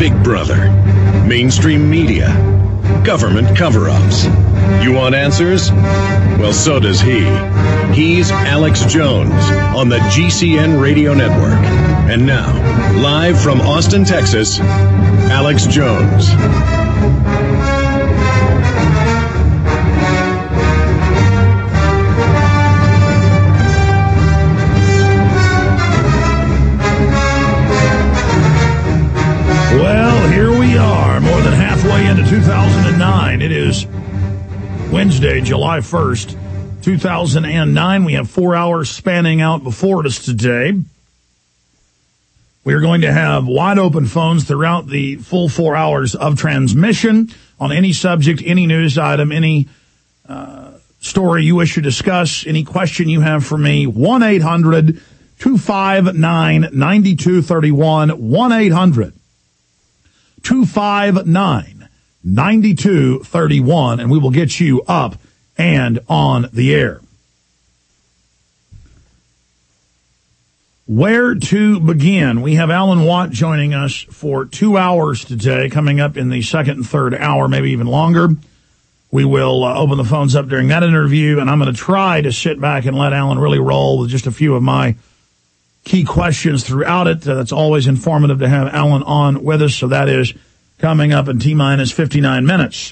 Big Brother, mainstream media, government cover-ups. You want answers? Well, so does he. He's Alex Jones on the GCN Radio Network. And now, live from Austin, Texas, Alex Jones. Well, here we are, more than halfway into 2009. It is Wednesday, July 1st, 2009. We have 4 hours spanning out before us today. We are going to have wide open phones throughout the full 4 hours of transmission on any subject, any news item, any story you wish to discuss, any question you have for me. 1-800-259-9231. 1-800-259-9231, and we will get you up and on the air. Where to begin? We have Alan Watt joining us for 2 hours today, coming up in the second and third hour, maybe even longer. We will open the phones up during that interview, and I'm going to try to sit back and let Alan really roll with just a few of my key questions throughout it. That's always informative to have Alan on with us. So that is coming up in T-minus 59 minutes.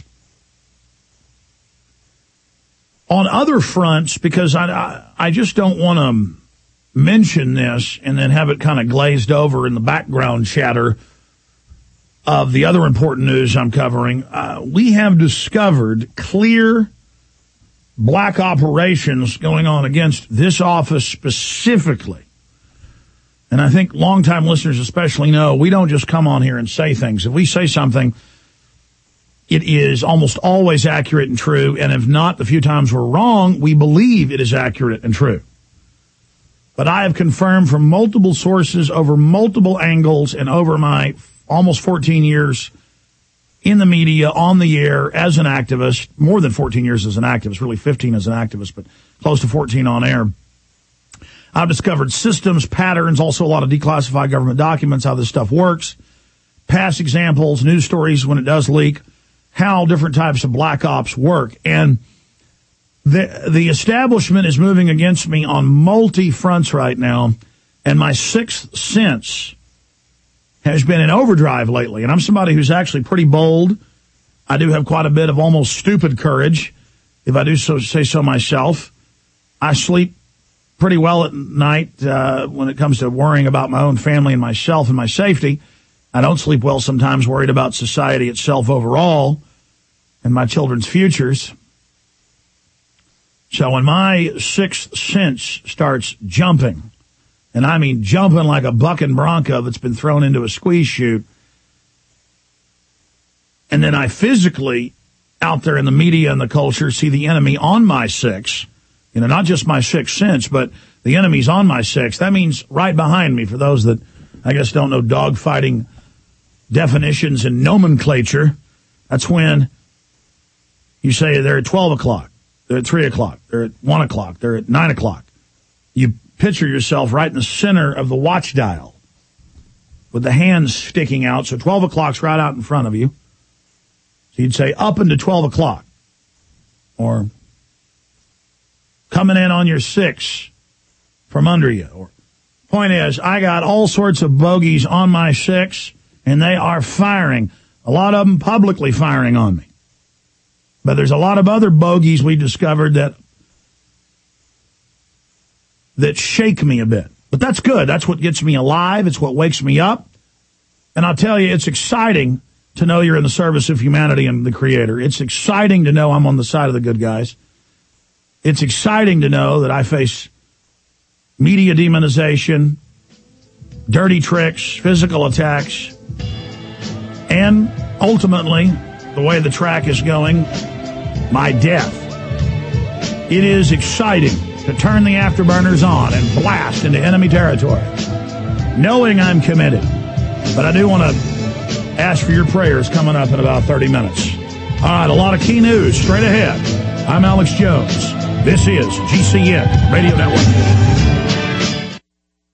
On other fronts, because I just don't want to mention this and then have it kind of glazed over in the background chatter of the other important news I'm covering. We have discovered clear black operations going on against this office specifically. And I think longtime listeners especially know we don't just come on here and say things. If we say something, it is almost always accurate and true. And if not, the few times we're wrong, we believe it is accurate and true. But I have confirmed from multiple sources over multiple angles and over my almost 14 years in the media, on the air, as an activist, more than 14 years as an activist, really 15 as an activist, but close to 14 on air. I've discovered systems, patterns, also a lot of declassified government documents, how this stuff works, past examples, news stories when it does leak, how different types of black ops work. And the establishment is moving against me on multi-fronts right now, and my sixth sense has been in overdrive lately. And I'm somebody who's actually pretty bold. I do have quite a bit of almost stupid courage, if I do say so myself. I sleep pretty well at night when it comes to worrying about my own family and myself and my safety. I don't sleep well sometimes, worried about society itself overall and my children's futures. So when my sixth sense starts jumping, and I mean jumping like a bucking bronco that's been thrown into a squeeze chute, and then I physically, out there in the media and the culture, see the enemy on my six, you know, not just my sixth sense, but the enemy's on my six. That means right behind me, for those that, I guess, don't know dogfighting definitions and nomenclature. That's when you say they're at 12 o'clock, they're at 3 o'clock, they're at 1 o'clock, they're at 9 o'clock. You picture yourself right in the center of the watch dial with the hands sticking out. So 12 o'clock's right out in front of you. So you'd say up into 12 o'clock, or coming in on your six from under you. Or point is, I got all sorts of bogeys on my six, and they are firing. A lot of them publicly firing on me. But there's a lot of other bogeys we discovered that shake me a bit. But that's good. That's what gets me alive. It's what wakes me up. And I'll tell you, it's exciting to know you're in the service of humanity and the Creator. It's exciting to know I'm on the side of the good guys. It's exciting to know that I face media demonization, dirty tricks, physical attacks, and ultimately, the way the track is going, my death. It is exciting to turn the afterburners on and blast into enemy territory, knowing I'm committed. But I do want to ask for your prayers coming up in about 30 minutes. All right, a lot of key news straight ahead. I'm Alex Jones. This is GCN Radio Network.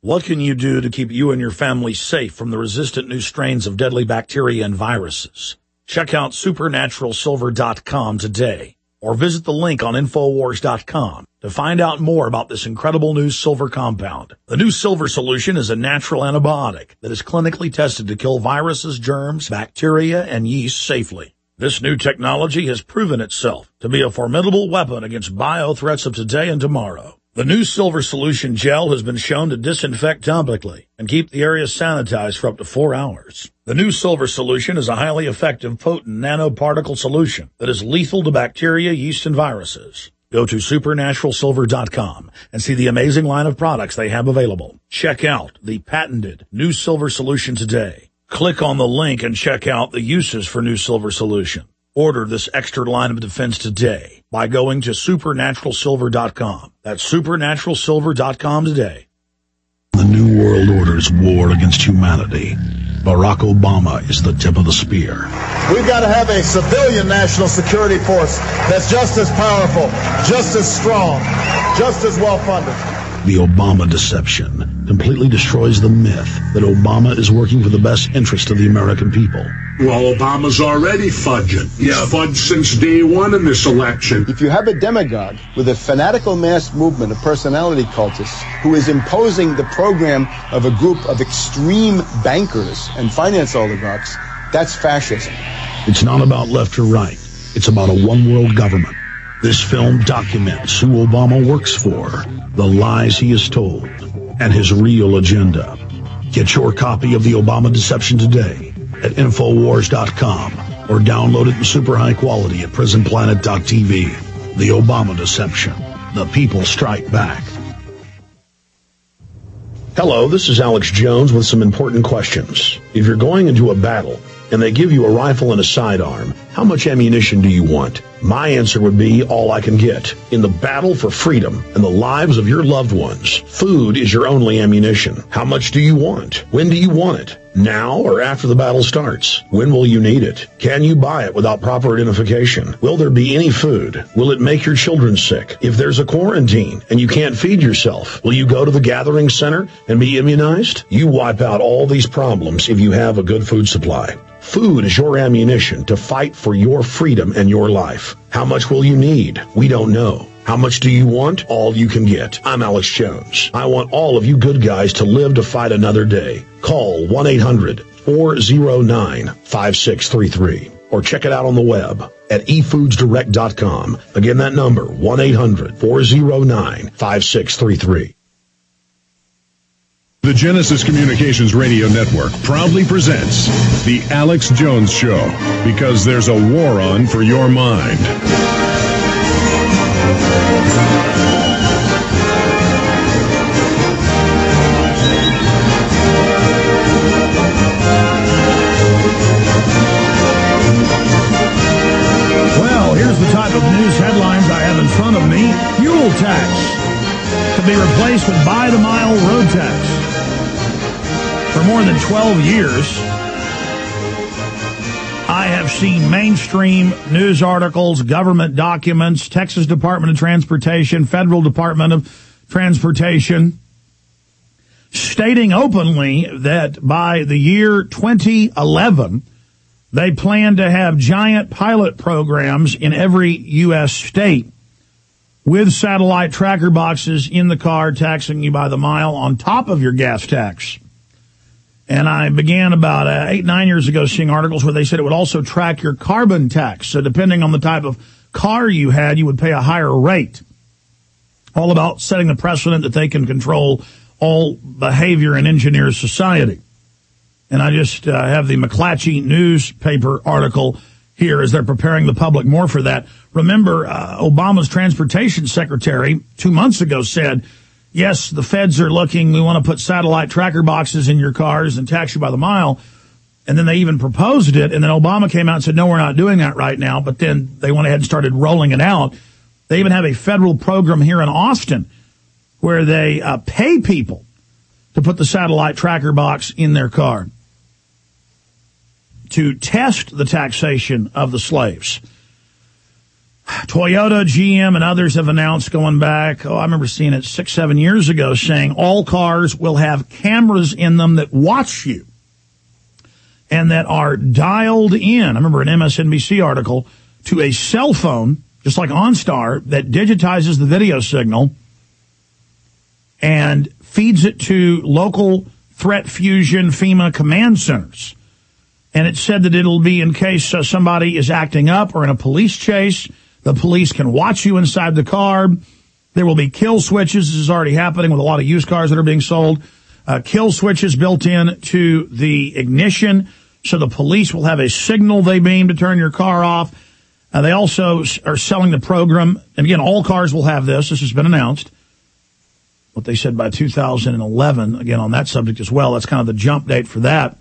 What can you do to keep you and your family safe from the resistant new strains of deadly bacteria and viruses? Check out supernaturalsilver.com today, or visit the link on Infowars.com to find out more about this incredible new silver compound. The new silver solution is a natural antibiotic that is clinically tested to kill viruses, germs, bacteria, and yeast safely. This new technology has proven itself to be a formidable weapon against bio-threats of today and tomorrow. The new silver solution gel has been shown to disinfect topically and keep the area sanitized for up to 4 hours. The new silver solution is a highly effective, potent nanoparticle solution that is lethal to bacteria, yeast, and viruses. Go to supernaturalsilver.com and see the amazing line of products they have available. Check out the patented new silver solution today. Click on the link and check out the uses for new silver solution. Order this extra line of defense today by going to supernaturalsilver.com. That's supernaturalsilver.com today. The New World Order's war against humanity. Barack Obama is the tip of the spear. We've got to have a civilian national security force that's just as powerful, just as strong, just as well-funded. The Obama deception completely destroys the myth that Obama is working for the best interest of the American people. Well, Obama's already fudging. He's fudged since day one in this election. If you have a demagogue with a fanatical mass movement of personality cultists who is imposing the program of a group of extreme bankers and finance oligarchs, that's fascism. It's not about left or right. It's about a one-world government. This film documents who Obama works for, the lies he has told, and his real agenda. Get your copy of The Obama Deception today at Infowars.com or download it in super high quality at PrisonPlanet.tv. The Obama Deception. The people strike back. Hello, this is Alex Jones with some important questions. If you're going into a battle and they give you a rifle and a sidearm, how much ammunition do you want? My answer would be all I can get. In the battle for freedom and the lives of your loved ones, food is your only ammunition. How much do you want? When do you want it? Now or after the battle starts? When will you need it? Can you buy it without proper identification? Will there be any food? Will it make your children sick? If there's a quarantine and you can't feed yourself, will you go to the gathering center and be immunized? You wipe out all these problems if you have a good food supply. Food is your ammunition to fight for your freedom and your life. How much will you need? We don't know. How much do you want? All you can get. I'm Alex Jones. I want all of you good guys to live to fight another day. Call 1-800-409-5633 or check it out on the web at efoodsdirect.com. Again, that number, 1-800-409-5633. The Genesis Communications Radio Network proudly presents The Alex Jones Show, because there's a war on for your mind. Well, here's the type of news headlines I have in front of me. Fuel tax to be replaced with by-the-mile road tax. For more than 12 years, I have seen mainstream news articles, government documents, Texas Department of Transportation, Federal Department of Transportation, stating openly that by the year 2011, they plan to have giant pilot programs in every U.S. state with satellite tracker boxes in the car taxing you by the mile on top of your gas tax. And I began about 8-9 years ago seeing articles where they said it would also track your carbon tax. So depending on the type of car you had, you would pay a higher rate. All about setting the precedent that they can control all behavior and engineer society. And I just have the McClatchy newspaper article here as they're preparing the public more for that. Remember, Obama's transportation secretary 2 months ago said, yes, the feds are looking. We want to put satellite tracker boxes in your cars and tax you by the mile. And then they even proposed it. And then Obama came out and said, no, we're not doing that right now. But then they went ahead and started rolling it out. They even have a federal program here in Austin where they pay people to put the satellite tracker box in their car to test the taxation of the slaves. Toyota, GM, and others have announced going back, I remember seeing it 6-7 years ago, saying all cars will have cameras in them that watch you and that are dialed in. I remember an MSNBC article to a cell phone, just like OnStar, that digitizes the video signal and feeds it to local threat fusion FEMA command centers. And it said that it'll be in case somebody is acting up or in a police chase. The police can watch you inside the car. There will be kill switches. This is already happening with a lot of used cars that are being sold. Kill switches built in to the ignition, so the police will have a signal they beam to turn your car off. They also are selling the program. And again, all cars will have this. This has been announced. What they said by 2011, again, on that subject as well. That's kind of the jump date for that.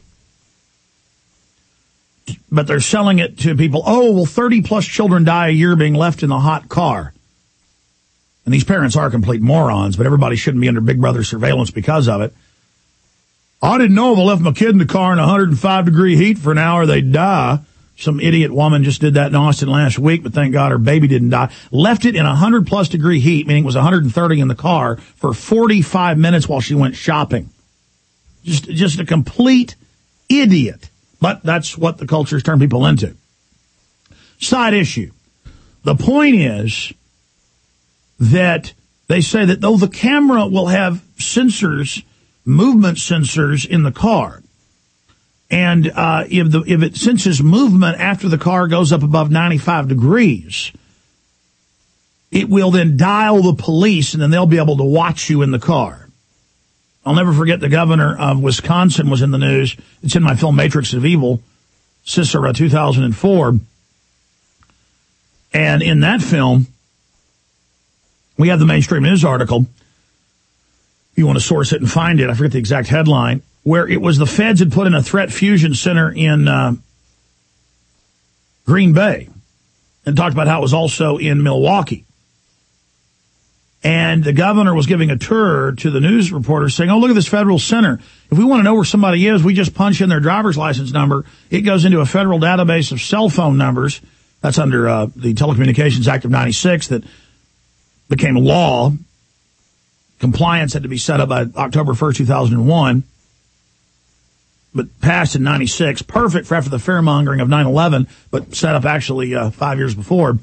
But they're selling it to people. 30-plus children die a year being left in the hot car. And these parents are complete morons, but everybody shouldn't be under Big Brother surveillance because of it. I didn't know if I left my kid in the car in 105-degree heat for an hour, they'd die. Some idiot woman just did that in Austin last week, but thank God her baby didn't die. Left it in 100-plus degree heat, meaning it was 130 in the car, for 45 minutes while she went shopping. Just a complete idiot. But that's what the culture's turned people into. Side issue. The point is that they say that though the camera will have sensors, movement sensors in the car, and if it senses movement after the car goes up above 95 degrees, it will then dial the police, and then they'll be able to watch you in the car. I'll never forget the governor of Wisconsin was in the news. It's in my film Matrix of Evil, Cicero 2004. And in that film, we have the mainstream news article. If you want to source it and find it, I forget the exact headline, where it was the feds had put in a threat fusion center in Green Bay and talked about how it was also in Milwaukee. And the governor was giving a tour to the news reporters saying, look at this federal center. If we want to know where somebody is, we just punch in their driver's license number. It goes into a federal database of cell phone numbers. That's under the Telecommunications Act of 96 that became law. Compliance had to be set up by October 1st, 2001, but passed in 96. Perfect for after the fear-mongering of 9/11, but set up actually 6 years before,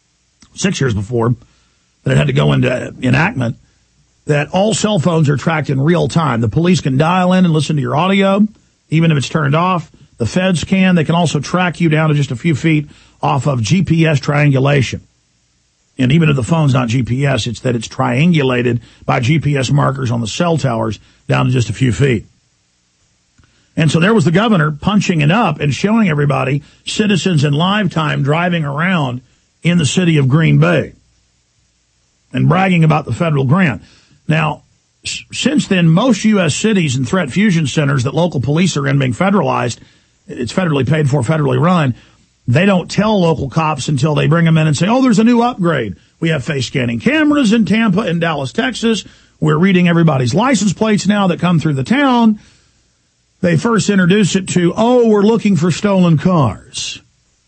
that it had to go into enactment, that all cell phones are tracked in real time. The police can dial in and listen to your audio, even if it's turned off. The feds can. They can also track you down to just a few feet off of GPS triangulation. And even if the phone's not GPS, it's that it's triangulated by GPS markers on the cell towers down to just a few feet. And so there was the governor punching it up and showing everybody citizens in live time driving around in the city of Green Bay and bragging about the federal grant. Now, since then, most U.S. cities and threat fusion centers that local police are in being federalized, it's federally paid for, federally run, they don't tell local cops until they bring them in and say, there's a new upgrade. We have face scanning cameras in Tampa and Dallas, Texas. We're reading everybody's license plates now that come through the town. They first introduce it to, we're looking for stolen cars.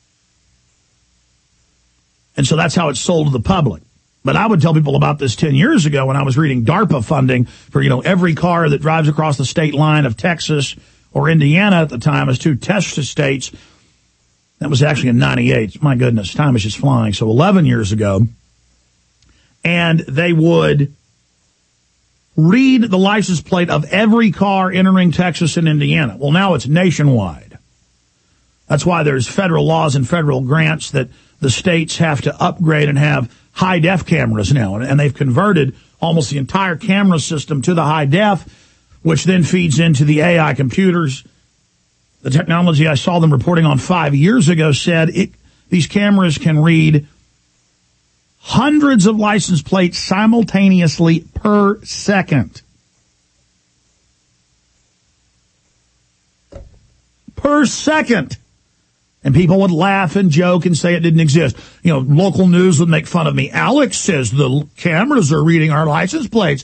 And so that's how it's sold to the public. But I would tell people about this 10 years ago when I was reading DARPA funding for, every car that drives across the state line of Texas or Indiana at the time as two test states. That was actually in 98. My goodness, time is just flying. So 11 years ago. And they would read the license plate of every car entering Texas and Indiana. Well, now it's nationwide. That's why there's federal laws and federal grants that the states have to upgrade and have high-def cameras now. And they've converted almost the entire camera system to the high-def, which then feeds into the AI computers. The technology I saw them reporting on 5 years ago said these cameras can read hundreds of license plates simultaneously per second. Per second. And people would laugh and joke and say it didn't exist. Local news would make fun of me. Alex says the cameras are reading our license plates.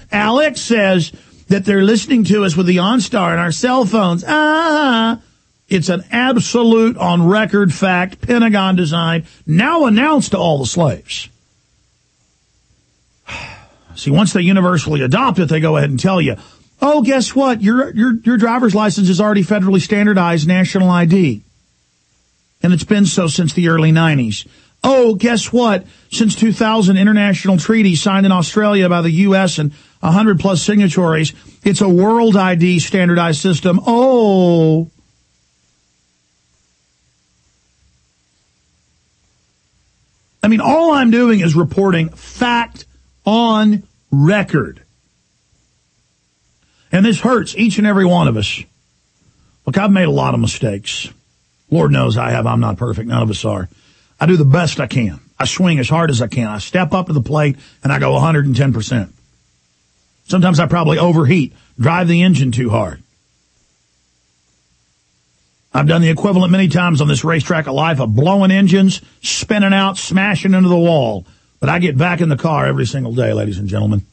Alex says that they're listening to us with the OnStar and our cell phones. It's an absolute on record fact, Pentagon design, now announced to all the slaves. See, once they universally adopt it, they go ahead and tell you, oh, guess what? Your driver's license is already federally standardized national ID. And it's been so since the early 90s. Oh, guess what? Since 2000, international treaty signed in Australia by the U.S. and 100 plus signatories, it's a world ID standardized system. Oh. I mean, all I'm doing is reporting fact on record. And this hurts each and every one of us. Look, I've made a lot of mistakes. Lord knows I have. I'm not perfect. None of us are. I do the best I can. I swing as hard as I can. I step up to the plate and I go 110%. Sometimes I probably overheat, drive the engine too hard. I've done the equivalent many times on this racetrack of life of blowing engines, spinning out, smashing into the wall. But I get back in the car every single day, ladies and gentlemen.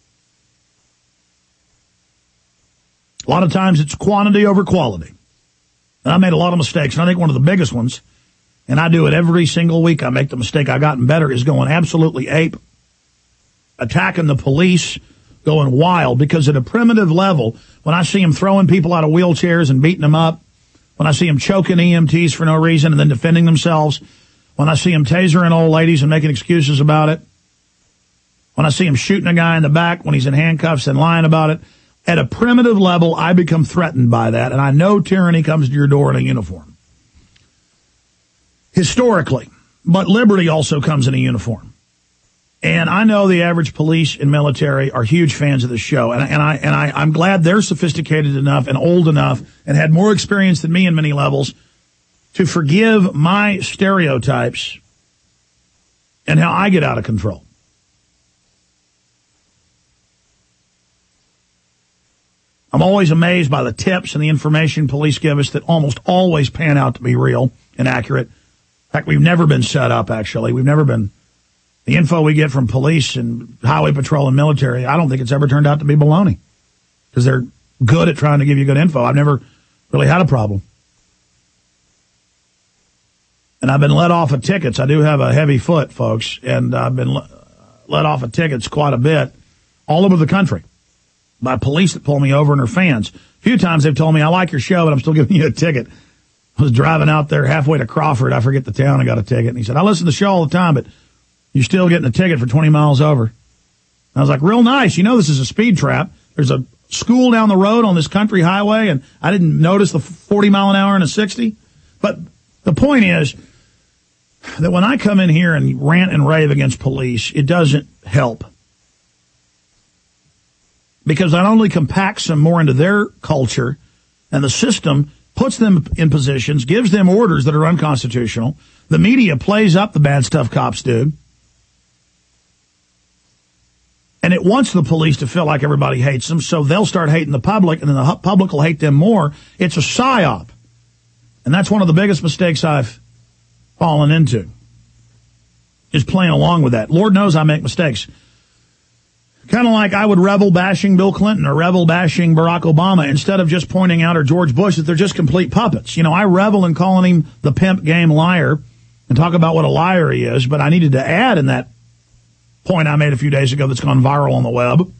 A lot of times it's quantity over quality. And I made a lot of mistakes, and I think one of the biggest ones, and I do it every single week, I make the mistake, I've gotten better, is going absolutely ape, attacking the police, going wild, because at a primitive level, when I see them throwing people out of wheelchairs and beating them up, when I see them choking EMTs for no reason and then defending themselves, when I see them tasering old ladies and making excuses about it, when I see them shooting a guy in the back when he's in handcuffs and lying about it, at a primitive level, I become threatened by that, and I know tyranny comes to your door in a uniform. Historically, but liberty also comes in a uniform. And I know the average police and military are huge fans of this show, and I'm glad they're sophisticated enough and old enough and had more experience than me in many levels to forgive my stereotypes and how I get out of control. I'm always amazed by the tips and the information police give us that almost always pan out to be real and accurate. In fact, we've never been set up, actually. We've never been. The info we get from police and highway patrol and military, I don't think it's ever turned out to be baloney, because they're good at trying to give you good info. I've never really had a problem. And I've been let off of tickets. I do have a heavy foot, folks, and I've been let off of tickets quite a bit all over the country by police that pull me over and are fans. A few times they've told me, I like your show, but I'm still giving you a ticket. I was driving out there halfway to Crawford. I forget the town. I got a ticket. And he said, I listen to the show all the time, but you're still getting a ticket for 20 miles over. And I was like, real nice. You know this is a speed trap. There's a school down the road on this country highway, and I didn't notice the 40 mile an hour and a 60. But the point is that when I come in here and rant and rave against police, it doesn't help. Because not only compacts them more into their culture, and the system puts them in positions, gives them orders that are unconstitutional. The media plays up the bad stuff cops do. And it wants the police to feel like everybody hates them, so they'll start hating the public, and then the public will hate them more. It's a psyop. And that's one of the biggest mistakes I've fallen into, is playing along with that. Lord knows I make mistakes. Kind of like I would revel bashing Bill Clinton or revel bashing Barack Obama instead of just pointing out, or George Bush, that they're just complete puppets. You know, I revel in calling him the pimp game liar and talk about what a liar he is, but I needed to add in that point I made a few days ago that's gone viral on the web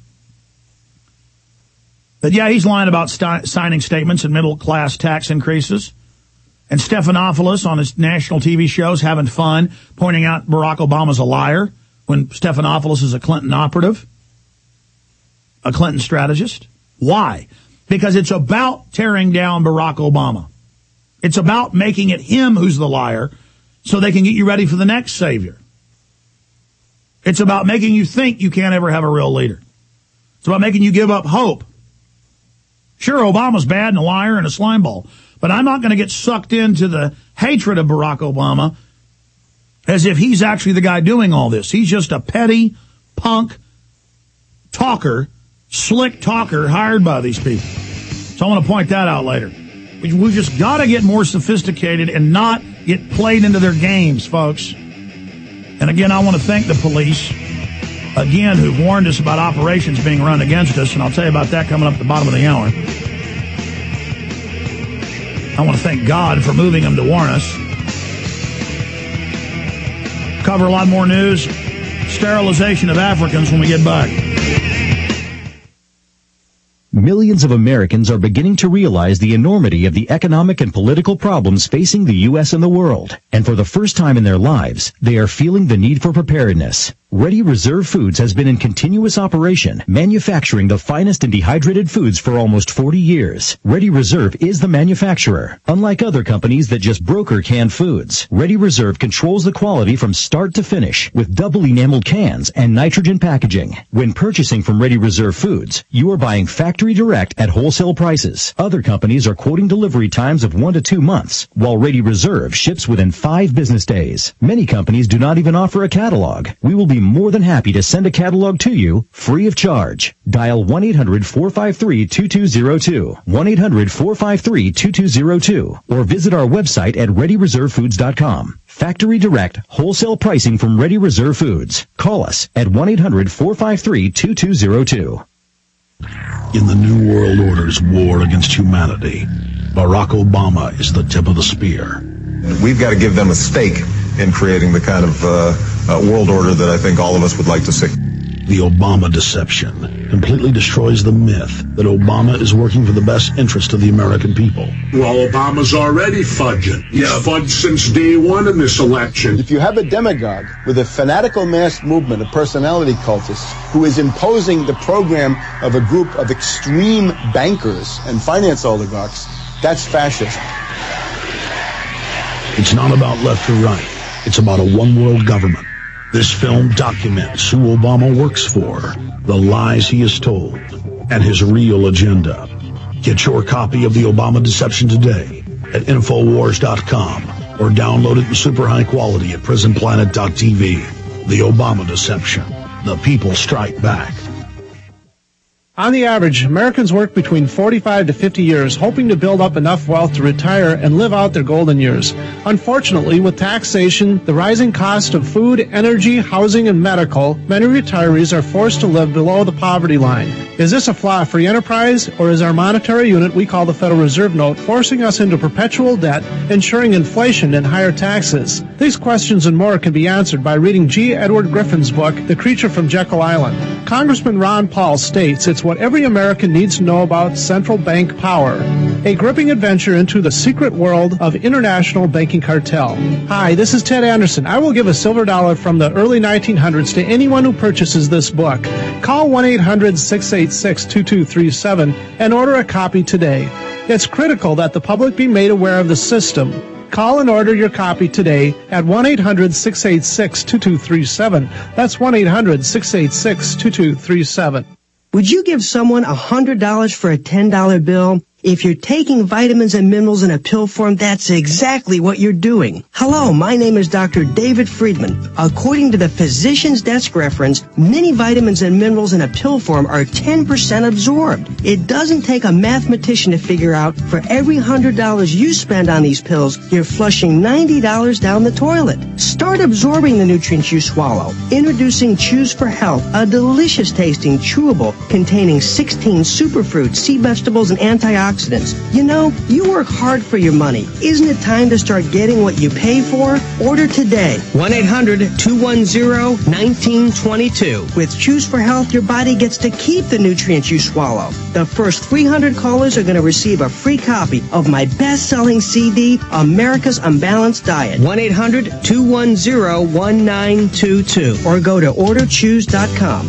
that, yeah, he's lying about signing statements and middle-class tax increases. And Stephanopoulos on his national TV shows having fun pointing out Barack Obama's a liar when Stephanopoulos is a Clinton operative, a Clinton strategist. Why? Because it's about tearing down Barack Obama. It's about making it him who's the liar so they can get you ready for the next savior. It's about making you think you can't ever have a real leader. It's about making you give up hope. Sure, Obama's bad and a liar and a slimeball, but I'm not going to get sucked into the hatred of Barack Obama as if he's actually the guy doing all this. He's just a petty punk talker, slick talker hired by these people. So I want to point that out later. We've just got to get more sophisticated and not get played into their games, folks. And again, I want to thank the police, again, who've warned us about operations being run against us, and I'll tell you about that coming up at the bottom of the hour. I want to thank God for moving him to warn us. Cover a lot more news. Sterilization of Africans when we get back. Millions of Americans are beginning to realize the enormity of the economic and political problems facing the U.S. and the world. And for the first time in their lives, they are feeling the need for preparedness. Ready Reserve Foods has been in continuous operation, manufacturing the finest and dehydrated foods for almost 40 years. Ready Reserve is the manufacturer. Unlike other companies that just broker canned foods, Ready Reserve controls the quality from start to finish with double enameled cans and nitrogen packaging. When purchasing from Ready Reserve Foods, you are buying factory direct at wholesale prices. Other companies are quoting delivery times of 1 to 2 months, while Ready Reserve ships within 5 business days. Many companies do not even offer a catalog. We will be more than happy to send a catalog to you free of charge. Dial 1-800-453-2202, 1-800-453-2202, or visit our website at ReadyReserveFoods.com. Factory direct, wholesale pricing from Ready Reserve Foods. Call us at 1-800-453-2202. In the New World Order's war against humanity, Barack Obama is the tip of the spear. We've got to give them a stake in creating the kind of world order that I think all of us would like to see. The Obama deception completely destroys the myth that Obama is working for the best interest of the American people. Well, Obama's already fudging. He's fudged since day one in this election. If you have a demagogue with a fanatical mass movement of personality cultists who is imposing the program of a group of extreme bankers and finance oligarchs, that's fascism. It's not about left or right. It's about a one-world government. This film documents who Obama works for, the lies he has told, and his real agenda. Get your copy of The Obama Deception today at Infowars.com or download it in super high quality at PrisonPlanet.tv. The Obama Deception. The people strike back. On the average, Americans work between 45 to 50 years, hoping to build up enough wealth to retire and live out their golden years. Unfortunately, with taxation, the rising cost of food, energy, housing, and medical, many retirees are forced to live below the poverty line. Is this a flaw of free enterprise, or is our monetary unit we call the Federal Reserve Note forcing us into perpetual debt, ensuring inflation and higher taxes? These questions and more can be answered by reading G. Edward Griffin's book, The Creature from Jekyll Island. Congressman Ron Paul states it's what every American needs to know about central bank power. A gripping adventure into the secret world of international banking cartel. Hi, this is Ted Anderson. I will give a silver dollar from the early 1900s to anyone who purchases this book. Call 1-800-686-2237 and order a copy today. It's critical that the public be made aware of the system. Call and order your copy today at 1-800-686-2237. That's 1-800-686-2237. Would you give someone $100 for a $10 bill? If you're taking vitamins and minerals in a pill form, that's exactly what you're doing. Hello, my name is Dr. David Friedman. According to the Physician's Desk Reference, many vitamins and minerals in a pill form are 10% absorbed. It doesn't take a mathematician to figure out for every $100 you spend on these pills, you're flushing $90 down the toilet. Start absorbing the nutrients you swallow. Introducing Choose for Health, a delicious tasting chewable containing 16 superfruits, sea vegetables, and antioxidants. You know, you work hard for your money. Isn't it time to start getting what you pay for? Order today. 1-800-210-1922. With Choose for Health, your body gets to keep the nutrients you swallow. The first 300 callers are going to receive a free copy of my best-selling CD, America's Unbalanced Diet. 1-800-210-1922. Or go to orderchoose.com.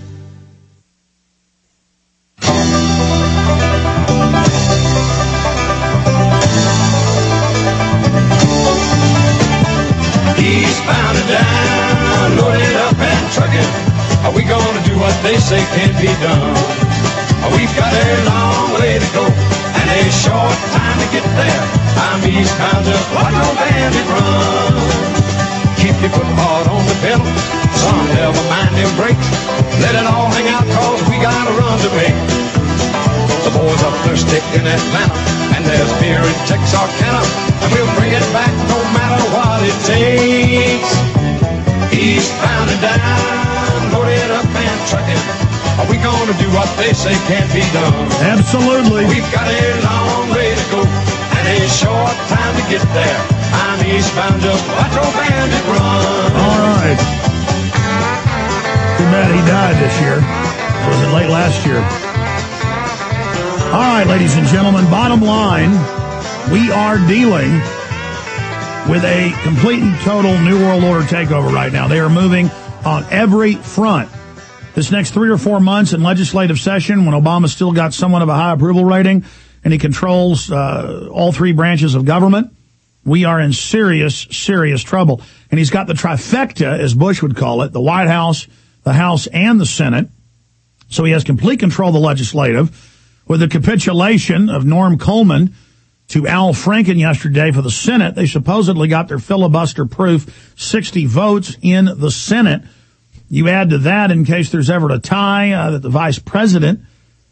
Are we gonna do what they say can't be done? We've got a long way to go and a short time to get there. I'm eastbound, just like no bandit run. Keep your foot hard on the pedal, son, never mind them brakes. Let it all hang out, cause we got a run to make. The boys up there stick in Atlanta, and there's beer in Texarkana, and we'll bring it back no matter what it takes. Eastbound and down, loaded up and trucking. Are we gonna do what they say can't be done? Absolutely. We've got a long way to go and a short time to get there. I'm eastbound, just watch old bandit run. All right. Too bad he died this year. Or was it late last year? All right, ladies and gentlemen, bottom line, we are dealing with a complete and total New World Order takeover right now. They are moving on every front. This next 3 or 4 months in legislative session, when Obama still got somewhat of a high approval rating and he controls all 3 branches of government, we are in serious, serious trouble. And he's got the trifecta, as Bush would call it, the White House, the House, and the Senate. So he has complete control of the legislative. With the capitulation of Norm Coleman to Al Franken yesterday for the Senate, they supposedly got their filibuster-proof 60 votes in the Senate. You add to that, in case there's ever a tie, that the vice president,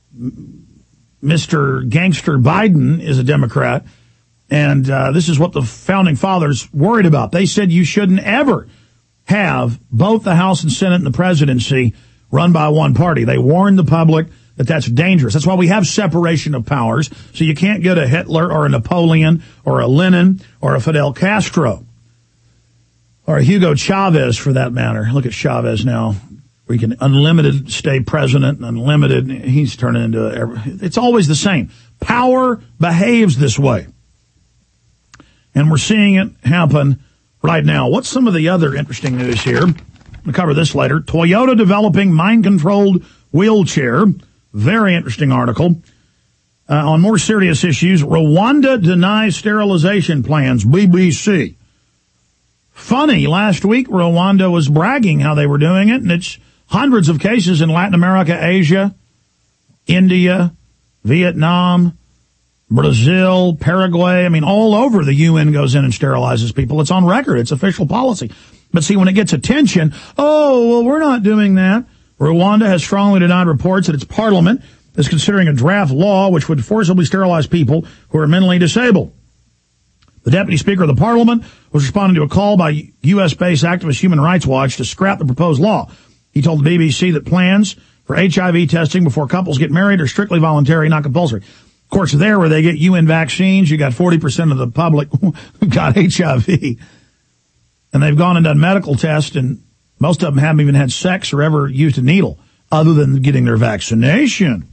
Mr. Gangster Biden, is a Democrat. And this is what the founding fathers worried about. They said you shouldn't ever have both the House and Senate and the presidency run by one party. They warned the public that that's dangerous. That's why we have separation of powers, so you can't get a Hitler or a Napoleon or a Lenin or a Fidel Castro or a Hugo Chavez, for that matter. Look at Chavez now. We can unlimited stay president, and unlimited, he's turning into, it's always the same. Power behaves this way. And we're seeing it happen right now. What's some of the other interesting news here? We'll cover this later. Toyota developing mind-controlled wheelchair. Very interesting article. On more serious issues, Rwanda denies sterilization plans, BBC. Funny, last week Rwanda was bragging how they were doing it, and it's hundreds of cases in Latin America, Asia, India, Vietnam, Brazil, Paraguay. I mean, all over the UN goes in and sterilizes people. It's on record. It's official policy. But see, when it gets attention, oh, well, we're not doing that. Rwanda has strongly denied reports that its parliament is considering a draft law which would forcibly sterilize people who are mentally disabled. The deputy speaker of the parliament was responding to a call by U.S.-based activist Human Rights Watch to scrap the proposed law. He told the BBC that plans for HIV testing before couples get married are strictly voluntary, not compulsory. Of course, there where they get UN vaccines, you got 40% of the public who got HIV. And they've gone and done medical tests, and most of them haven't even had sex or ever used a needle other than getting their vaccination.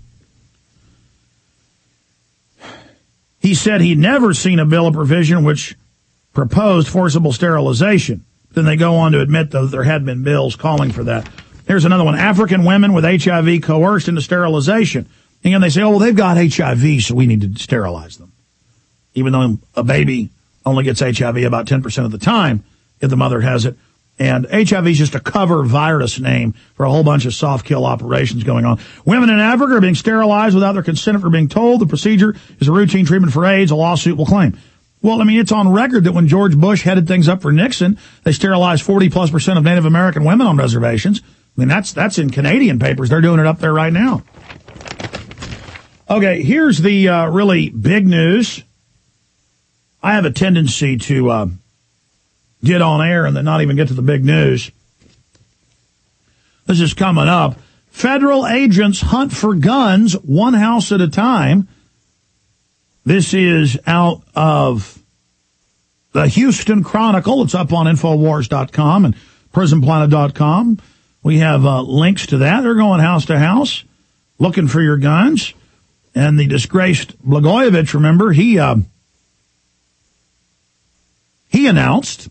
He said he'd never seen a bill of provision which proposed forcible sterilization. Then they go on to admit, though, there had been bills calling for that. Here's another one. African women with HIV coerced into sterilization. And they say, oh, well, they've got HIV, so we need to sterilize them. Even though a baby only gets HIV about 10% of the time if the mother has it. And HIV is just a cover virus name for a whole bunch of soft kill operations going on. Women in Africa are being sterilized without their consent for being told. The procedure is a routine treatment for AIDS, a lawsuit will claim. Well, I mean, it's on record that when George Bush headed things up for Nixon, they sterilized 40+% of Native American women on reservations. I mean, that's in Canadian papers. They're doing it up there right now. Okay, here's the really big news. I have a tendency to get on air and then not even get to the big news. This is coming up. Federal agents hunt for guns one house at a time. This is out of the Houston Chronicle. It's up on Infowars.com and PrisonPlanet.com. We have links to that. They're going house to house looking for your guns. And the disgraced Blagojevich, remember, he announced,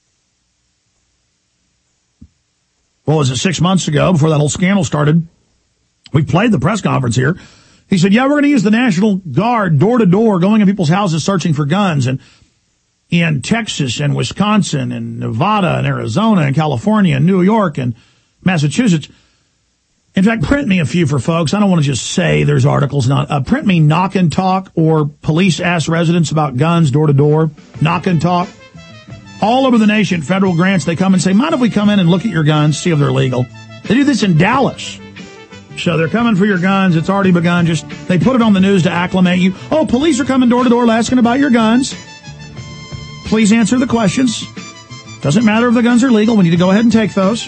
what was it, 6 months ago, before that whole scandal started, we played the press conference here. He said, yeah, we're going to use the National Guard door to door, going in people's houses searching for guns. And in Texas and Wisconsin and Nevada and Arizona and California and New York and Massachusetts. In fact, print me a few for folks. I don't want to just say there's articles. Print me knock and talk or police ask residents about guns door to door. Knock and talk. All over the nation, federal grants, they come and say, mind if we come in and look at your guns, see if they're legal. They do this in Dallas. So they're coming for your guns. It's already begun. Just they put it on the news to acclimate you. Oh, police are coming door to door asking about your guns. Please answer the questions. Doesn't matter if the guns are legal. We need to go ahead and take those.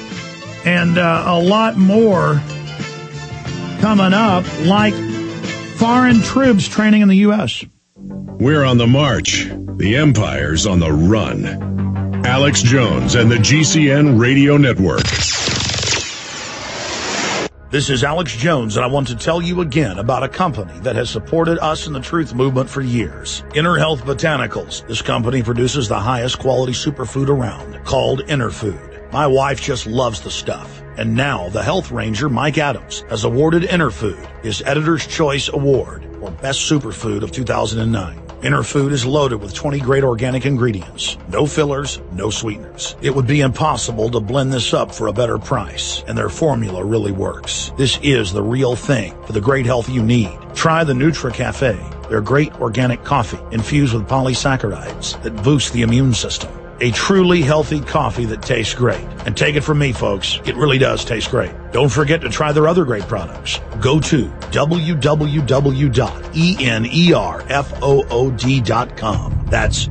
And a lot more coming up, like foreign troops training in the U.S. We're on the march. The empire's on the run. Alex Jones and the GCN Radio Network. This is Alex Jones, and I want to tell you again about a company that has supported us in the truth movement for years. Inner Health Botanicals. This company produces the highest quality superfood around, called Inner Food. My wife just loves the stuff. And now the health ranger, Mike Adams, has awarded Inner Food his Editor's Choice Award for Best Superfood of 2009. Inner Food is loaded with 20 great organic ingredients. No fillers, no sweeteners. It would be impossible to blend this up for a better price, and their formula really works. This is the real thing for the great health you need. Try the Nutra Cafe, their great organic coffee infused with polysaccharides that boost the immune system. A truly healthy coffee that tastes great. And take it from me, folks, it really does taste great. Don't forget to try their other great products. Go to www.enerfood.com. That's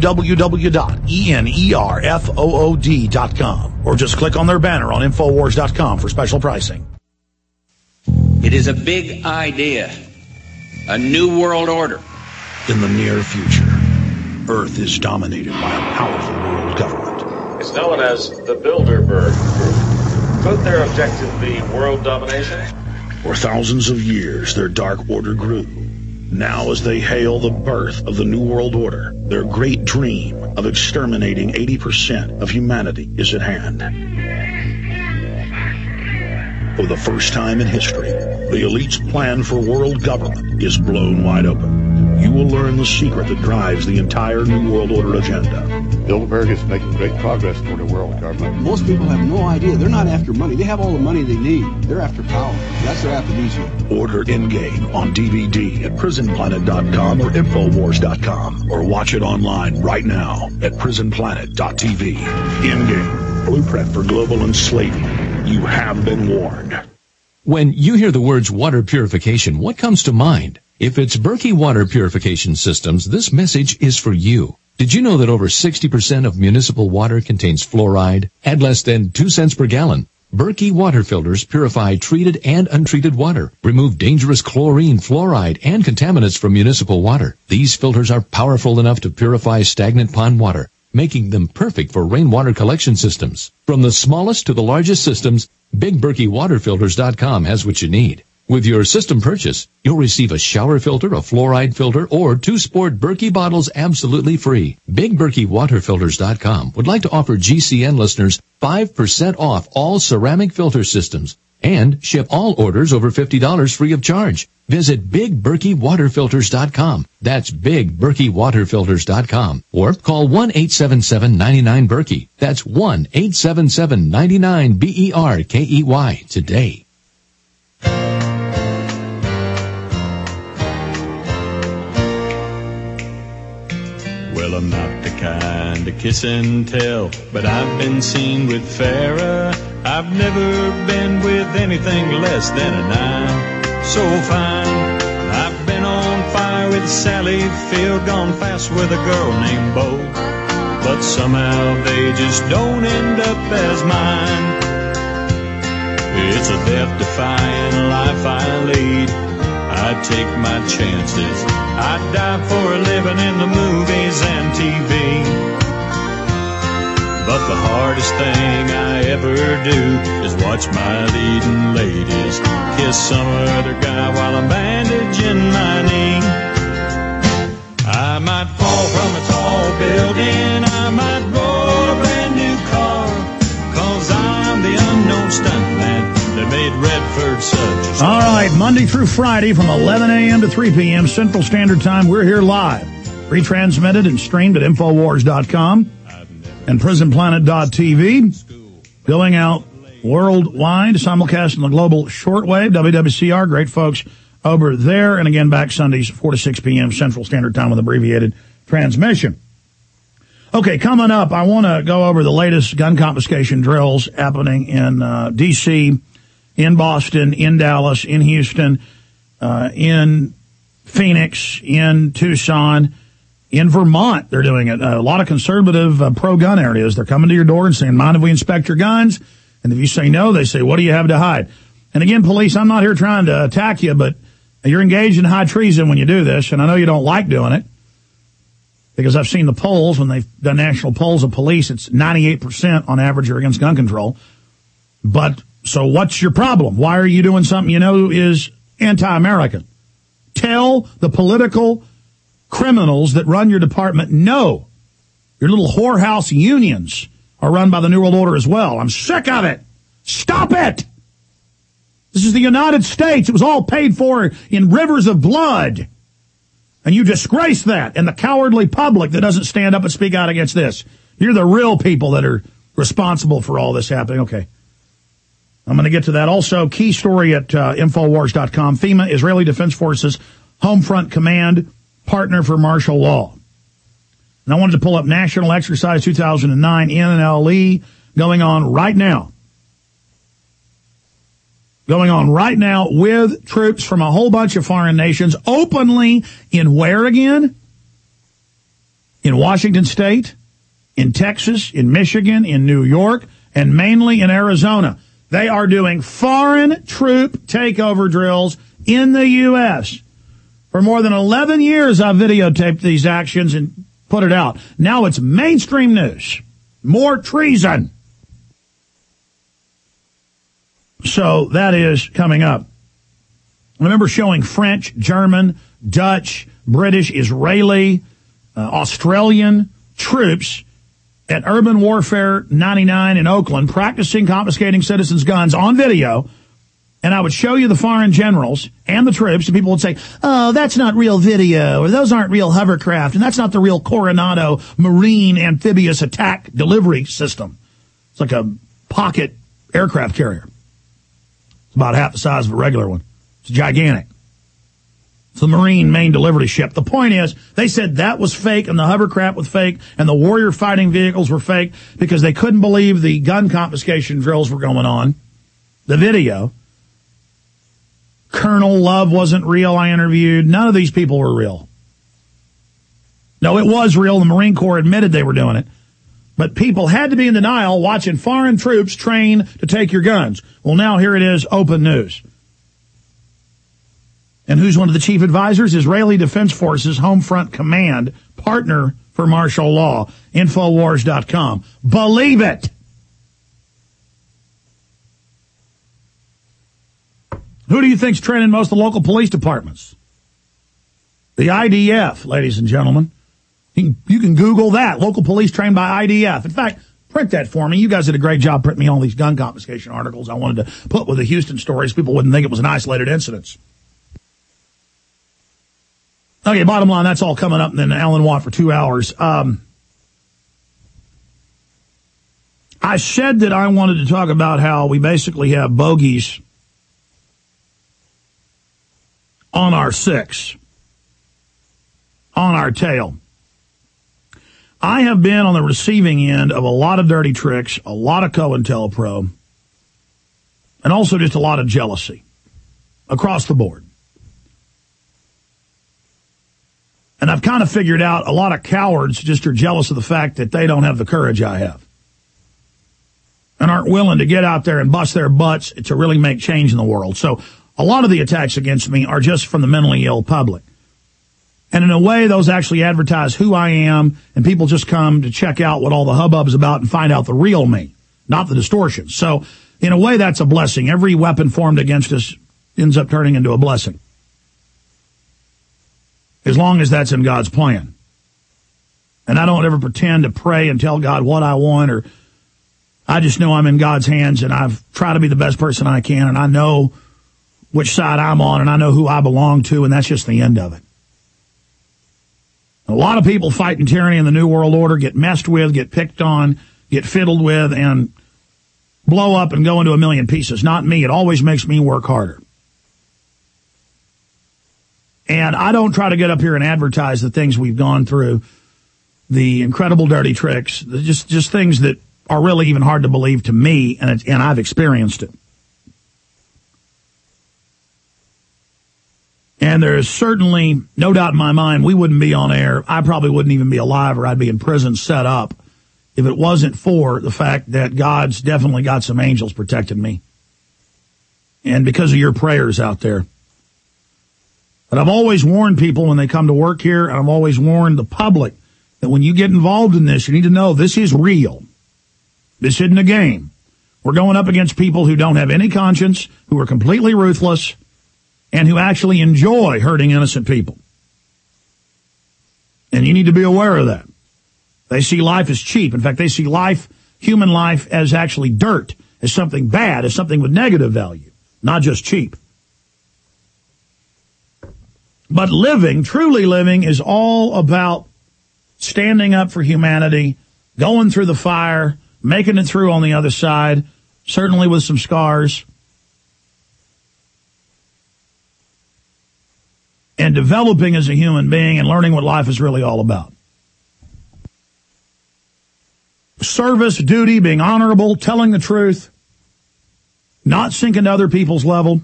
www.enerfood.com. Or just click on their banner on Infowars.com for special pricing. It is a big idea. A new world order. In the near future, Earth is dominated by a powerful world government. It's known as the Bilderberg Group. Could their objective be world domination? For thousands of years, their dark order grew. Now, as they hail the birth of the New World Order, their great dream of exterminating 80% of humanity is at hand. For the first time in history, the elite's plan for world government is blown wide open. You will learn the secret that drives the entire New World Order agenda. Bilderberg is making great progress toward a world government. Most people have no idea. They're not after money. They have all the money they need. They're after power. That's their aphrodisiac. Order Endgame on DVD at prisonplanet.com or Infowars.com, or watch it online right now at prisonplanet.tv. Endgame, blueprint for global enslavement. You have been warned. When you hear the words water purification, what comes to mind? If it's Berkey Water Purification Systems, this message is for you. Did you know that over 60% of municipal water contains fluoride at less than 2 cents per gallon? Berkey water filters purify treated and untreated water, remove dangerous chlorine, fluoride, and contaminants from municipal water. These filters are powerful enough to purify stagnant pond water, making them perfect for rainwater collection systems. From the smallest to the largest systems, BigBerkeyWaterFilters.com has what you need. With your system purchase, you'll receive a shower filter, a fluoride filter, or 2 sport Berkey bottles absolutely free. BigBerkeyWaterFilters.com would like to offer GCN listeners 5% off all ceramic filter systems and ship all orders over $50 free of charge. Visit BigBerkeyWaterFilters.com. That's BigBerkeyWaterFilters.com. Or call 1-877-99-BERKEY. That's 1-877-99-BERKEY today. Well, I'm not the kind to kiss and tell, but I've been seen with Farrah. I've never been with anything less than a 9. So fine. I've been on fire with Sally Field, gone fast with a girl named Bo, but somehow they just don't end up as mine. It's a death-defying life I lead. I take my chances. I die for a living in the movies and TV. But the hardest thing I ever do is watch my leading ladies kiss some other guy while I'm bandaging my knee. I might fall from a tall building, I might roll a brand new car, 'cause I'm the unknown stuntman that made Redford such a star. All right, Monday through Friday from 11 a.m. to 3 p.m. Central Standard Time, we're here live. Retransmitted and streamed at Infowars.com and PrisonPlanet.tv. Going out worldwide, simulcast on the global shortwave, WWCR. Great folks over there. And again, back Sundays, 4 to 6 p.m. Central Standard Time with abbreviated transmission. Okay, coming up, I want to go over the latest gun confiscation drills happening in D.C., in Boston, in Dallas, in Houston, in Phoenix, in Tucson, in Vermont. They're doing it. A lot of conservative pro-gun areas. They're coming to your door and saying, mind if we inspect your guns? And if you say no, they say, what do you have to hide? And again, police, I'm not here trying to attack you, but You're engaged in high treason when you do this, and I know you don't like doing it, because I've seen the polls, when they've done national polls of police, it's 98% on average are against gun control. But, so what's your problem? Why are you doing something you know is anti-American? Tell the political criminals that run your department, no. Your little whorehouse unions are run by the New World Order as well. I'm sick of it. Stop it! This is the United States. It was all paid for in rivers of blood. And you disgrace that, and the cowardly public that doesn't stand up and speak out against this. You're the real people that are responsible for all this happening. Okay. I'm going to get to that. Also, key story at Infowars.com. FEMA, Israeli Defense Forces, Home Front Command, partner for martial law. And I wanted to pull up National Exercise 2009, NLE, going on right now. Going on right now with troops from a whole bunch of foreign nations openly in where again? In Washington State, in Texas, in Michigan, in New York, and mainly in Arizona. They are doing foreign troop takeover drills in the U.S. For more than 11 years, I've videotaped these actions and put it out. Now it's mainstream news. More treason. So that is coming up. I remember showing French, German, Dutch, British, Israeli, Australian troops at Urban Warfare 99 in Oakland practicing confiscating citizens' guns on video. And I would show you the foreign generals and the troops, and people would say, oh, that's not real video, or those aren't real hovercraft, and that's not the real Coronado Marine amphibious attack delivery system. It's like a pocket aircraft carrier. It's about half the size of a regular one. It's gigantic. It's the Marine main delivery ship. The point is, they said that was fake, and the hovercraft was fake, and the warrior fighting vehicles were fake, because they couldn't believe the gun confiscation drills were going on. The video. Colonel Love wasn't real, I interviewed. None of these people were real. No, it was real. The Marine Corps admitted they were doing it. But people had to be in denial watching foreign troops train to take your guns. Well, now here it is, open news. And who's one of the chief advisors? Israeli Defense Forces, Home Front Command, partner for martial law. Infowars.com. Believe it! Who do you think's training most of the local police departments? The IDF, ladies and gentlemen. You can Google that. Local police trained by IDF. In fact, print that for me. You guys did a great job printing me all these gun confiscation articles I wanted to put with the Houston stories. People wouldn't think it was an isolated incident. Okay, bottom line, that's all coming up, and then Alan Watt for 2 hours. I said that I wanted to talk about how we basically have bogeys on our six, on our tail. I have been on the receiving end of a lot of dirty tricks, a lot of COINTELPRO, and also just a lot of jealousy across the board. And I've kind of figured out a lot of cowards just are jealous of the fact that they don't have the courage I have and aren't willing to get out there and bust their butts to really make change in the world. So a lot of the attacks against me are just from the mentally ill public. And in a way, those actually advertise who I am, and people just come to check out what all the hubbub's about and find out the real me, not the distortions. So in a way, that's a blessing. Every weapon formed against us ends up turning into a blessing, as long as that's in God's plan. And I don't ever pretend to pray and tell God what I want, or I just know I'm in God's hands, and I've tried to be the best person I can, and I know which side I'm on, and I know who I belong to, and that's just the end of it. A lot of people fighting tyranny in the New World Order get messed with, get picked on, get fiddled with, and blow up and go into a million pieces. Not me. It always makes me work harder. And I don't try to get up here and advertise the things we've gone through, the incredible dirty tricks, just things that are really even hard to believe to me, and I've experienced it. And there's certainly no doubt in my mind we wouldn't be on air. I probably wouldn't even be alive, or I'd be in prison set up if it wasn't for the fact that God's definitely got some angels protecting me. And because of your prayers out there. But I've always warned people when they come to work here, and I've always warned the public that when you get involved in this, you need to know this is real. This isn't a game. We're going up against people who don't have any conscience, who are completely ruthless, and who actually enjoy hurting innocent people. And you need to be aware of that. They see life as cheap. In fact, they see life, human life, as actually dirt, as something bad, as something with negative value, not just cheap. But living, truly living, is all about standing up for humanity, going through the fire, making it through on the other side, certainly with some scars, and developing as a human being and learning what life is really all about. Service, duty, being honorable, telling the truth, not sinking to other people's level.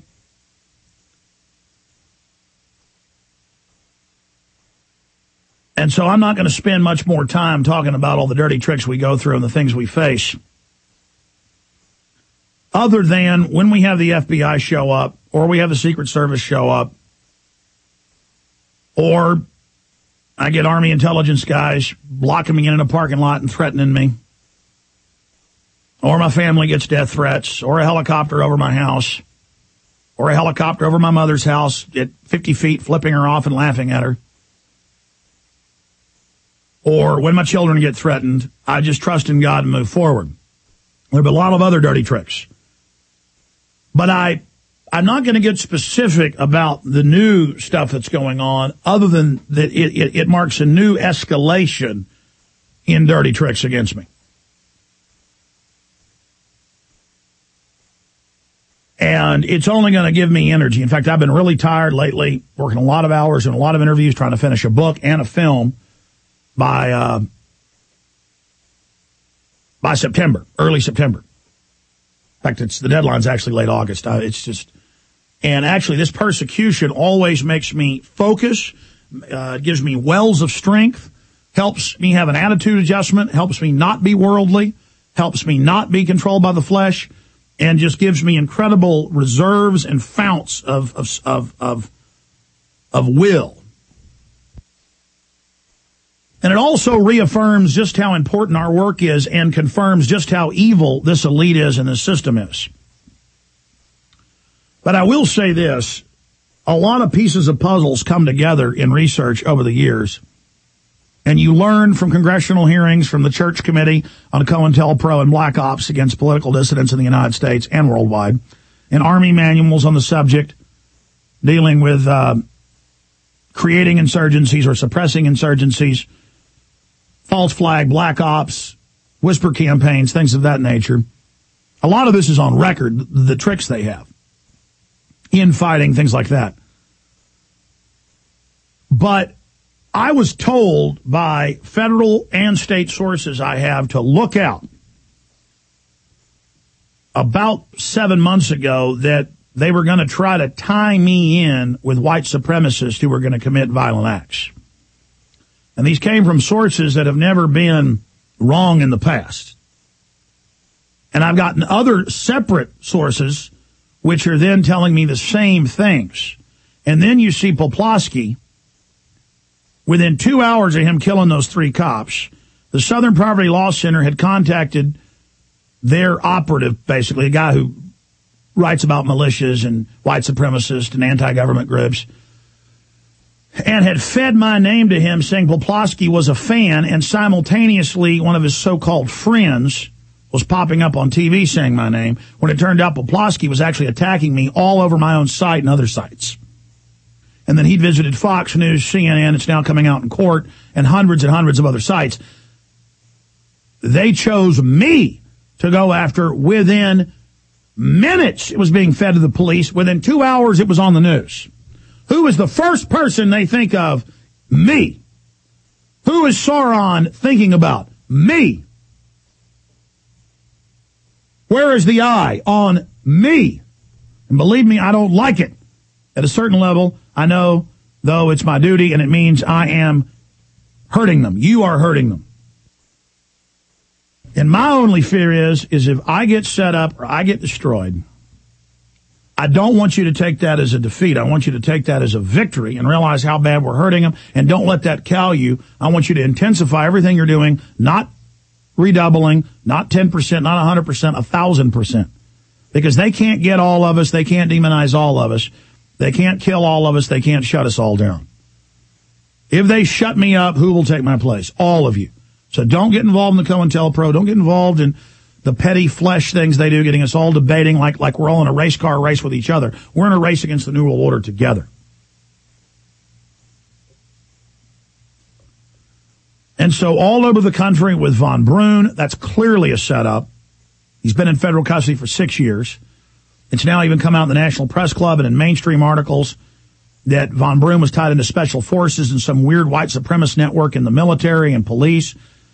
And so I'm not going to spend much more time talking about all the dirty tricks we go through and the things we face, other than when we have the FBI show up, or we have the Secret Service show up, or I get Army intelligence guys blocking me in a parking lot and threatening me, or my family gets death threats, or a helicopter over my house, or a helicopter over my mother's house at 50 feet flipping her off and laughing at her. Or when my children get threatened, I just trust in God and move forward. There have been a lot of other dirty tricks. But I'm not going to get specific about the new stuff that's going on, other than that it marks a new escalation in dirty tricks against me. And it's only going to give me energy. In fact, I've been really tired lately, working a lot of hours and a lot of interviews, trying to finish a book and a film by September, early September. In fact, the deadline's actually late August. And actually this persecution always makes me focus, gives me wells of strength, helps me have an attitude adjustment, helps me not be worldly, helps me not be controlled by the flesh, and just gives me incredible reserves and founts of will. And it also reaffirms just how important our work is and confirms just how evil this elite is and this system is. But I will say this, a lot of pieces of puzzles come together in research over the years. And you learn from congressional hearings, from the Church Committee on COINTELPRO and Black Ops against political dissidents in the United States and worldwide, and Army manuals on the subject dealing with creating insurgencies or suppressing insurgencies, false flag, black ops, whisper campaigns, things of that nature. A lot of this is on record, the tricks they have in fighting, things like that. But I was told by federal and state sources I have to look out about 7 months ago that they were going to try to tie me in with white supremacists who were going to commit violent acts. And these came from sources that have never been wrong in the past. And I've gotten other separate sources which are then telling me the same things. And then you see Poplawski, within 2 hours of him killing those 3 cops, the Southern Poverty Law Center had contacted their operative, basically, a guy who writes about militias and white supremacists and anti-government groups, and had fed my name to him saying Poplawski was a fan, and simultaneously one of his so-called friends was popping up on TV saying my name, when it turned out Poplawski was actually attacking me all over my own site and other sites. And then he'd visited Fox News, CNN, it's now coming out in court, and hundreds of other sites. They chose me to go after. Within minutes it was being fed to the police. Within 2 hours it was on the news. Who is the first person they think of? Me. Who is Sauron thinking about? Me. Where is the eye? On me. And believe me, I don't like it. At a certain level, I know, though, it's my duty, and it means I am hurting them. You are hurting them. And my only fear is if I get set up or I get destroyed, I don't want you to take that as a defeat. I want you to take that as a victory and realize how bad we're hurting them, and don't let that cow you. I want you to intensify everything you're doing, not redoubling, not 10%, not 100%, 1,000%. Because they can't get all of us. They can't demonize all of us. They can't kill all of us. They can't shut us all down. If they shut me up, who will take my place? All of you. So don't get involved in the COINTELPRO. Don't get involved in the petty flesh things they do, getting us all debating like we're all in a race car race with each other. We're in a race against the New World Order together. And so all over the country with Von Brunn, that's clearly a setup. He's been in federal custody for 6 years. It's now even come out in the National Press Club and in mainstream articles that Von Brunn was tied into special forces and some weird white supremacist network in the military and police.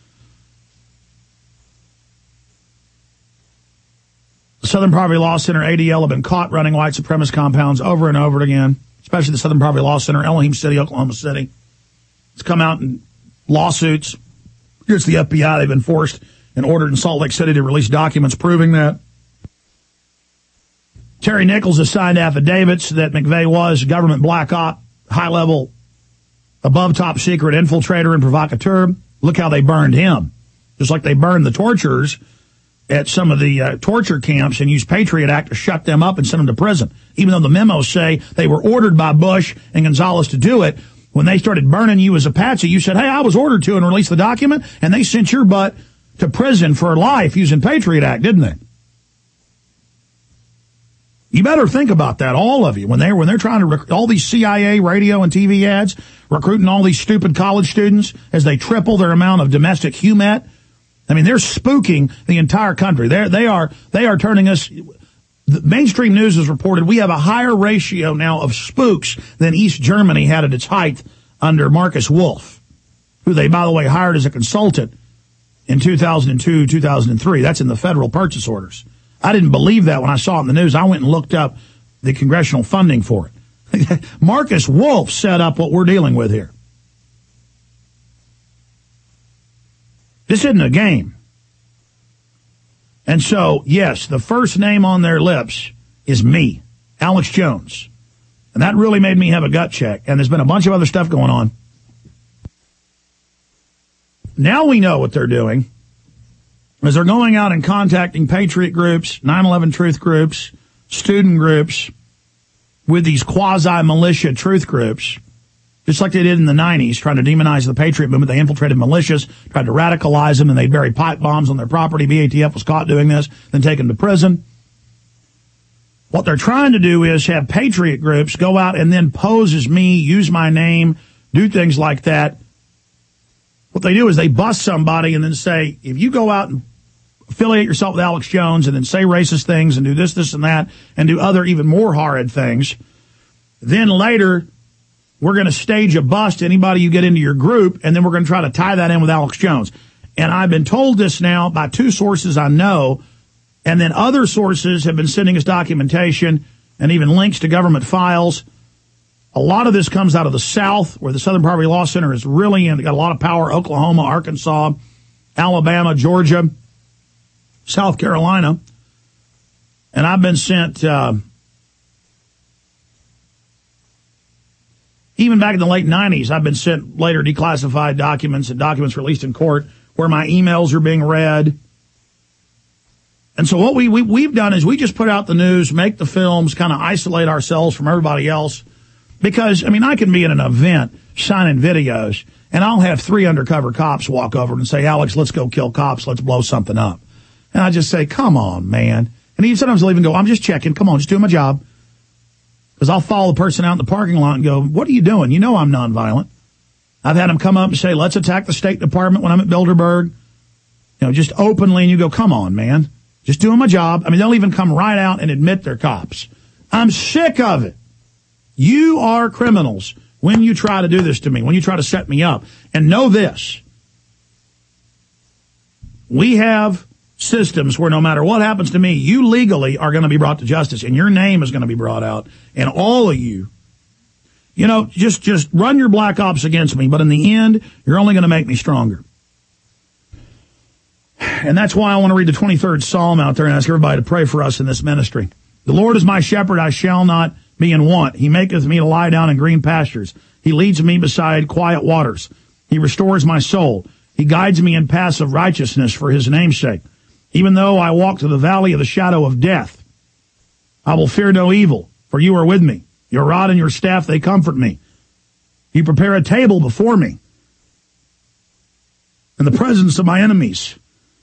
The Southern Poverty Law Center, ADL, have been caught running white supremacist compounds over and over again, especially the Southern Poverty Law Center, Elohim City, Oklahoma City. It's come out in lawsuits. Here's the FBI. They've been forced and ordered in Salt Lake City to release documents proving that. Terry Nichols has signed affidavits that McVeigh was government black op, high-level, above top secret infiltrator and provocateur. Look how they burned him. Just like they burned the torturers at some of the torture camps and used Patriot Act to shut them up and send them to prison. Even though the memos say they were ordered by Bush and Gonzales to do it, when they started burning you as a patsy, you said, hey, I was ordered to, and release the document, and they sent your butt to prison for life using Patriot Act, didn't they? You better think about that, all of you, when they're trying to recruit all these CIA radio and TV ads, recruiting all these stupid college students as they triple their amount of domestic HUMET. I mean, they're spooking the entire country. They are turning us. The mainstream news has reported we have a higher ratio now of spooks than East Germany had at its height under Marcus Wolf, who they, by the way, hired as a consultant in 2002, 2003. That's in the federal purchase orders. I didn't believe that when I saw it in the news. I went and looked up the congressional funding for it. Marcus Wolf set up what we're dealing with here. This isn't a game. And so, yes, the first name on their lips is me, Alex Jones. And that really made me have a gut check. And there's been a bunch of other stuff going on. Now we know what they're doing, is they're going out and contacting patriot groups, 9/11 truth groups, student groups, with these quasi-militia truth groups, just like they did in the 90s, trying to demonize the patriot movement. They infiltrated militias, tried to radicalize them, and they buried pipe bombs on their property. BATF was caught doing this, then taken to prison. What they're trying to do is have patriot groups go out and then pose as me, use my name, do things like that. What they do is they bust somebody and then say, if you go out and affiliate yourself with Alex Jones and then say racist things and do this, this, and that, and do other even more horrid things, then later we're going to stage a bust to anybody you get into your group, and then we're going to try to tie that in with Alex Jones. And I've been told this now by two sources I know, and then other sources have been sending us documentation and even links to government files. A lot of this comes out of the South, where the Southern Poverty Law Center is really in. They got a lot of power. Oklahoma, Arkansas, Alabama, Georgia, South Carolina. And I've been sent, even back in the late 90s, I've been sent later declassified documents and documents released in court where my emails are being read. And so what we've done is we just put out the news, make the films, kind of isolate ourselves from everybody else. Because, I mean, I can be in an event signing videos, and I'll have 3 undercover cops walk over and say, Alex, let's go kill cops. Let's blow something up. And I just say, come on, man. And even sometimes I'll even go, I'm just checking. Come on, just doing my job. Because I'll follow the person out in the parking lot and go, what are you doing? You know I'm nonviolent. I've had them come up and say, let's attack the State Department when I'm at Bilderberg. You know, just openly, and you go, come on, man. Just doing my job. I mean, they'll even come right out and admit they're cops. I'm sick of it. You are criminals when you try to do this to me, when you try to set me up. And know this. We have systems where no matter what happens to me, you legally are going to be brought to justice, and your name is going to be brought out. And all of you, you know, just run your black ops against me. But in the end, you're only going to make me stronger. And that's why I want to read the 23rd Psalm out there and ask everybody to pray for us in this ministry. The Lord is my shepherd, I shall not be in want. He maketh me to lie down in green pastures. He leads me beside quiet waters. He restores my soul. He guides me in paths of righteousness for his name's sake. Even though I walk through the valley of the shadow of death, I will fear no evil, for you are with me. Your rod and your staff, they comfort me. You prepare a table before me in the presence of my enemies.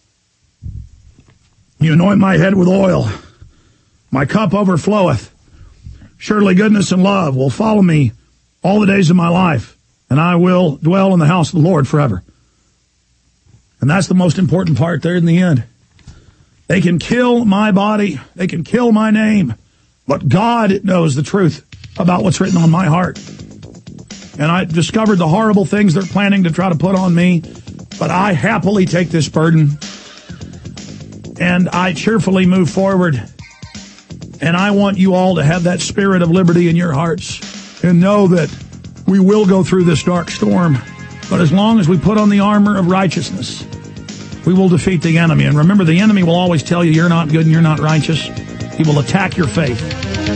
You anoint my head with oil. My cup overfloweth. Surely goodness and love will follow me all the days of my life, and I will dwell in the house of the Lord forever. And that's the most important part there in the end. They can kill my body. They can kill my name. But God knows the truth about what's written on my heart. And I discovered the horrible things they're planning to try to put on me. But I happily take this burden. And I cheerfully move forward. And I want you all to have that spirit of liberty in your hearts. And know that we will go through this dark storm. But as long as we put on the armor of righteousness, we will defeat the enemy. And remember, the enemy will always tell you you're not good and you're not righteous. He will attack your faith.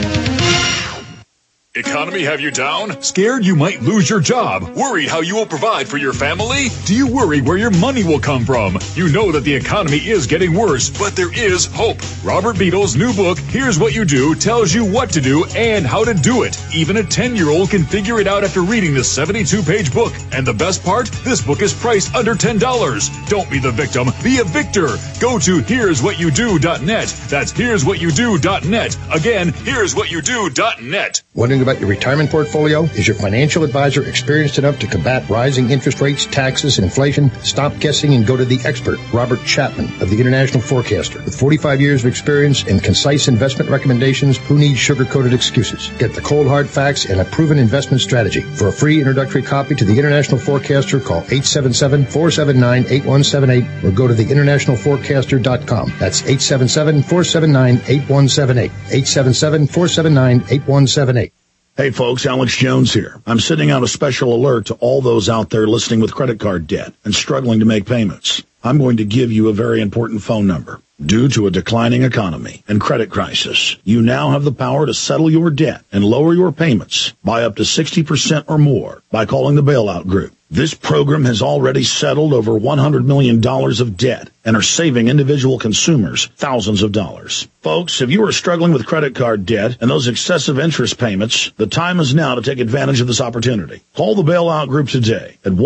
Economy have you down? Scared you might lose your job? Worried how you will provide for your family? Do you worry where your money will come from? You know that the economy is getting worse, but there is hope. Robert Beadle's new book, Here's What You Do, tells you what to do and how to do it. Even a 10-year-old can figure it out after reading this 72-page book. And the best part? This book is priced under $10. Don't be the victim, be a victor. Go to here'swhatyoudo.net. That's here'swhatyoudo.net. Again, here'swhatyoudo.net. Wondering about your retirement portfolio? Is your financial advisor experienced enough to combat rising interest rates, taxes, and inflation? Stop guessing and go to the expert, Robert Chapman of the International Forecaster. With 45 years of experience and concise investment recommendations, who needs sugar-coated excuses? Get the cold hard facts and a proven investment strategy. For a free introductory copy to the International Forecaster, call 877-479-8178 or go to theinternationalforecaster.com. That's 877-479-8178. 877-479-8178. Hey folks, Alex Jones here. I'm sending out a special alert to all those out there listening with credit card debt and struggling to make payments. I'm going to give you a very important phone number. Due to a declining economy and credit crisis, you now have the power to settle your debt and lower your payments by up to 60% or more by calling the Bailout Group. This program has already settled over $100 million of debt and are saving individual consumers thousands of dollars. Folks, if you are struggling with credit card debt and those excessive interest payments, the time is now to take advantage of this opportunity. Call the Bailout Group today at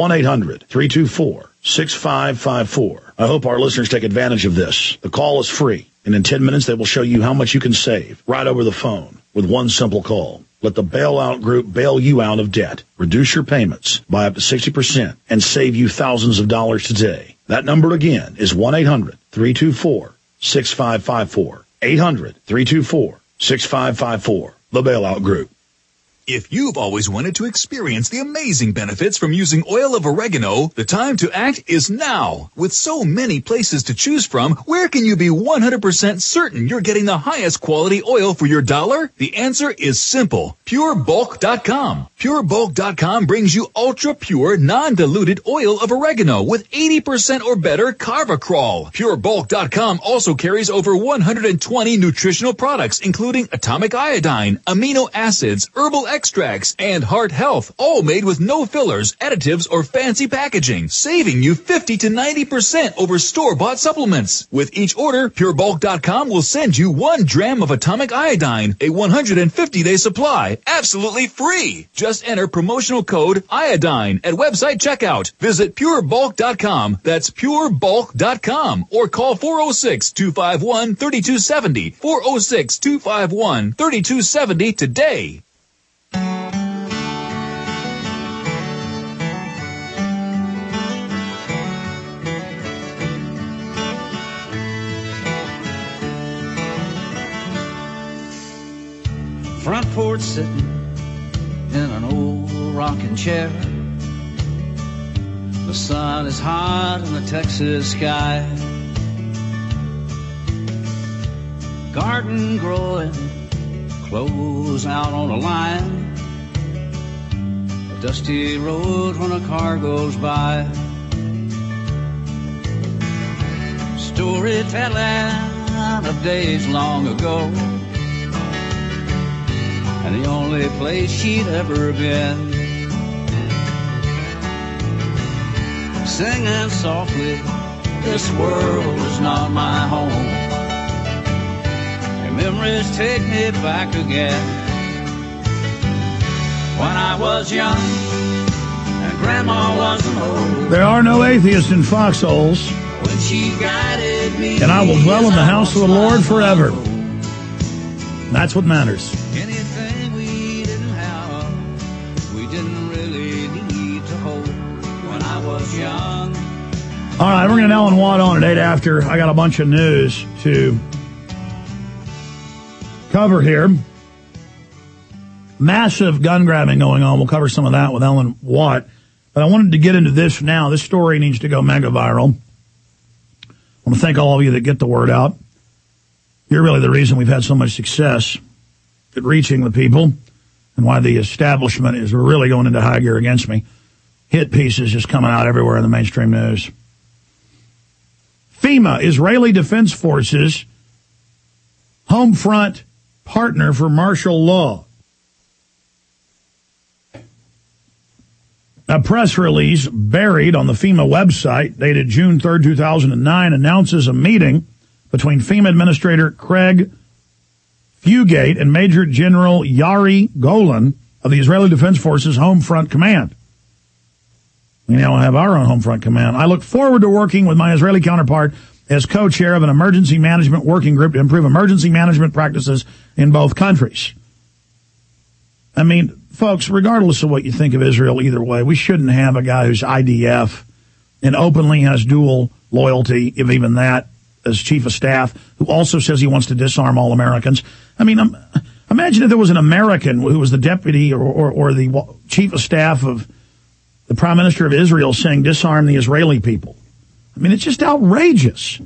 1-800-324-6554. I hope our listeners take advantage of this. The call is free, and in 10 minutes they will show you how much you can save right over the phone with one simple call. Let the Bailout Group bail you out of debt, reduce your payments by up to 60%, and save you thousands of dollars today. That number again is 1-800-324-6554. 800-324-6554. The Bailout Group. If you've always wanted to experience the amazing benefits from using oil of oregano, the time to act is now. With so many places to choose from, where can you be 100% certain you're getting the highest quality oil for your dollar? The answer is simple. PureBulk.com. PureBulk.com brings you ultra-pure, non-diluted oil of oregano with 80% or better Carvacrol. PureBulk.com also carries over 120 nutritional products, including atomic iodine, amino acids, herbal extracts, and heart health, all made with no fillers, additives, or fancy packaging, saving you 50 to 90% over store-bought supplements. With each order, PureBulk.com will send you 1 dram of atomic iodine, a 150-day supply, absolutely free. Just enter promotional code iodine at website checkout. Visit PureBulk.com. That's PureBulk.com. Or call 406-251-3270. 406-251-3270 today. Front porch sitting in an old rocking chair. The sun is hot in the Texas sky. Garden growing, clothes out on a line. A dusty road when a car goes by. Storytelling of days long ago. and the only place she'd ever been. Singing softly, this world is not my home. Your memories take me back again. When I was young and Grandma wasn't old. There are no atheists in foxholes. When she guided me, and I will dwell in the house of the Lord forever. That's what matters. Anything we didn't have, we didn't really need to hold. When I was young. All right, we're going to Ellen Watt on at 8 after. I got a bunch of news to cover here. Massive gun grabbing going on. We'll cover some of that with Ellen Watt. But I wanted to get into this now. This story needs to go mega viral. I want to thank all of you that get the word out. You're really the reason we've had so much success at reaching the people and why the establishment is really going into high gear against me. Hit pieces just coming out everywhere in the mainstream news. FEMA, Israeli Defense Forces, home front partner for martial law. A press release buried on the FEMA website dated June 3rd, 2009 announces a meeting between FEMA Administrator Craig Fugate and Major General Yari Golan of the Israeli Defense Forces Home Front Command. We now have our own Home Front Command. I look forward to working with my Israeli counterpart as co-chair of an emergency management working group to improve emergency management practices in both countries. I mean, folks, regardless of what you think of Israel either way, we shouldn't have a guy who's IDF and openly has dual loyalty, if even that, as chief of staff, who also says he wants to disarm all Americans. I mean, imagine if there was an American who was the deputy or the chief of staff of the Prime Minister of Israel saying disarm the Israeli people. I mean, it's just outrageous.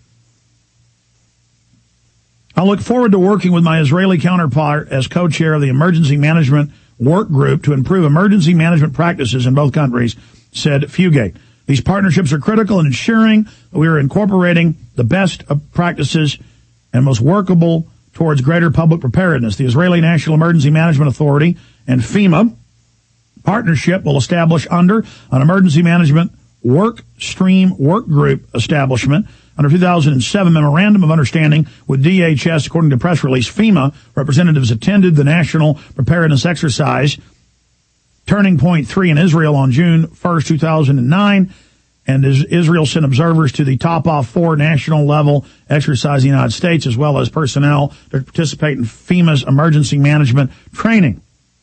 I look forward to working with my Israeli counterpart as co-chair of the Emergency Management Work Group to improve emergency management practices in both countries, said Fugate. These partnerships are critical in ensuring that we are incorporating the best of practices and most workable towards greater public preparedness. The Israeli National Emergency Management Authority and FEMA partnership will establish under an emergency management work stream work group establishment under 2007 memorandum of understanding with DHS. According to press release, FEMA representatives attended the national preparedness exercise Turning Point 3 in Israel on June 1st, 2009. And Israel sent observers to the Top Off 4 national level exercise in the United States, as well as personnel to participate in FEMA's emergency management training.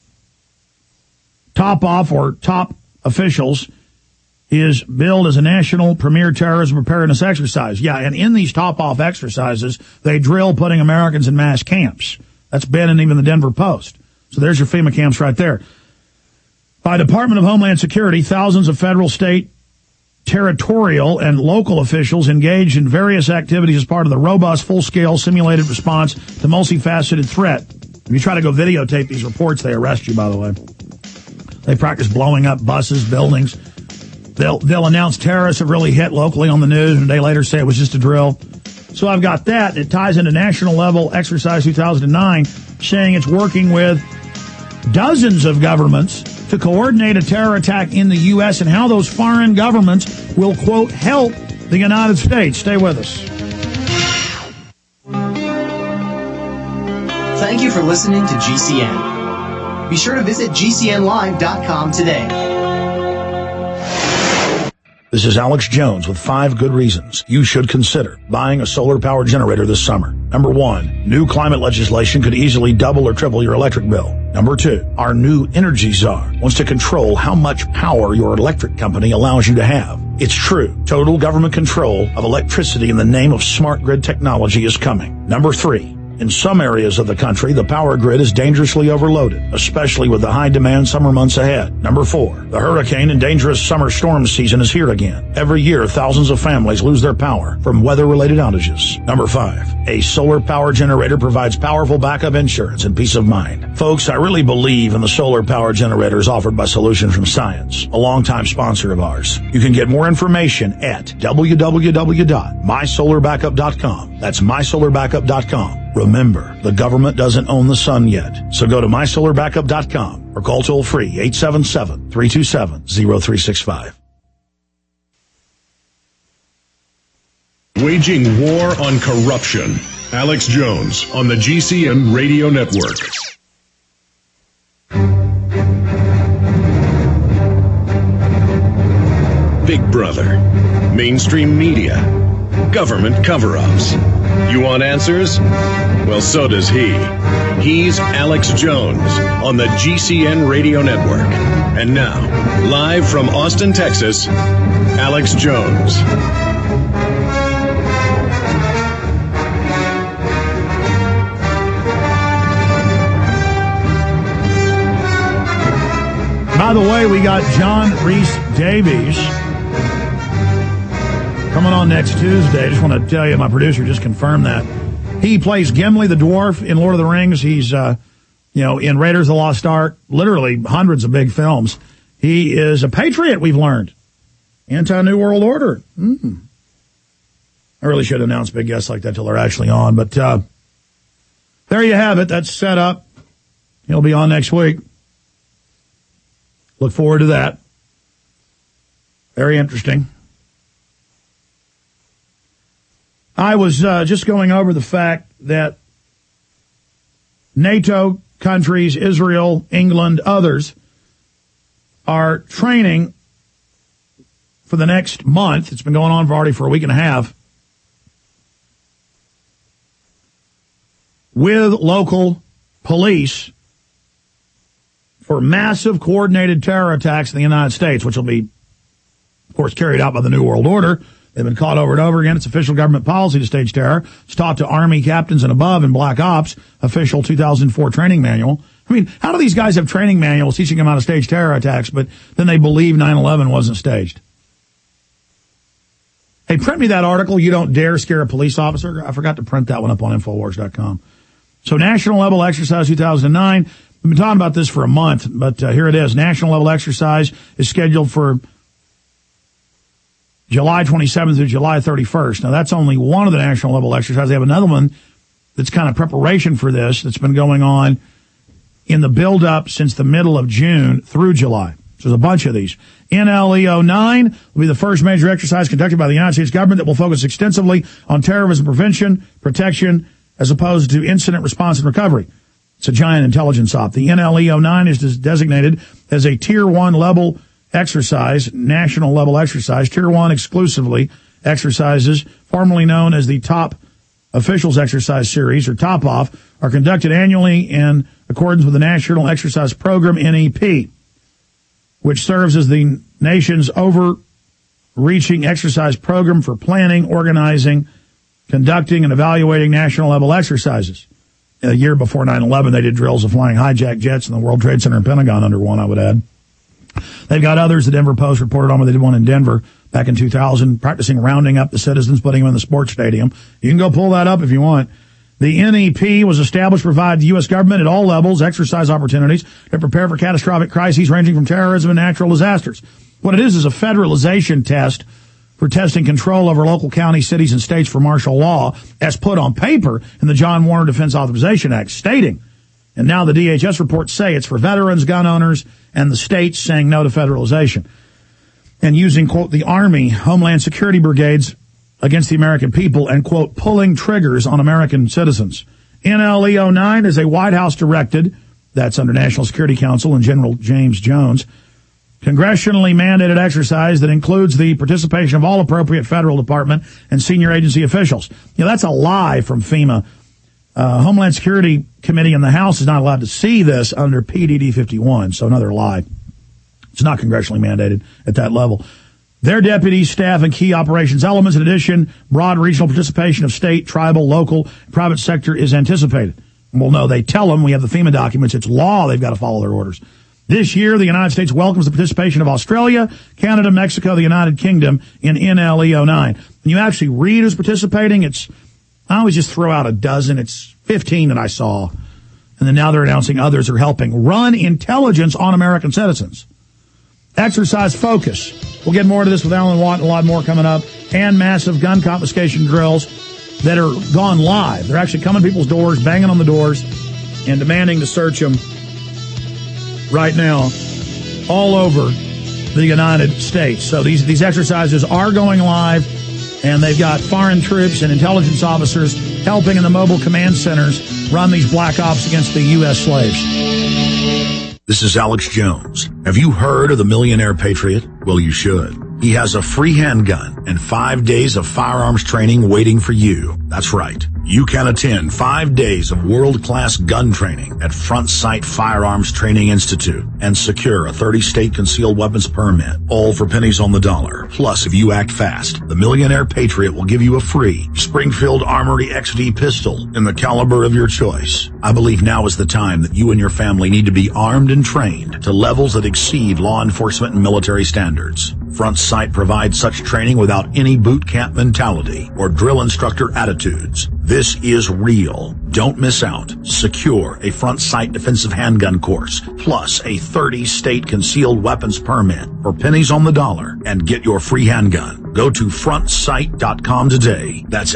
Top Off, or top officials, is billed as a national premier terrorism preparedness exercise. Yeah, and in these Top Off exercises, they drill putting Americans in mass camps. That's been in even the Denver Post. So there's your FEMA camps right there. By Department of Homeland Security, thousands of federal, state, territorial, and local officials engaged in various activities as part of the robust, full-scale, simulated response to multifaceted threat. If you try to go videotape these reports, they arrest you, by the way. They practice blowing up buses, buildings. They'll announce terrorists have really hit locally on the news, and a day later say it was just a drill. So I've got that. It ties into national level exercise 2009, saying it's working with dozens of governments to coordinate a terror attack in the U.S. and how those foreign governments will, quote, help the United States. Stay with us. Thank you for listening to GCN. Be sure to visit GCNlive.com today. This is Alex Jones with 5 good reasons you should consider buying a solar power generator this summer. Number 1, new climate legislation could easily double or triple your electric bill. Number 2, our new energy czar wants to control how much power your electric company allows you to have. It's true. Total government control of electricity in the name of smart grid technology is coming. Number 3, in some areas of the country, the power grid is dangerously overloaded, especially with the high-demand summer months ahead. Number 4, the hurricane and dangerous summer storm season is here again. Every year, thousands of families lose their power from weather-related outages. Number 5, a solar power generator provides powerful backup insurance and peace of mind. Folks, I really believe in the solar power generators offered by Solutions from Science, a longtime sponsor of ours. You can get more information at www.mysolarbackup.com. That's mysolarbackup.com. Remember, the government doesn't own the sun yet. So go to mysolarbackup.com or call toll-free 877-327-0365. Waging war on corruption. Alex Jones on the GCN Radio Network. Big Brother. Mainstream media. Government cover-ups. You want answers? Well, so does he. He's Alex Jones on the GCN Radio Network. And now, live from Austin, Texas, Alex Jones. By the way, we got John Rhys Davies coming on next Tuesday. I just want to tell you, my producer just confirmed that. He plays Gimli the Dwarf in Lord of the Rings. He's, in Raiders of the Lost Ark, literally hundreds of big films. He is a patriot, we've learned. Anti-New World Order. I really should announce big guests like that till they're actually on. But there you have it. That's set up. He'll be on next week. Look forward to that. Very interesting. I was just going over the fact that NATO countries, Israel, England, others, are training for the next month. It's been going on already for a week and a half with local police for massive coordinated terror attacks in the United States, which will be, of course, carried out by the New World Order. They've been caught over and over again. It's official government policy to stage terror. It's taught to Army captains and above in Black Ops, official 2004 training manual. I mean, how do these guys have training manuals teaching them how to stage terror attacks, but then they believe 9/11 wasn't staged? Hey, print me that article, You Don't Dare Scare a Police Officer. I forgot to print that one up on Infowars.com. So National Level Exercise 2009. We've been talking about this for a month, but here it is. National Level Exercise is scheduled for July 27th through July 31st. Now, that's only one of the national level exercises. They have another one that's kind of preparation for this that's been going on in the build-up since the middle of June through July. So there's a bunch of these. NLEO-9 will be the first major exercise conducted by the United States government that will focus extensively on terrorism prevention, protection, as opposed to incident response and recovery. It's a giant intelligence op. The NLEO-9 is designated as a Tier 1 level exercise, national level exercise. Tier 1 exclusively exercises, formerly known as the Top Officials Exercise Series, or Top-Off, are conducted annually in accordance with the National Exercise Program, NEP, which serves as the nation's overreaching exercise program for planning, organizing, conducting, and evaluating national level exercises. A year before 9/11, they did drills of flying hijacked jets in the World Trade Center and Pentagon under one, I would add. They've got others. The Denver Post reported on, but they did one in Denver back in 2000, practicing rounding up the citizens, putting them in the sports stadium. You can go pull that up if you want. The NEP was established to provide the U.S. government at all levels exercise opportunities to prepare for catastrophic crises ranging from terrorism and natural disasters. What it is a federalization test for testing control over local counties, cities, and states for martial law, as put on paper in the John Warner Defense Authorization Act, stating, and now the DHS reports say it's for veterans, gun owners, and the states saying no to federalization, and using, quote, the Army, Homeland Security brigades against the American people, and, quote, pulling triggers on American citizens. NLEO-9 is a White House directed, that's under National Security Council and General James Jones, congressionally mandated exercise that includes the participation of all appropriate federal department and senior agency officials. You know, that's a lie from FEMA. Homeland Security Committee in the House is not allowed to see this under PDD 51, so another lie. It's not congressionally mandated at that level. Their deputies, staff, and key operations elements. In addition, broad regional participation of state, tribal, local, private sector is anticipated. Well, no, they tell them, we have the FEMA documents, it's law, they've got to follow their orders. This year, the United States welcomes the participation of Australia, Canada, Mexico, the United Kingdom in NLEO-9. When you actually read who's participating, I always just throw out a dozen. It's 15 that I saw. And then now they're announcing others are helping run intelligence on American citizens. Exercise focus. We'll get more into this with Alan Watt and a lot more coming up. And massive gun confiscation drills that are gone live. They're actually coming to people's doors, banging on the doors, and demanding to search them right now all over the United States. So these exercises are going live, and they've got foreign troops and intelligence officers helping in the mobile command centers run these black ops against the U.S. slaves. This is Alex Jones. Have you heard of the Millionaire Patriot? Well, you should. He has a free handgun and 5 days of firearms training waiting for you. That's right. You can attend 5 days of world-class gun training at Front Sight Firearms Training Institute and secure a 30-state concealed weapons permit, all for pennies on the dollar. Plus, if you act fast, the Millionaire Patriot will give you a free Springfield Armory XD pistol in the caliber of your choice. I believe now is the time that you and your family need to be armed and trained to levels that exceed law enforcement and military standards. Front Sight provides such training without any boot camp mentality or drill instructor attitudes. This is real. Don't miss out. Secure a Front Sight defensive handgun course, plus a 30-state concealed weapons permit for pennies on the dollar, and get your free handgun. Go to frontsight.com today. That's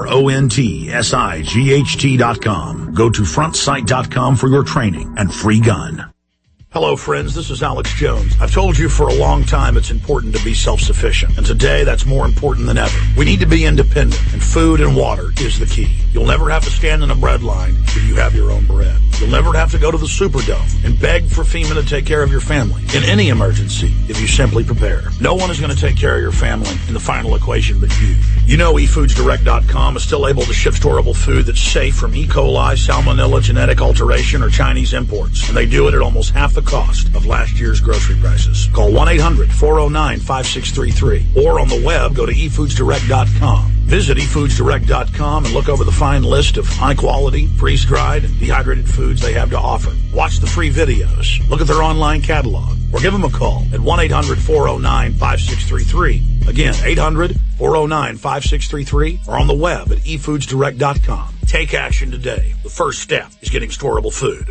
FRONTSIGHT.com. Go to frontsight.com for your training and free gun. Hello, friends. This is Alex Jones. I've told you for a long time it's important to be self-sufficient, and today that's more important than ever. We need to be independent, and food and water is the key. You'll never have to stand in a bread line if you have your own bread. You'll never have to go to the Superdome and beg for FEMA to take care of your family in any emergency if you simply prepare. No one is going to take care of your family in the final equation but you. You know eFoodsDirect.com is still able to ship storable food that's safe from E. coli, salmonella, genetic alteration, or Chinese imports, and they do it at almost half the cost of last year's grocery prices. Call 1-800-409-5633 or on the web, go to eFoodsDirect.com. Visit eFoodsDirect.com and look over the fine list of high-quality, freeze-dried, and dehydrated foods they have to offer. Watch the free videos, look at their online catalog, or give them a call at 1-800-409-5633. Again, 800-409-5633 or on the web at eFoodsDirect.com. Take action today. The first step is getting storable food.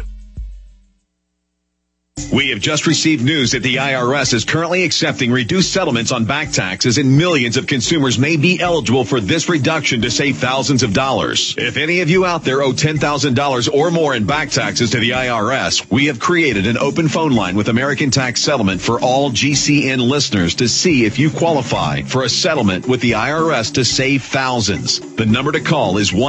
We have just received news that the IRS is currently accepting reduced settlements on back taxes, and millions of consumers may be eligible for this reduction to save thousands of dollars. If any of you out there owe $10,000 or more in back taxes to the IRS, we have created an open phone line with American Tax Settlement for all GCN listeners to see if you qualify for a settlement with the IRS to save thousands. The number to call is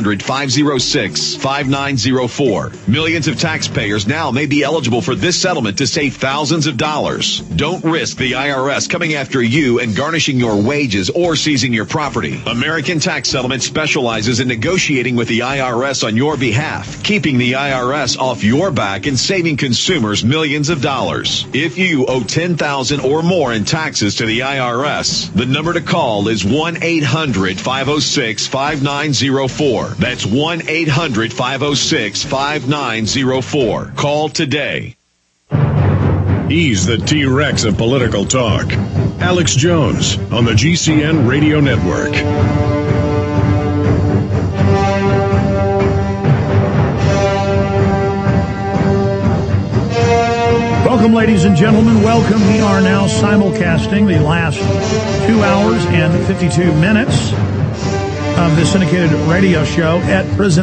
1-800-506-5904. Millions of taxpayers now may be eligible for this settlement to save thousands of dollars. Don't risk the IRS coming after you and garnishing your wages or seizing your property. American Tax Settlement specializes in negotiating with the IRS on your behalf, keeping the IRS off your back and saving consumers millions of dollars. If you owe $10,000 or more in taxes to the IRS, the number to call is 1-800-506-5904. That's 1-800-506-5904. Call today. He's the T-Rex of political talk. Alex Jones on the GCN Radio Network. Welcome, ladies and gentlemen. Welcome. We are now simulcasting the last 2 hours and 52 minutes of the syndicated radio show at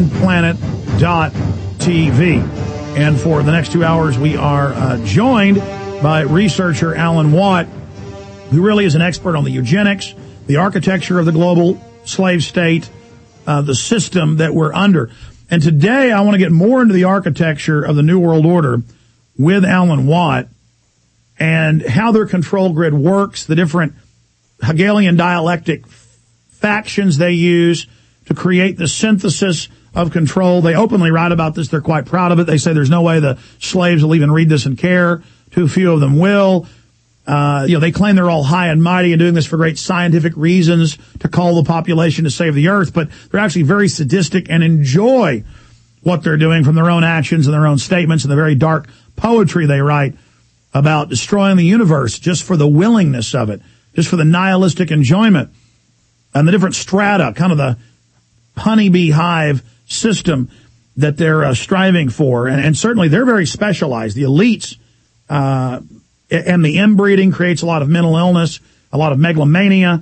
prisonplanet.tv. And for the next 2 hours, we are joined by researcher Alan Watt, who really is an expert on the eugenics, the architecture of the global slave state, the system that we're under. And today I want to get more into the architecture of the New World Order with Alan Watt and how their control grid works, the different Hegelian dialectic factions they use to create the synthesis of control. They openly write about this. They're quite proud of it. They say there's no way the slaves will even read this and care. Too few of them will. They claim they're all high and mighty and doing this for great scientific reasons to call the population to save the earth, but they're actually very sadistic and enjoy what they're doing from their own actions and their own statements and the very dark poetry they write about destroying the universe just for the willingness of it, just for the nihilistic enjoyment and the different strata, kind of the honeybee hive system that they're striving for. And certainly they're very specialized. The elites and the inbreeding creates a lot of mental illness, a lot of megalomania.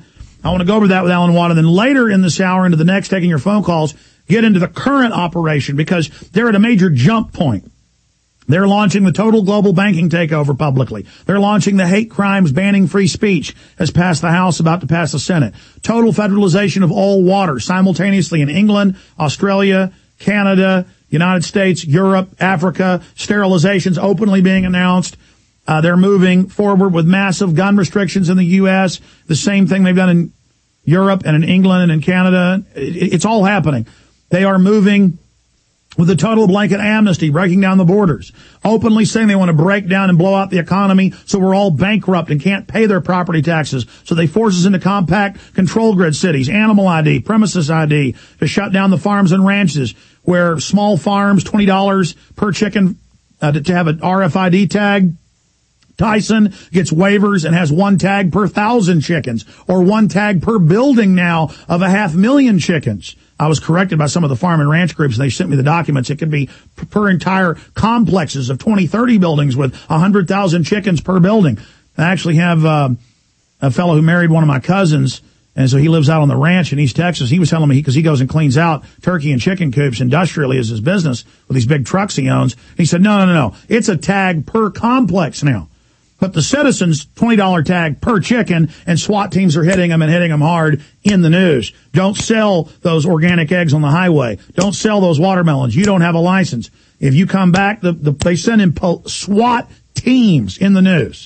I want to go over that with Alan Watt, and then later in this hour, into the next, taking your phone calls, get into the current operation, because they're at a major jump point. They're launching the total global banking takeover publicly. They're launching the hate crimes banning free speech, has passed the House, about to pass the Senate. Total federalization of all water simultaneously in England, Australia, Canada, United States, Europe, Africa. Sterilizations openly being announced. They're moving forward with massive gun restrictions in the U.S. The same thing they've done in Europe and in England and in Canada. It's all happening. They are moving with a total blanket amnesty, breaking down the borders, openly saying they want to break down and blow out the economy so we're all bankrupt and can't pay their property taxes. So they force us into compact control grid cities, animal ID, premises ID, to shut down the farms and ranches where small farms, $20 per chicken to have an RFID tag. Tyson gets waivers and has one tag per 1,000 chickens, or one tag per building now of 500,000 chickens. I was corrected by some of the farm and ranch groups, and they sent me the documents. It could be per entire complexes of 20, 30 buildings with 100,000 chickens per building. I actually have a fellow who married one of my cousins, and so he lives out on the ranch in East Texas. He was telling me, because he goes and cleans out turkey and chicken coops industrially as his business with these big trucks he owns. He said, no. It's a tag per complex now. But the citizens, $20 tag per chicken, and SWAT teams are hitting them hard in the news. Don't sell those organic eggs on the highway. Don't sell those watermelons. You don't have a license. If you come back, they send in SWAT teams in the news.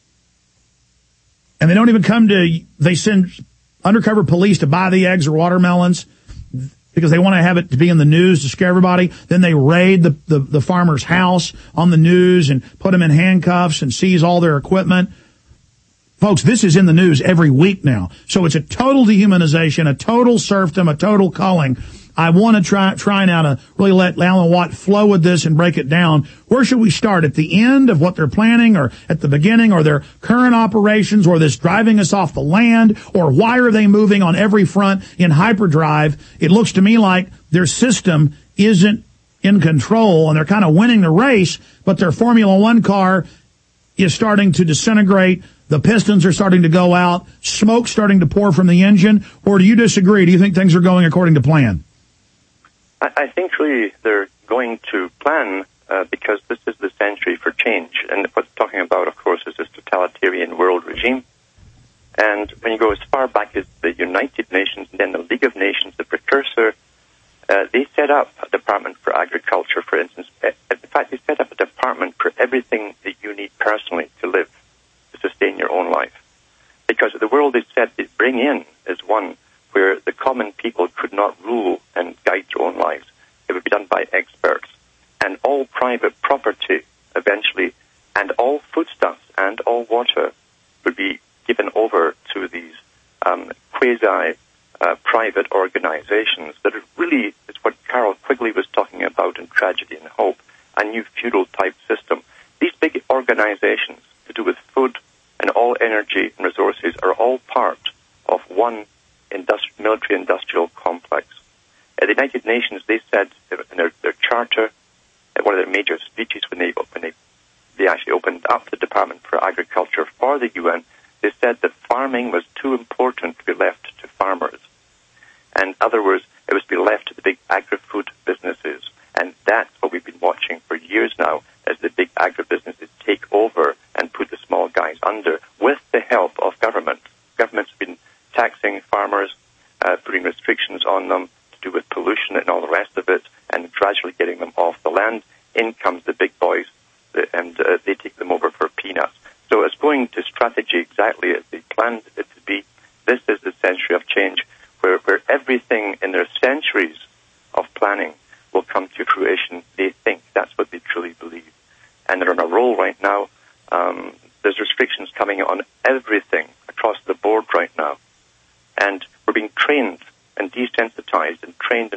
And they don't even they send undercover police to buy the eggs or watermelons because they want to have it to be in the news to scare everybody. Then they raid the farmer's house on the news and put them in handcuffs and seize all their equipment. Folks, this is in the news every week now. So it's a total dehumanization, a total serfdom, a total culling. I want to try now to really let Alan Watt flow with this and break it down. Where should we start? At the end of what they're planning, or at the beginning, or their current operations, or this driving us off the land, or why are they moving on every front in hyperdrive? It looks to me like their system isn't in control, and they're kind of winning the race, but their Formula One car is starting to disintegrate. The pistons are starting to go out. Smoke starting to pour from the engine. Or do you disagree? Do you think things are going according to plan? I think really they're going to plan because this is the century for change. And what they're talking about, of course, is this totalitarian world regime. And when you go as far back as the United Nations and then the League of Nations, the precursor, they set up a department for agriculture, for instance. In fact, they set up a department for everything that you need personally to live, to sustain your own life. Because the world they said they bring in is one where the common people could not rule and guide your own lives. It would be done by experts. And all private property, eventually, and all foodstuffs and all water would be given over to these quasi-private organizations that are really, is what Carol Quigley was talking about in Tragedy and Hope, a new feudal-type system. These big organizations to do with food and all energy and resources are all part of one military-industrial complex. At the United Nations, they said in their charter, one of their major speeches when they actually opened up the Department for Agriculture for the UN, they said that farming was too important to be left to farmers. And in other words, it was to be left to the big agri-food businesses. And that's what we've been watching for years now, as the big agribusinesses take over and put the small guys under with the help of government. Governments have been taxing farmers, putting restrictions on them to do with pollution and all the rest of it, and gradually getting them off the land. In comes the big boys, and they take them over for peanuts. So it's going to strategy exactly as they planned it to be. This is the century of change, where everything in their centuries of planning will come to fruition. They think that's what they truly believe. And they're on a roll right now. There's restrictions coming on everything across the board right now. And we're being trained and desensitized and trained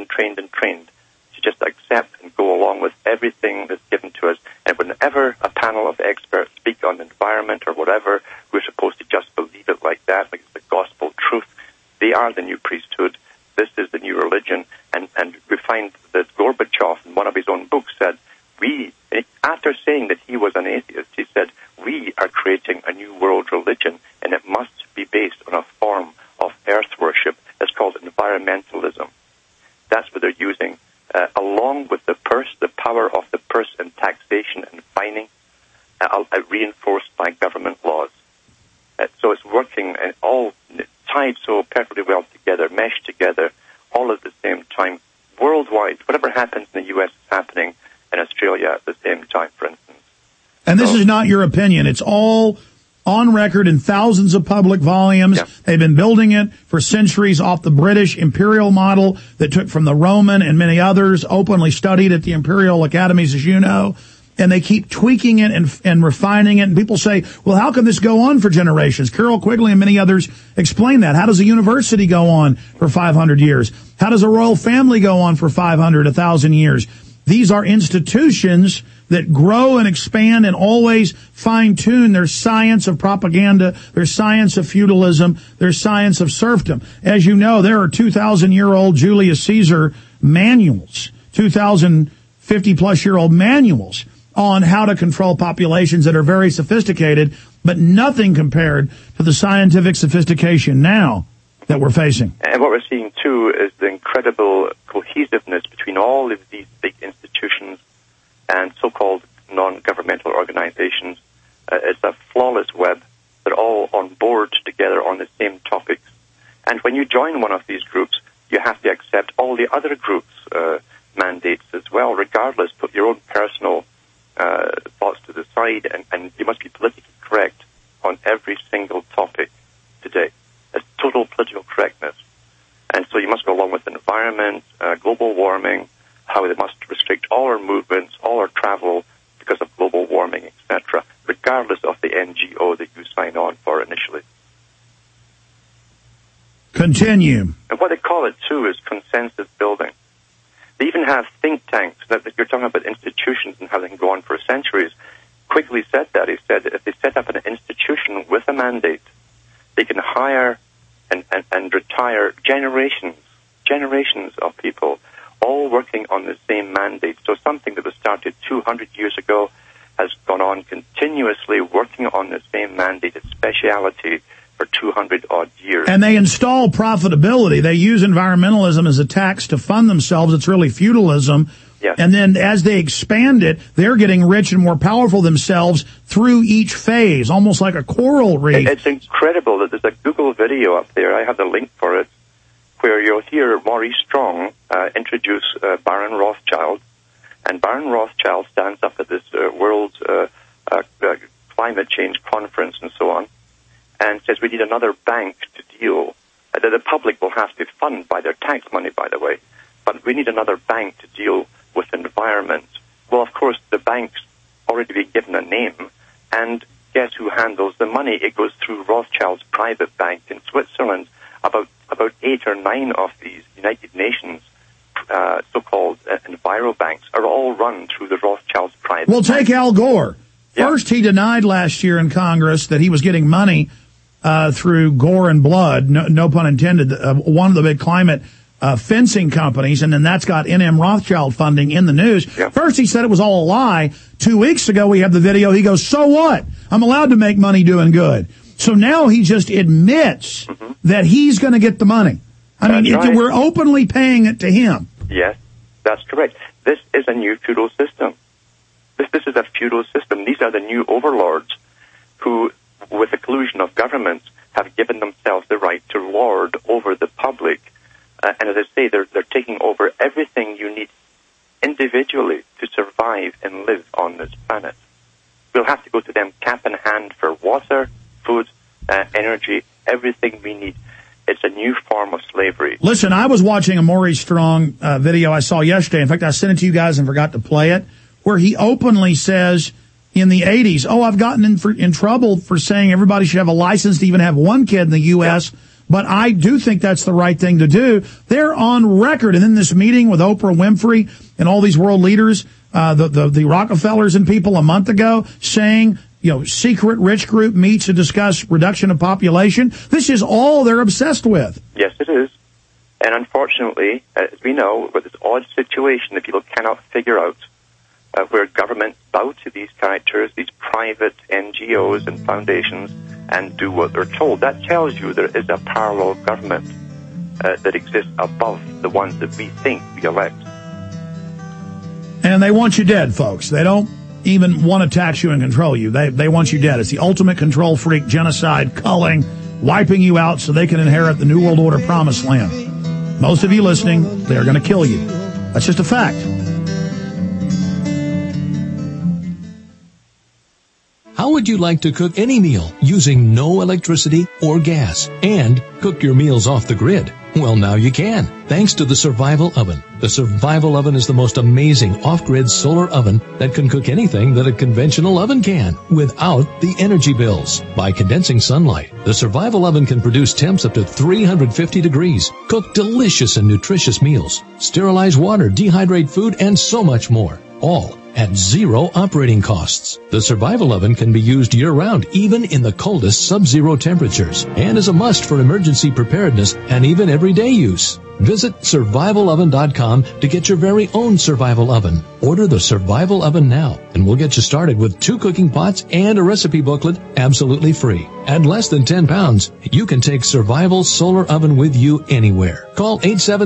to just accept and go along with everything that's given to us. And whenever a panel of experts speak on the environment or whatever, we're supposed to just believe it like that, like it's the gospel truth. They are the new priesthood. This is the new religion. And we find that Gorbachev, in one of his own books, said, after saying that he was an atheist, he said, we are creating a new world religion, and it must be based on a form of earth reinforced by government laws. So it's working and all tied so perfectly well together, meshed together, all at the same time, worldwide. Whatever happens in the U.S. is happening in Australia at the same time, for instance. And this is not your opinion. It's all on record in thousands of public volumes. Yeah. They've been building it for centuries off the British imperial model that took from the Roman and many others, openly studied at the imperial academies, as you know. And they keep tweaking it and refining it. And people say, well, how can this go on for generations? Carroll Quigley and many others explain that. How does a university go on for 500 years? How does a royal family go on for 500, 1,000 years? These are institutions that grow and expand and always fine-tune their science of propaganda, their science of feudalism, their science of serfdom. As you know, there are 2,000-year-old Julius Caesar manuals, 2,050-plus-year-old manuals on how to control populations that are very sophisticated, but nothing compared to the scientific sophistication now that we're facing. And what we're seeing, too, is the incredible cohesiveness between all of these big institutions and so-called non-governmental organizations. It's a flawless web. They're all on board together on the same topics. And when you join one of these groups, you have to accept all the other groups' mandates as well, regardless. Put your own personal thoughts to the side, and you must be politically correct on every single topic today. It's total political correctness. And so you must go along with the environment, global warming, how they must restrict all our movements, all our travel because of global warming, etc., regardless of the NGO that you sign on for initially. Continue. And what they call it, too, is consensus building. They even have think tanks. That you're talking about institutions and how they can go on for centuries. Quigley said that. He said that if they set up an institution with a mandate, they can hire and retire generations of people, all working on the same mandate. So something that was started 200 years ago has gone on continuously working on the same mandate, its speciality, for 200-odd years. And they install profitability. They use environmentalism as a tax to fund themselves. It's really feudalism. Yes. And then as they expand it, they're getting rich and more powerful themselves through each phase, almost like a coral reef. It's incredible that there's a Google video up there. I have the link for it, where you'll hear Maurice Strong introduce Baron Rothschild. And Baron Rothschild stands up at this World Climate Change Conference and so on, and says we need another bank to deal. That the public will have to fund by their tax money, by the way, but we need another bank to deal with environment. Well, of course, the bank's already been given a name, and guess who handles the money? It goes through Rothschild's private bank in Switzerland. About 8 or 9 of these United Nations so-called enviro banks are all run through the Rothschild's private Well, bank. take Al Gore. First, he denied last year in Congress that he was getting money through Gore and Blood, no pun intended, one of the big climate fencing companies, and then that's got NM Rothschild funding in the news. Yep. First, he said it was all a lie. 2 weeks ago, we have the video. He goes, so what? I'm allowed to make money doing good. So now he just admits that he's going to get the money. We're openly paying it to him. Yes, that's correct. This is a new feudal system. This is a feudal system. These are the new overlords who, with the collusion of governments, have given themselves the right to lord over the public. And as I say, they're taking over everything you need individually to survive and live on this planet. We'll have to go to them cap in hand for water, food, energy, everything we need. It's a new form of slavery. Listen, I was watching a Maurice Strong video I saw yesterday. In fact, I sent it to you guys and forgot to play it, where he openly says in the 80s, I've gotten in trouble for saying everybody should have a license to even have one kid in the U.S., but I do think that's the right thing to do. They're on record. And in this meeting with Oprah Winfrey and all these world leaders, the Rockefellers and people a month ago saying, secret rich group meets to discuss reduction of population. This is all they're obsessed with. Yes, it is. And unfortunately, as we know, with this odd situation that people cannot figure out, where governments bow to these characters, these private NGOs and foundations, and do what they're told. That tells you there is a parallel government that exists above the ones that we think we elect. And they want you dead, folks. They don't even want to tax you and control you. They want you dead. It's the ultimate control freak, genocide, culling, wiping you out so they can inherit the New World Order promised land. Most of you listening, they're going to kill you. That's just a fact. How would you like to cook any meal using no electricity or gas and cook your meals off the grid? Well, now you can, thanks to the Survival Oven. The Survival Oven is the most amazing off-grid solar oven that can cook anything that a conventional oven can without the energy bills. By condensing sunlight, the Survival Oven can produce temps up to 350 degrees, cook delicious and nutritious meals, sterilize water, dehydrate food, and so much more. All at zero operating costs. The Survival Oven can be used year-round, even in the coldest sub-zero temperatures, and is a must for emergency preparedness and even everyday use. Visit survivaloven.com to get your very own Survival Oven. Order the Survival Oven now, and we'll get you started with 2 cooking pots and a recipe booklet absolutely free. At less than 10 pounds, you can take Survival Solar Oven with you anywhere. Call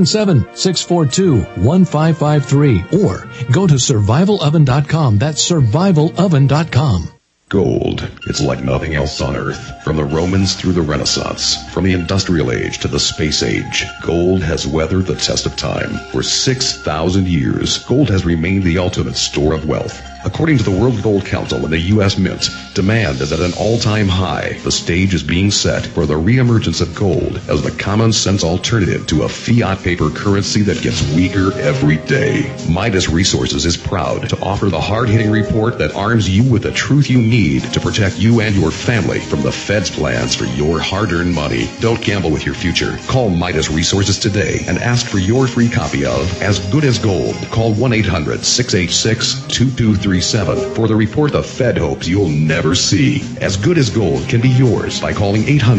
877-642-1553 or go to survivaloven.com. That's survivaloven.com. Gold. It's like nothing else on Earth. From the Romans through the Renaissance, from the Industrial Age to the Space Age, gold has weathered the test of time. For 6,000 years, gold has remained the ultimate store of wealth. According to the World Gold Council and the U.S. Mint, demand is at an all-time high. The stage is being set for the reemergence of gold as the common-sense alternative to a fiat paper currency that gets weaker every day. Midas Resources is proud to offer the hard-hitting report that arms you with the truth you need to protect you and your family from the Fed's plans for your hard-earned money. Don't gamble with your future. Call Midas Resources today and ask for your free copy of As Good as Gold. Call 1-800-686-2237 for the report the Fed hopes you'll never see. As Good as Gold can be yours by calling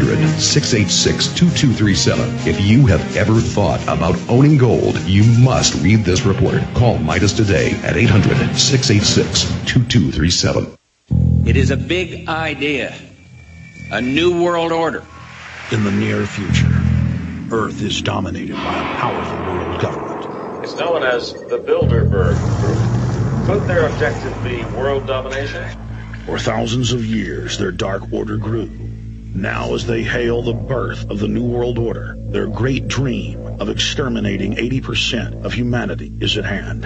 800-686-2237. If you have ever thought about owning gold, you must read this report. Call Midas today at 800-686-2237. It is a big idea, a new world order. In the near future, Earth is dominated by a powerful world government. It's known as the Bilderberg Group. Could their objective be world domination? For thousands of years, their dark order grew. Now, as they hail the birth of the New World Order, their great dream of exterminating 80% of humanity is at hand.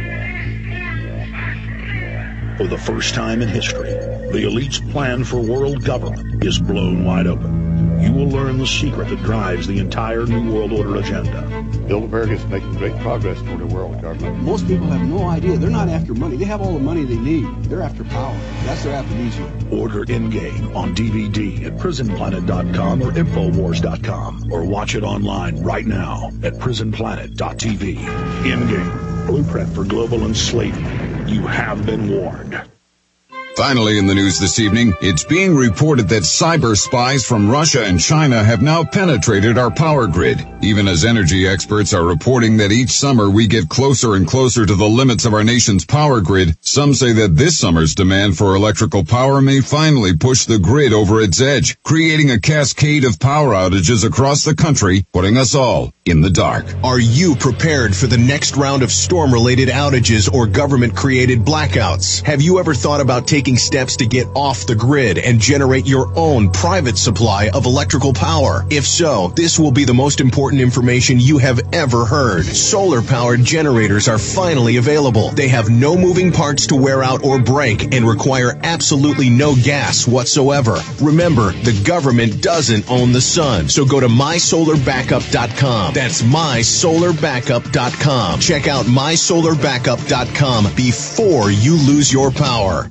For the first time in history, the elite's plan for world government is blown wide open. You will learn the secret that drives the entire New World Order agenda. Bilderberg is making great progress toward a world government. Most people have no idea. They're not after money. They have all the money they need. They're after power. That's their aphrodisiac. Order Endgame on DVD at prisonplanet.com or Infowars.com, or watch it online right now at prisonplanet.tv. Endgame, blueprint for global enslavement. You have been warned. Finally in the news this evening, it's being reported that cyber spies from Russia and China have now penetrated our power grid. Even as energy experts are reporting that each summer we get closer and closer to the limits of our nation's power grid, some say that this summer's demand for electrical power may finally push the grid over its edge, creating a cascade of power outages across the country, putting us all in the dark. Are you prepared for the next round of storm-related outages or government-created blackouts? Have you ever thought about taking steps to get off the grid and generate your own private supply of electrical power? If so, this will be the most important information you have ever heard. Solar-powered generators are finally available. They have no moving parts to wear out or break and require absolutely no gas whatsoever. Remember, the government doesn't own the sun, so go to mysolarbackup.com. That's mysolarbackup.com. Check out mysolarbackup.com before you lose your power.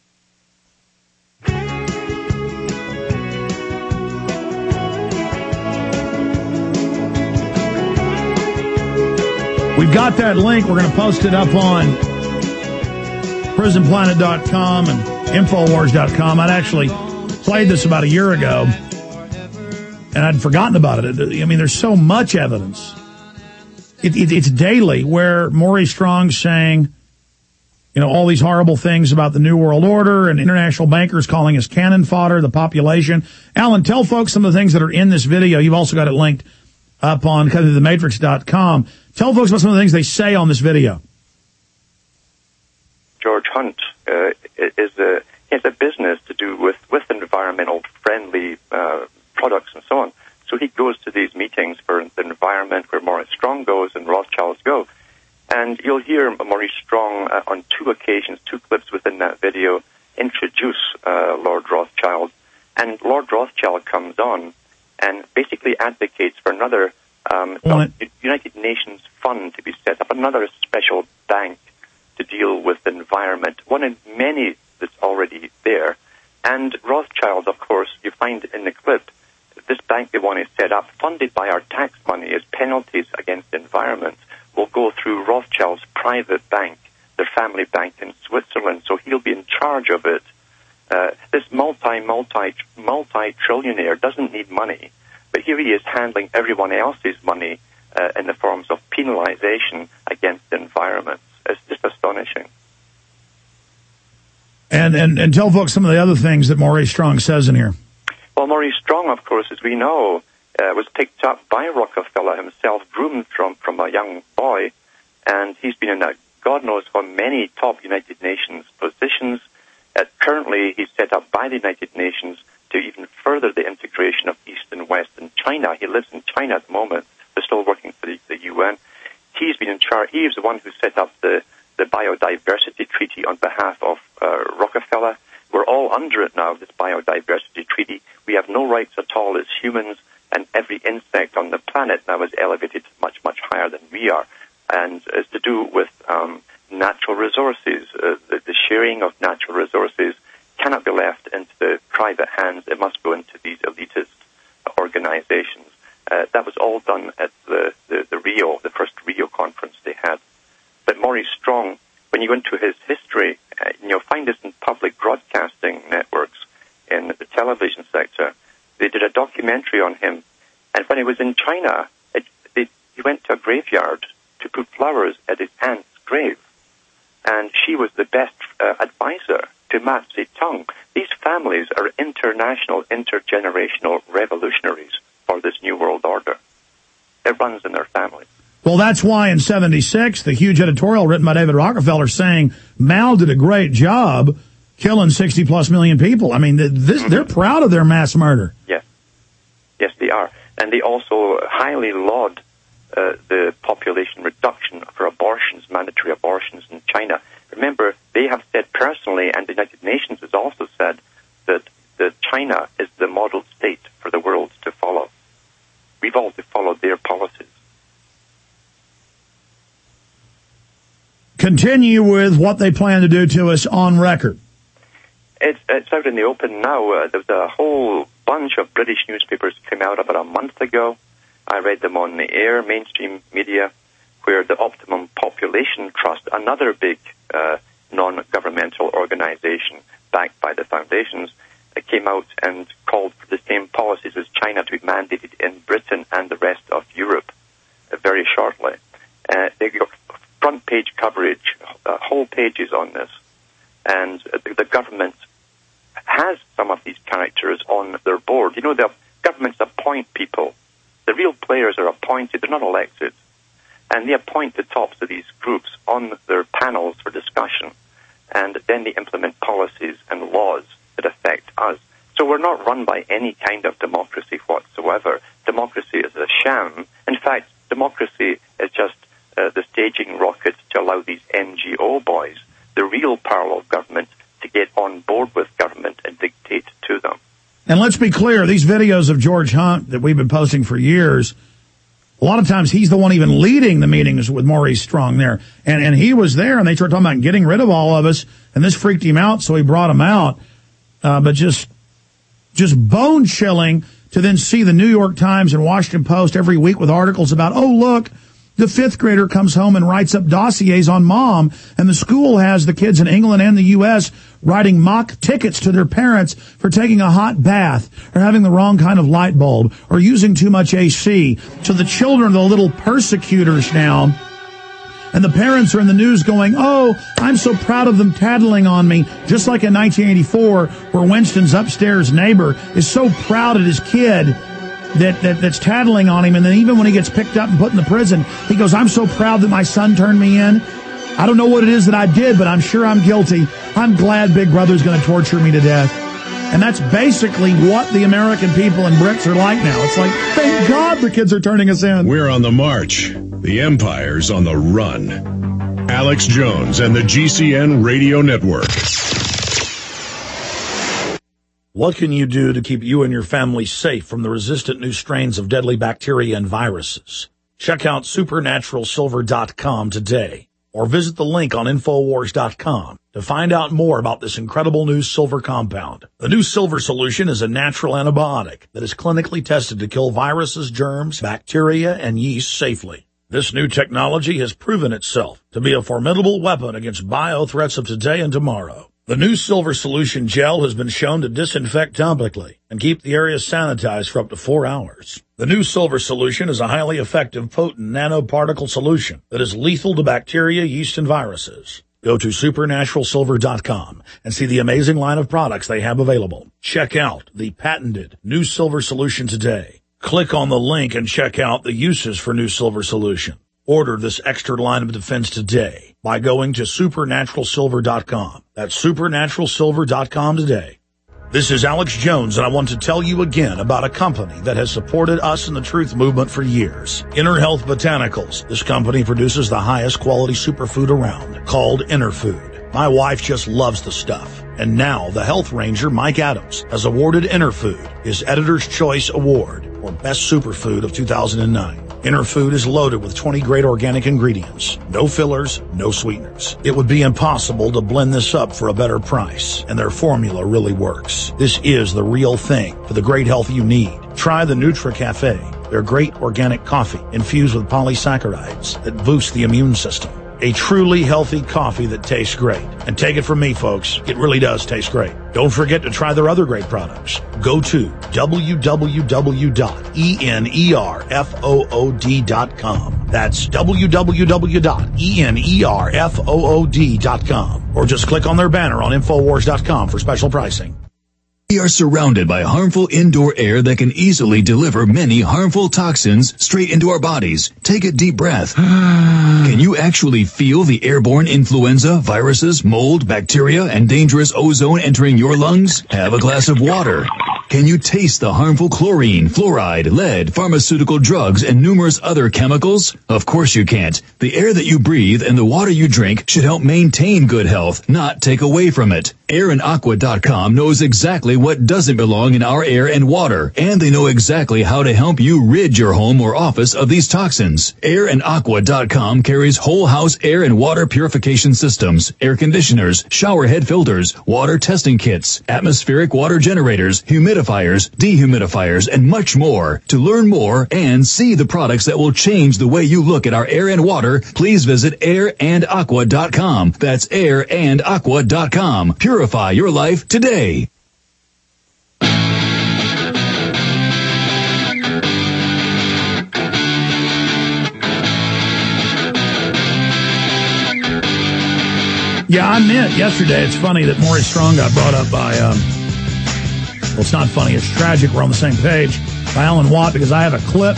We've got that link. We're going to post it up on prisonplanet.com and Infowars.com. I'd actually played this about a year ago, and I'd forgotten about it. I mean, there's so much evidence. It's daily where Maury Strong's saying, you know, all these horrible things about the New World Order and international bankers calling us cannon fodder, the population. Alan, tell folks some of the things that are in this video. You've also got it linked up on thematrix.com. Tell folks about some of the things they say on this video. George Hunt has a business to do with environmental friendly products and so on. So he goes to these meetings for the environment where Maurice Strong goes and Rothschilds go. And you'll hear Maurice Strong on 2 occasions, 2 clips within that video, introduce Lord Rothschild. And Lord Rothschild comes on and basically advocates for another United Nations fund to be set up, another special bank to deal with the environment, one in many that's already there. And Rothschild, of course, you find in the clip, this bank they want to set up, funded by our tax money as penalties against the environment, will go through Rothschild's private bank, their family bank in Switzerland, so he'll be in charge of it. This multi-trillionaire doesn't need money, but here he is handling everyone else's money in the forms of penalization against the environment. It's just astonishing. And tell folks some of the other things that Maurice Strong says in here. Well, Maurice Strong, of course, as we know, was picked up by Rockefeller himself, groomed from a young boy, and he's been in God knows how many top United Nations positions. Currently, he's set up by the United Nations to even further the integration of East and West in China. He lives in China at the moment. They're still working for the UN. He's been in charge. He was the one who set up the Biodiversity Treaty on behalf of Rockefeller. We're all under it now, this Biodiversity Treaty. We have no rights at all as humans, and every insect on the planet now is elevated much, much higher than we are. And it's to do with natural resources. The sharing of natural resources cannot be left into the private hands. It must go into these elitist organizations. That was all done at the first Rio conference they had. But Maurice Strong, when you go into his history, you'll find this in public broadcasting networks, in the television sector. They did a documentary on him, and when he was in China, he went to a graveyard to put flowers at his aunt's grave, and she was the best advisor to Mao Zedong. These families are international, intergenerational revolutionaries for this new world order. It runs in their families. Well, that's why in 76, the huge editorial written by David Rockefeller saying Mao did a great job killing 60-plus million people. I mean, they're proud of their mass murder. Yes. Yes, they are. And they also highly laud the population reduction for abortions, mandatory abortions in China. Remember, they have said personally, and the United Nations has also said, that China is the model state for the world to follow. We've all to follow their policies. Continue with what they plan to do to us on record. It's out in the open now. There was a whole bunch of British newspapers came out about a month ago. I read them on the air, mainstream media, where the Optimum Population Trust, another big non-governmental organization backed by the foundations, came out and called for the same policies as China to be mandated in Britain and the rest of Europe very shortly. They got front page coverage, whole pages on this, and the government has some of these characters on their board. You know, the governments appoint people. The real players are appointed, they're not elected. And they appoint the tops of these groups on their panels for discussion. And then they implement policies and laws that affect us. So we're not run by any kind of democracy whatsoever. Democracy is a sham. In fact, democracy is just the staging rockets to allow these NGO boys, the real parallel government, to get on board with government and dictate to them. And let's be clear, these videos of George Hunt that we've been posting for years, a lot of times he's the one even leading the meetings with Maurice Strong there. And he was there, and they started talking about getting rid of all of us, and this freaked him out, so he brought him out. But just bone-chilling to then see the New York Times and Washington Post every week with articles about, oh, look, the fifth grader comes home and writes up dossiers on mom, and the school has the kids in England and the U.S. writing mock tickets to their parents for taking a hot bath or having the wrong kind of light bulb or using too much AC. So the children are the little persecutors now. And the parents are in the news going, oh, I'm so proud of them tattling on me, just like in 1984, where Winston's upstairs neighbor is so proud of his kid that's tattling on him. And then even when he gets picked up and put in the prison, he goes, I'm so proud that my son turned me in. I don't know what it is that I did, but I'm sure I'm guilty. I'm glad Big Brother's going to torture me to death. And that's basically what the American people in bricks are like now. It's like, thank God the kids are turning us in. We're on the march. The empire's on the run. Alex Jones and the GCN Radio Network. What can you do to keep you and your family safe from the resistant new strains of deadly bacteria and viruses? Check out supernaturalsilver.com today, or visit the link on Infowars.com to find out more about this incredible new silver compound. The new silver solution is a natural antibiotic that is clinically tested to kill viruses, germs, bacteria, and yeast safely. This new technology has proven itself to be a formidable weapon against bio-threats of today and tomorrow. The new silver solution gel has been shown to disinfect topically and keep the area sanitized for up to 4 hours. The new silver solution is a highly effective, potent nanoparticle solution that is lethal to bacteria, yeast, and viruses. Go to supernaturalsilver.com and see the amazing line of products they have available. Check out the patented new silver solution today. Click on the link and check out the uses for new silver solution. Order this extra line of defense today by going to supernaturalsilver.com. That's supernaturalsilver.com today. This is Alex Jones, and I want to tell you again about a company that has supported us in the truth movement for years. Inner Health Botanicals. This company produces the highest quality superfood around, called Inner Food. My wife just loves the stuff. And now the health ranger, Mike Adams, has awarded Inner Food his Editor's Choice Award for Best Superfood of 2009. Inner Food is loaded with 20 great organic ingredients. No fillers, no sweeteners. It would be impossible to blend this up for a better price, and their formula really works. This is the real thing for the great health you need. Try the NutriCafe, their great organic coffee infused with polysaccharides that boost the immune system. A truly healthy coffee that tastes great. And take it from me, folks, it really does taste great. Don't forget to try their other great products. Go to www.enerfood.com. That's www.enerfood.com. Or just click on their banner on Infowars.com for special pricing. We are surrounded by harmful indoor air that can easily deliver many harmful toxins straight into our bodies. Take a deep breath. Can you actually feel the airborne influenza, viruses, mold, bacteria, and dangerous ozone entering your lungs? Have a glass of water. Can you taste the harmful chlorine, fluoride, lead, pharmaceutical drugs, and numerous other chemicals? Of course you can't. The air that you breathe and the water you drink should help maintain good health, not take away from it. AirandAqua.com knows exactly what doesn't belong in our air and water, and they know exactly how to help you rid your home or office of these toxins. AirandAqua.com carries whole house air and water purification systems, air conditioners, shower head filters, water testing kits, atmospheric water generators, humidifiers, dehumidifiers, and much more. To learn more and see the products that will change the way you look at our air and water, please visit AirandAqua.com. That's AirandAqua.com. Purify your life today. Yeah, I meant yesterday, it's funny that Maurice Strong got brought up by, well, it's not funny, it's tragic, we're on the same page, by Alan Watt, because I have a clip.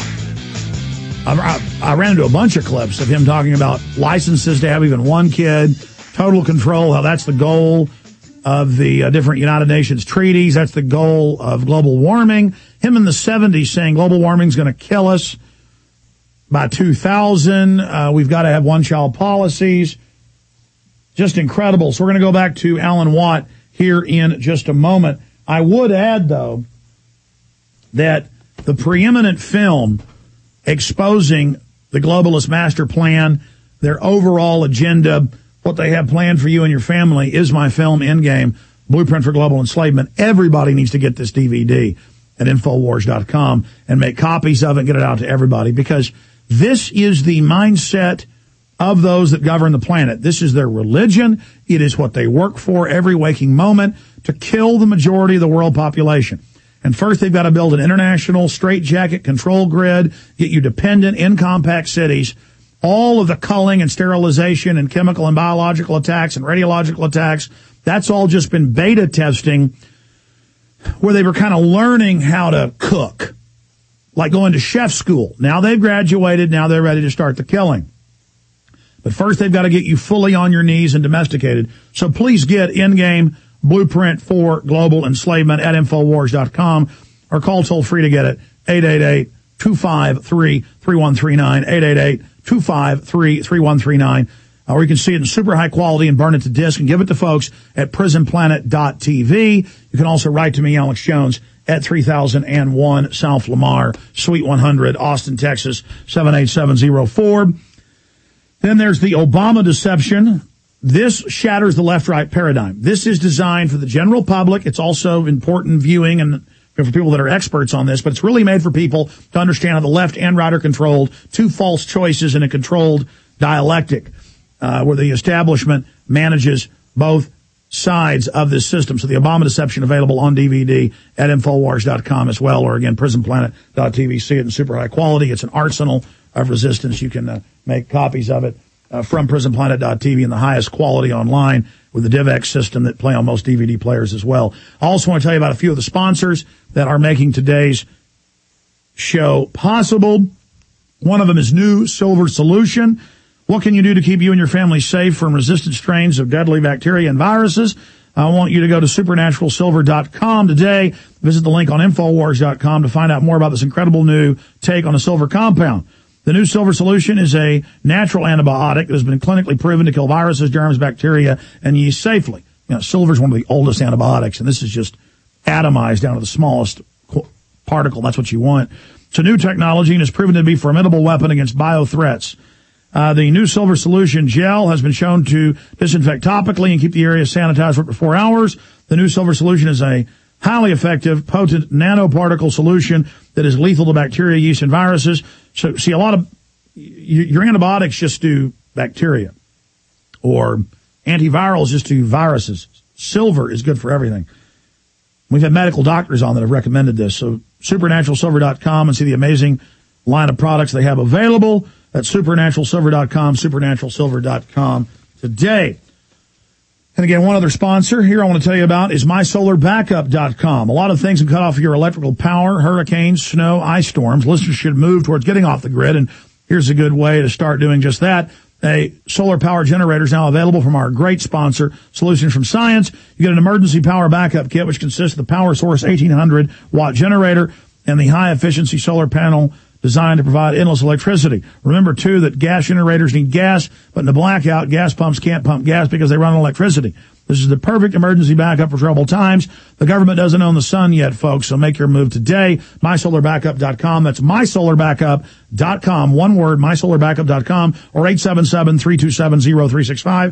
I ran into a bunch of clips of him talking about licenses to have even one kid, total control, how that's the goal of the different United Nations treaties, that's the goal of global warming. Him in the 70s saying global warming is going to kill us by 2000, we've got to have one-child policies. Just incredible. So we're going to go back to Alan Watt here in just a moment. I would add, though, that the preeminent film exposing the globalist master plan, their overall agenda, what they have planned for you and your family is my film, Endgame, Blueprint for Global Enslavement. Everybody needs to get this DVD at Infowars.com and make copies of it and get it out to everybody, because this is the mindset of those that govern the planet. This is their religion. It is what they work for every waking moment, to kill the majority of the world population. And first they've got to build an international straitjacket control grid, get you dependent in compact cities. All of the culling and sterilization and chemical and biological attacks and radiological attacks, that's all just been beta testing where they were kind of learning how to cook, like going to chef school. Now they've graduated. Now they're ready to start the killing. But first, they've got to get you fully on your knees and domesticated. So please get Endgame Blueprint for Global Enslavement at Infowars.com or call toll free to get it, 888-253-3139, 888-253-3139. Or you can see it in super high quality and burn it to disc and give it to folks at prisonplanet.tv. You can also write to me, Alex Jones, at 3001 South Lamar, Suite 100, Austin, Texas, 78704. Then there's the Obama deception. This shatters the left-right paradigm. This is designed for the general public. It's also important viewing and for people that are experts on this, but it's really made for people to understand how the left and right are controlled, two false choices in a controlled dialectic, where the establishment manages both sides of this system. So the Obama deception available on DVD at Infowars.com as well, or again, prisonplanet.tv. See it in super high quality. It's an arsenal of resistance. You can make copies of it from prisonplanet.tv in the highest quality online with the DivX system that play on most DVD players as well. I also want to tell you about a few of the sponsors that are making today's show possible. One of them is New Silver Solution. What can you do to keep you and your family safe from resistant strains of deadly bacteria and viruses? I want you to go to supernaturalsilver.com today. Visit the link on Infowars.com to find out more about this incredible new take on a silver compound. The New Silver Solution is a natural antibiotic that has been clinically proven to kill viruses, germs, bacteria, and yeast safely. You know, silver is one of the oldest antibiotics, and this is just atomized down to the smallest particle. That's what you want. It's a new technology and is proven to be a formidable weapon against bio-threats. The New Silver Solution gel has been shown to disinfect topically and keep the area sanitized for up to 4 hours. The New Silver Solution is a highly effective, potent nanoparticle solution that is lethal to bacteria, yeast, and viruses. So, see, a lot of your antibiotics just do bacteria, or antivirals just do viruses. Silver is good for everything. We've had medical doctors on that have recommended this. So, supernaturalsilver.com and see the amazing line of products they have available. That's supernaturalsilver.com, supernaturalsilver.com today. And again, one other sponsor here I want to tell you about is mysolarbackup.com. A lot of things can cut off your electrical power, hurricanes, snow, ice storms. Listeners should move towards getting off the grid, and here's a good way to start doing just that. A solar power generator is now available from our great sponsor, Solutions from Science. You get an emergency power backup kit, which consists of the Power Source 1800-watt generator and the high-efficiency solar panel designed to provide endless electricity. Remember, too, that gas generators need gas, but in the blackout, gas pumps can't pump gas because they run on electricity. This is the perfect emergency backup for troubled times. The government doesn't own the sun yet, folks, so make your move today. MySolarBackup.com. That's MySolarBackup.com. One word, MySolarBackup.com, or 877-327-0365.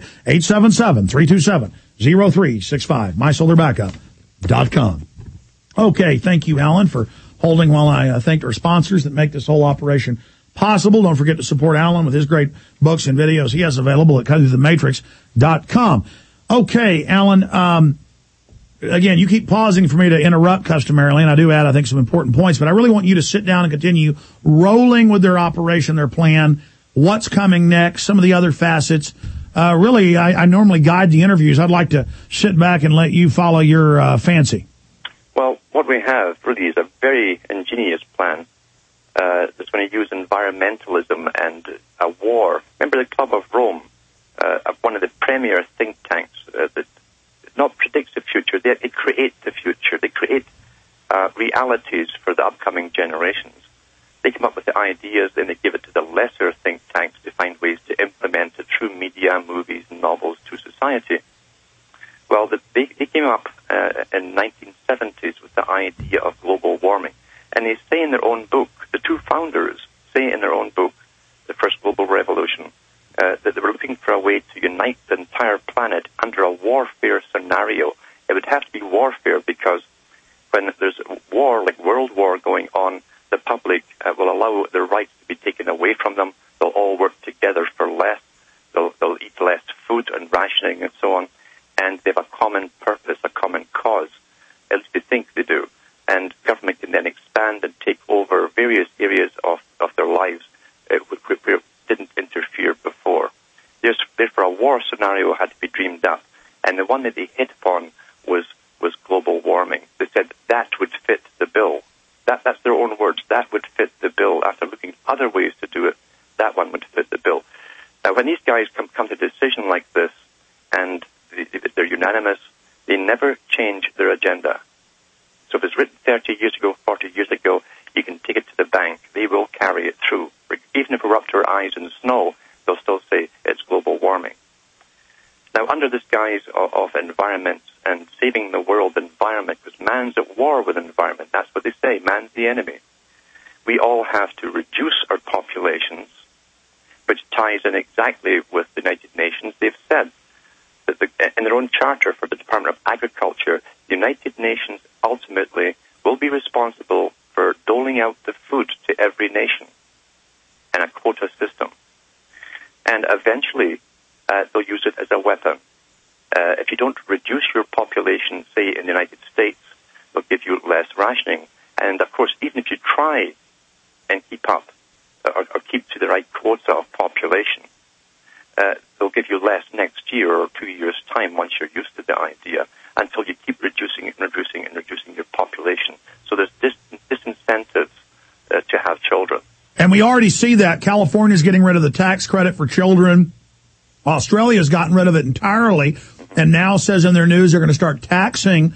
877-327-0365. MySolarBackup.com. Okay, thank you, Alan, for holding while I thank our sponsors that make this whole operation possible. Don't forget to support Alan with his great books and videos he has available at cutthroughthematrix.com. Okay, Alan, again, you keep pausing for me to interrupt customarily, and I do add, I think, some important points, but I really want you to sit down and continue rolling with their operation, their plan, what's coming next, some of the other facets. Really, I normally guide the interviews. I'd like to sit back and let you follow your fancy. Well, what we have really is a very ingenious plan that's going to use environmentalism and a war. Remember the Club of Rome, one of the premier think tanks that not predicts the future, they create the future. They create realities for the upcoming generations. They come up with the ideas, then they give it to the lesser think tanks to find ways to implement it through media, movies, and novels to society. Well, they came up in 1970s with the idea of global warming. And they say in their own book, the two founders say in their own book, The First Global Revolution, that they were looking for a way to unite the entire planet under a warfare scenario. It would have to be warfare because when there's war, like world war going on, the public will allow their rights to be taken away from them. They'll all work together for less. They'll eat less food and rationing and so on. And they have a common purpose, a common cause. At least they think they do. And government can then expand and take over various areas of their lives where didn't interfere before. Therefore, a war scenario had to be dreamed up. And the one that they hit upon was global warming. They said that would fit the bill. That's their own words. That would fit the bill. After looking at other ways to do it, that one would fit the bill. Now, when these guys So if it's written 30 years ago, 40 years ago, you can take it to the bank. They will carry it through. Even if we're up to our eyes in snow, they'll still say it's global warming. Now, under this guise of environment and saving the world environment, because man's at war with environment, that's what they say, man's the enemy. We all have to reduce our populations, which ties in exactly with the United Nations. They've said that in their own charter for the Department of Agriculture, the United Nations ultimately will be responsible for doling out the food to every nation in a quota system. And eventually, they'll use it as a weapon. If you don't reduce your population, say in the United States, they'll give you less rationing. And of course, even if you try and keep up or keep to the right quota of population, they'll give you less next year or 2 years' time once you're used to the idea, until you keep reducing and reducing and reducing your population. So there's disincentives to have children. And we already see that. California's getting rid of the tax credit for children. Australia's gotten rid of it entirely, and now says in their news they're going to start taxing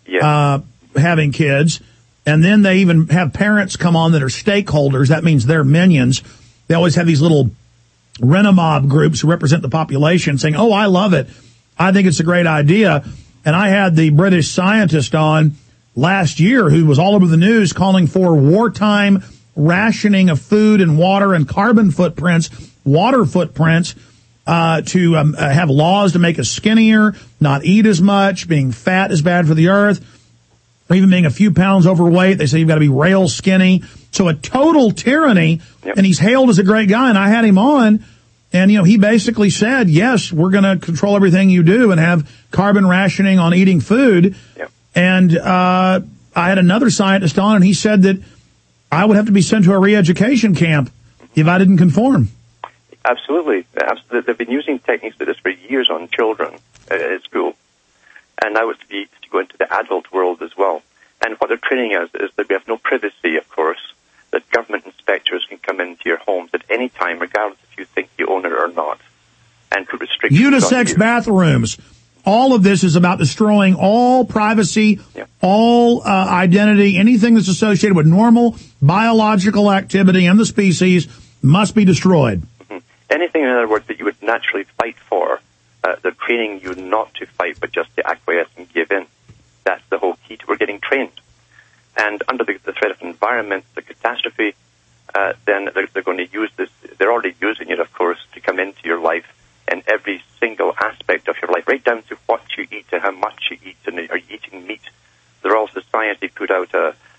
having kids. And then they even have parents come on that are stakeholders. That means they're minions. They always have these little rent-a-mob groups who represent the population saying, oh, I love it. I think it's a great idea. And I had the British scientist on last year who was all over the news calling for wartime rationing of food and water and carbon footprints, water footprints, to have laws to make us skinnier, not eat as much, being fat is bad for the earth, or even being a few pounds overweight. They say you've got to be rail skinny. So a total tyranny, and he's hailed as a great guy, and I had him on, and, he basically said, yes, we're going to control everything you do and have carbon rationing on eating food. And I had another scientist on, and he said that I would have to be sent to a re-education camp if I didn't conform. Absolutely. They've been using techniques like this for years on children at school. And now it's to go into the adult world as well. And what they're training us is that we have no privacy, of course, that government inspectors can come into your homes at any time, regardless if you think you own it or not, and put restrictions unisex on bathrooms. All of this is about destroying all privacy, all identity, anything that's associated with normal biological activity in the species must be destroyed. Anything, in other words, that you would naturally fight for, they're training you not to fight, but just to acquiesce and give in. That's the whole key to we're getting trained. And under the threat of environment, the catastrophe, then they're going to use this. They're already using it, of course, to come into your life in every single aspect of your life, right down to what you eat and how much you eat, and are you eating meat. The Royal Society put out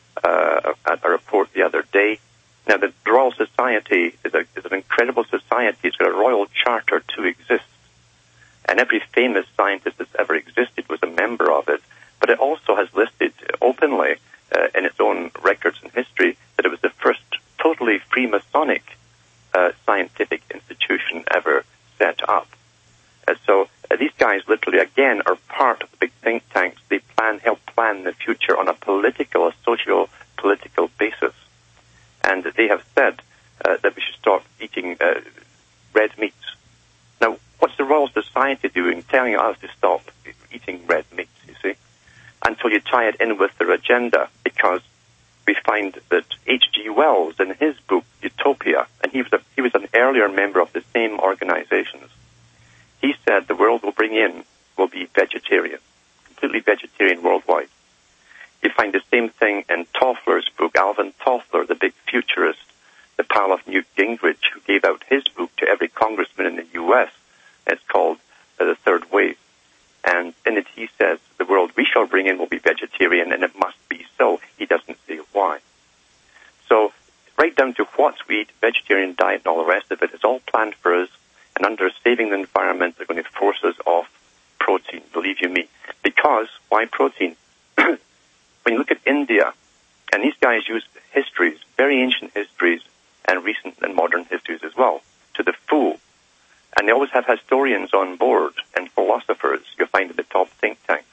a report the other day. Now, the Royal Society is an incredible society. It's got a royal charter to exist. And every famous scientist that's ever existed was a member of it. But it also has listed openly in its own records and history that it was the first totally Freemasonic scientific institution ever set up. So these guys literally, again, are part of the big think tanks. They help plan the future on a socio-political basis. And they have said that we should stop eating red meat. Now, what's the Royal Society doing, telling us to stop eating red meat, you see, until you tie it in with their agenda, because we find that H.G. Wells, in his book, Utopia, and he was an earlier member of the same organizations, he said the world will be vegetarian, completely vegetarian worldwide. You find the same thing in Toffler's book, Alvin Toffler, the big futurist, the pal of Newt Gingrich, who gave out his book to every congressman in the U.S. It's called The Third Wave. And in it he says the world we shall bring in will be vegetarian, and it must be so. He doesn't say why. So right down to what we eat, vegetarian diet and all the rest of it is all planned for us, and under saving the environment, they're going to force us off protein, believe you me. Because, why protein? When you look at India, and these guys use histories, very ancient histories, and recent and modern histories as well, to the full. And they always have historians on board and philosophers you'll find in the top think tanks.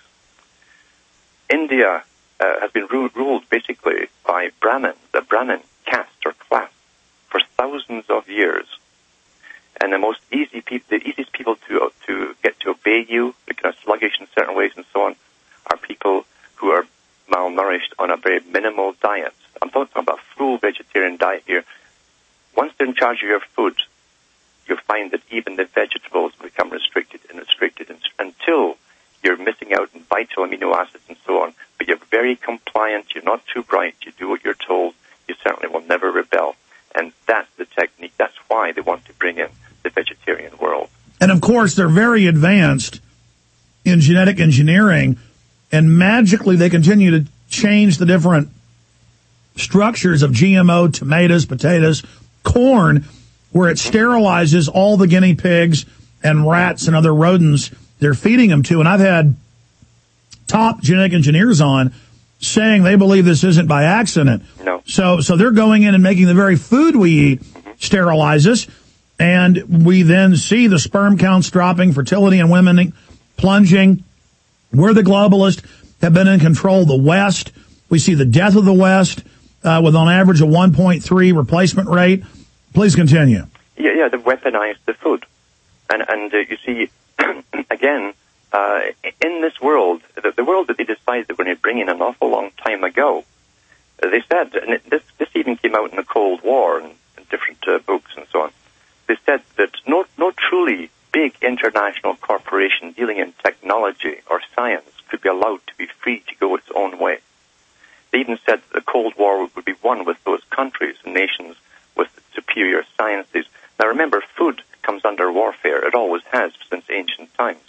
India has been ruled basically by Brahmins, the Brahmin caste or class, for thousands of years. And the easiest people to get to obey you, they're kind of sluggish in certain ways and so on, are people who are malnourished malnourished on a very minimal diet. I'm talking about a full vegetarian diet here. Once they're in charge of your food, you'll find that even the vegetables become restricted until you're missing out on vital amino acids and so on. But you're very compliant. You're not too bright. You do what you're told. You certainly will never rebel. And that's the technique. That's why they want to bring in the vegetarian world. And, of course, they're very advanced in genetic engineering, and magically they continue to change the different structures of GMO, tomatoes, potatoes, corn, where it sterilizes all the guinea pigs and rats and other rodents they're feeding them to. And I've had top genetic engineers on saying they believe this isn't by accident. No. So they're going in and making the very food we eat sterilize us, and we then see the sperm counts dropping, fertility in women plunging. We're the globalists, have been in control of the West. We see the death of the West with on average a 1.3 replacement rate. Please continue. Yeah, they've weaponized the food. And you see, again, in this world, the world that they decided they were going to bring in an awful long time ago, they said, and this even came out in the Cold War and in different books and so on, they said that no truly big international corporation dealing in technology or science could be allowed to be free to go its own way. They even said that the Cold War would be won with those countries and nations with superior sciences. Now remember, food comes under warfare. It always has since ancient times.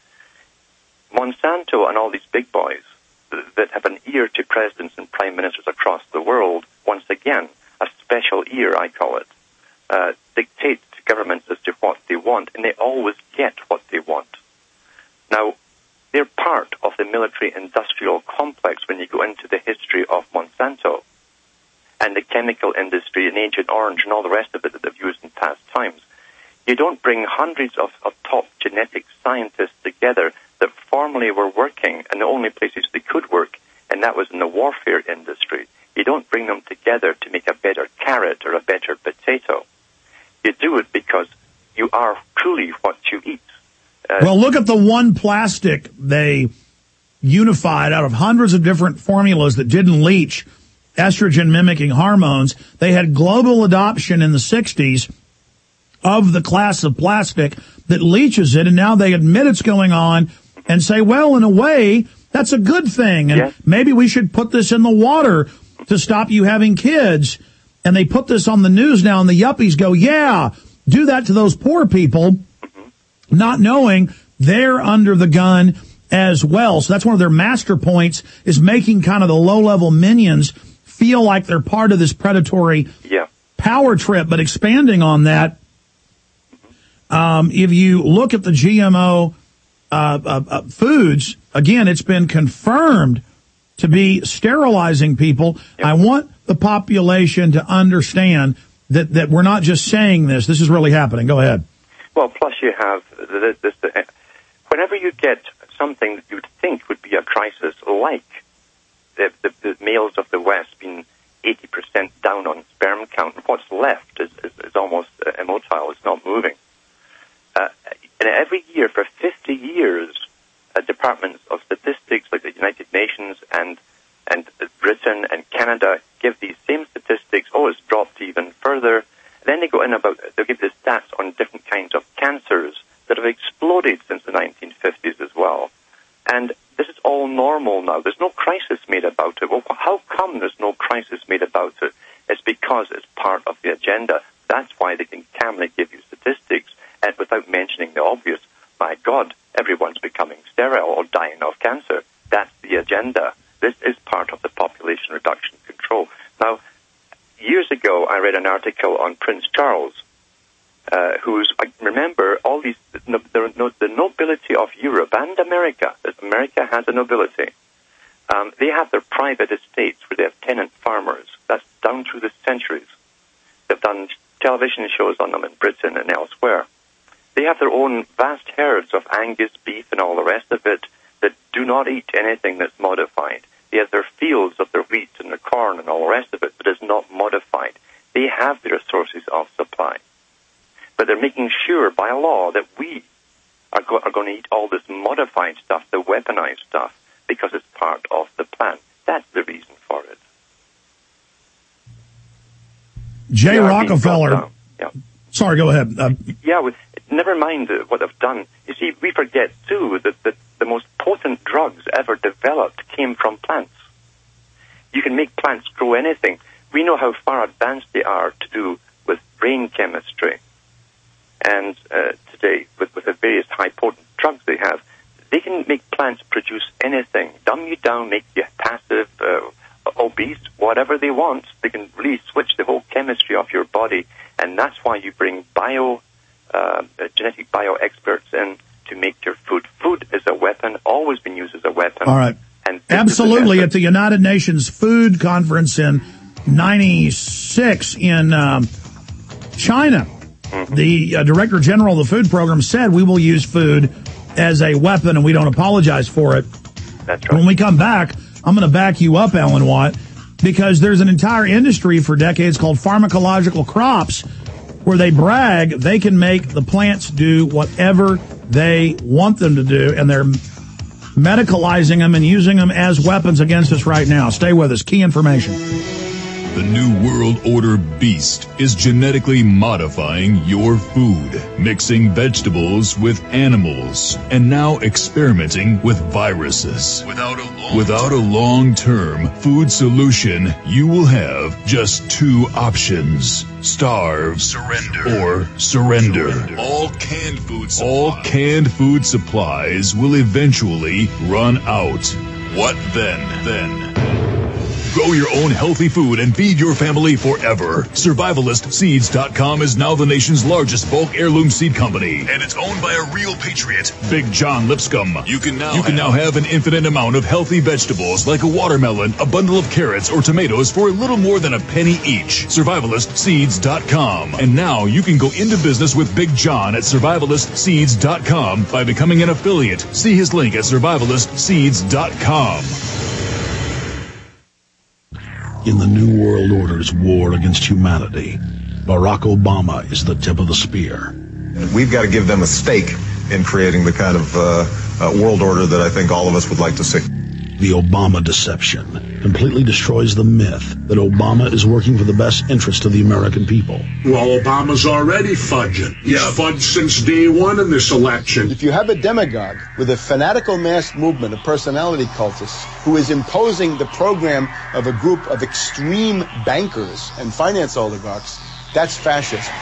Monsanto and all these big boys that have an ear to presidents and prime ministers across the world, once again, a special ear, I call it, dictate to governments as to what they want, and they always get what they want. Now, they're part of the military-industrial complex when you go into the history of Monsanto and the chemical industry and Agent Orange and all the rest of it that they've used in past times. You don't bring hundreds of top genetic scientists together that formerly were working in the only places they could work, and that was in the warfare industry. You don't bring them together to make a better carrot or a better potato. You do it because you are truly what you eat. Well, look at the one plastic they unified out of hundreds of different formulas that didn't leach estrogen-mimicking hormones. They had global adoption in the 60s of the class of plastic that leaches it, and now they admit it's going on and say, well, in a way, that's a good thing, and maybe we should put this in the water to stop you having kids. And they put this on the news now, and the yuppies go, yeah, do that to those poor people, not knowing they're under the gun as well. So that's one of their master points, is making kind of the low-level minions feel like they're part of this predatory power trip. But expanding on that, if you look at the GMO foods, again, it's been confirmed to be sterilizing people. I want the population to understand that we're not just saying this. This is really happening. Go ahead. Well, plus you have this. Whenever you get something that you would think would be a crisis, like the males of the West being 80% down on sperm count, and what's left is almost immotile. It's not moving. And every year for 50 years, departments of statistics like the United Nations and Britain and Canada give these same statistics. Oh, it's dropped even further. And then they go in they'll give the stats on different kinds of cancers that have exploded since the 1950s as well. And this is all normal now. There's no crisis made about it. Well, how come there's no crisis made about it? It's because it's part of the agenda. That's why they can calmly give you statistics and without mentioning the obvious. My God, everyone's becoming sterile or dying of cancer. That's the agenda. This is part of the population reduction control. Now, years ago, I read an article on Prince Charles, remember, all these, the nobility of Europe and America, America has a nobility. They have their private estates where they have tenant farmers. That's down through the centuries. They've done television shows on them in Britain and elsewhere. They have their own vast herds of Angus beef and all the rest of it that do not eat anything that's modified. They have their fields of their wheat and their corn and all the rest of it, but it's not modified. They have their sources of supply. But they're making sure by law that we are going to eat all this modified stuff, the weaponized stuff, because it's part of the plan. That's the Jay they are being Rockefeller. brought down. Yeah. Sorry, go ahead. Never mind what they've done. You see, we forget, too, that the most potent drugs ever developed came from plants. You can make plants grow anything. We know how far advanced they are to do with brain chemistry. And today, with the various high-potent drugs they have, they can make plants produce anything, dumb you down, make you passive, obese, whatever they want. They can really switch the whole chemistry of your body, and that's why you bring genetic bio experts in to make your food. Food is a weapon, always been used as a weapon. All right. And absolutely. At the United Nations Food Conference in 96 in China, the Director General of the Food Program said we will use food as a weapon, and we don't apologize for it. That's right. When we come back, I'm going to back you up, Alan Watt, because there's an entire industry for decades called pharmacological crops, where they brag they can make the plants do whatever they want them to do, and they're medicalizing them and using them as weapons against us right now. Stay with us. Key information. The New World Order beast is genetically modifying your food, mixing vegetables with animals, and now experimenting with viruses. Without a long-term food solution, you will have just two options: starve, or surrender. All canned food supplies will eventually run out. What then? Grow your own healthy food and feed your family forever. SurvivalistSeeds.com is now the nation's largest bulk heirloom seed company, and it's owned by a real patriot, Big John Lipscomb. You can now have an infinite amount of healthy vegetables like a watermelon, a bundle of carrots, or tomatoes for a little more than a penny each. SurvivalistSeeds.com. And now you can go into business with Big John at SurvivalistSeeds.com by becoming an affiliate. See his link at SurvivalistSeeds.com. In the New World Order's war against humanity, Barack Obama is the tip of the spear. We've got to give them a stake in creating the kind of world order that I think all of us would like to see. The Obama deception completely destroys the myth that Obama is working for the best interest of the American people. Well, Obama's already fudging. He's fudged since day one in this election. If you have a demagogue with a fanatical mass movement of personality cultists who is imposing the program of a group of extreme bankers and finance oligarchs, that's fascism.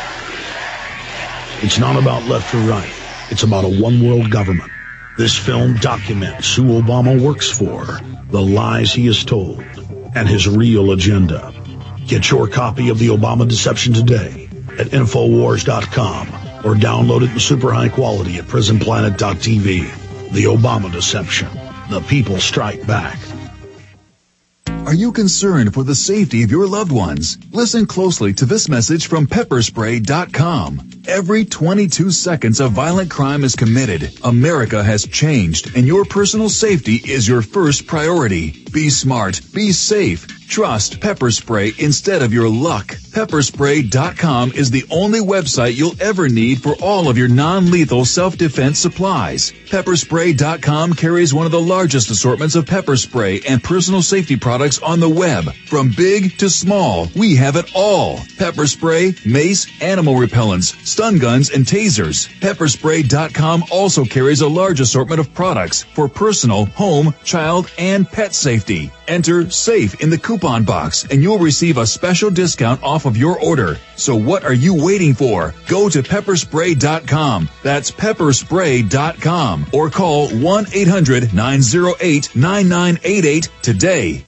It's not about left or right. It's about a one-world government. This film documents who Obama works for, the lies he has told, and his real agenda. Get your copy of The Obama Deception today at Infowars.com or download it in super high quality at PrisonPlanet.tv. The Obama Deception. The people strike back. Are you concerned for the safety of your loved ones? Listen closely to this message from Pepperspray.com. Every 22 seconds a violent crime is committed. America has changed, and your personal safety is your first priority. Be smart. Be safe. Trust Pepper Spray instead of your luck. Pepperspray.com is the only website you'll ever need for all of your non-lethal self-defense supplies. Pepperspray.com carries one of the largest assortments of pepper spray and personal safety products on the web. From big to small, we have it all. Pepper spray, mace, animal repellents, stun guns, and tasers. Pepperspray.com also carries a large assortment of products for personal, home, child, and pet safety. Enter SAFE in the coupon box and you'll receive a special discount off of your order. So what are you waiting for? Go to Pepperspray.com. That's Pepperspray.com. Or call 1-800-908-9988 today.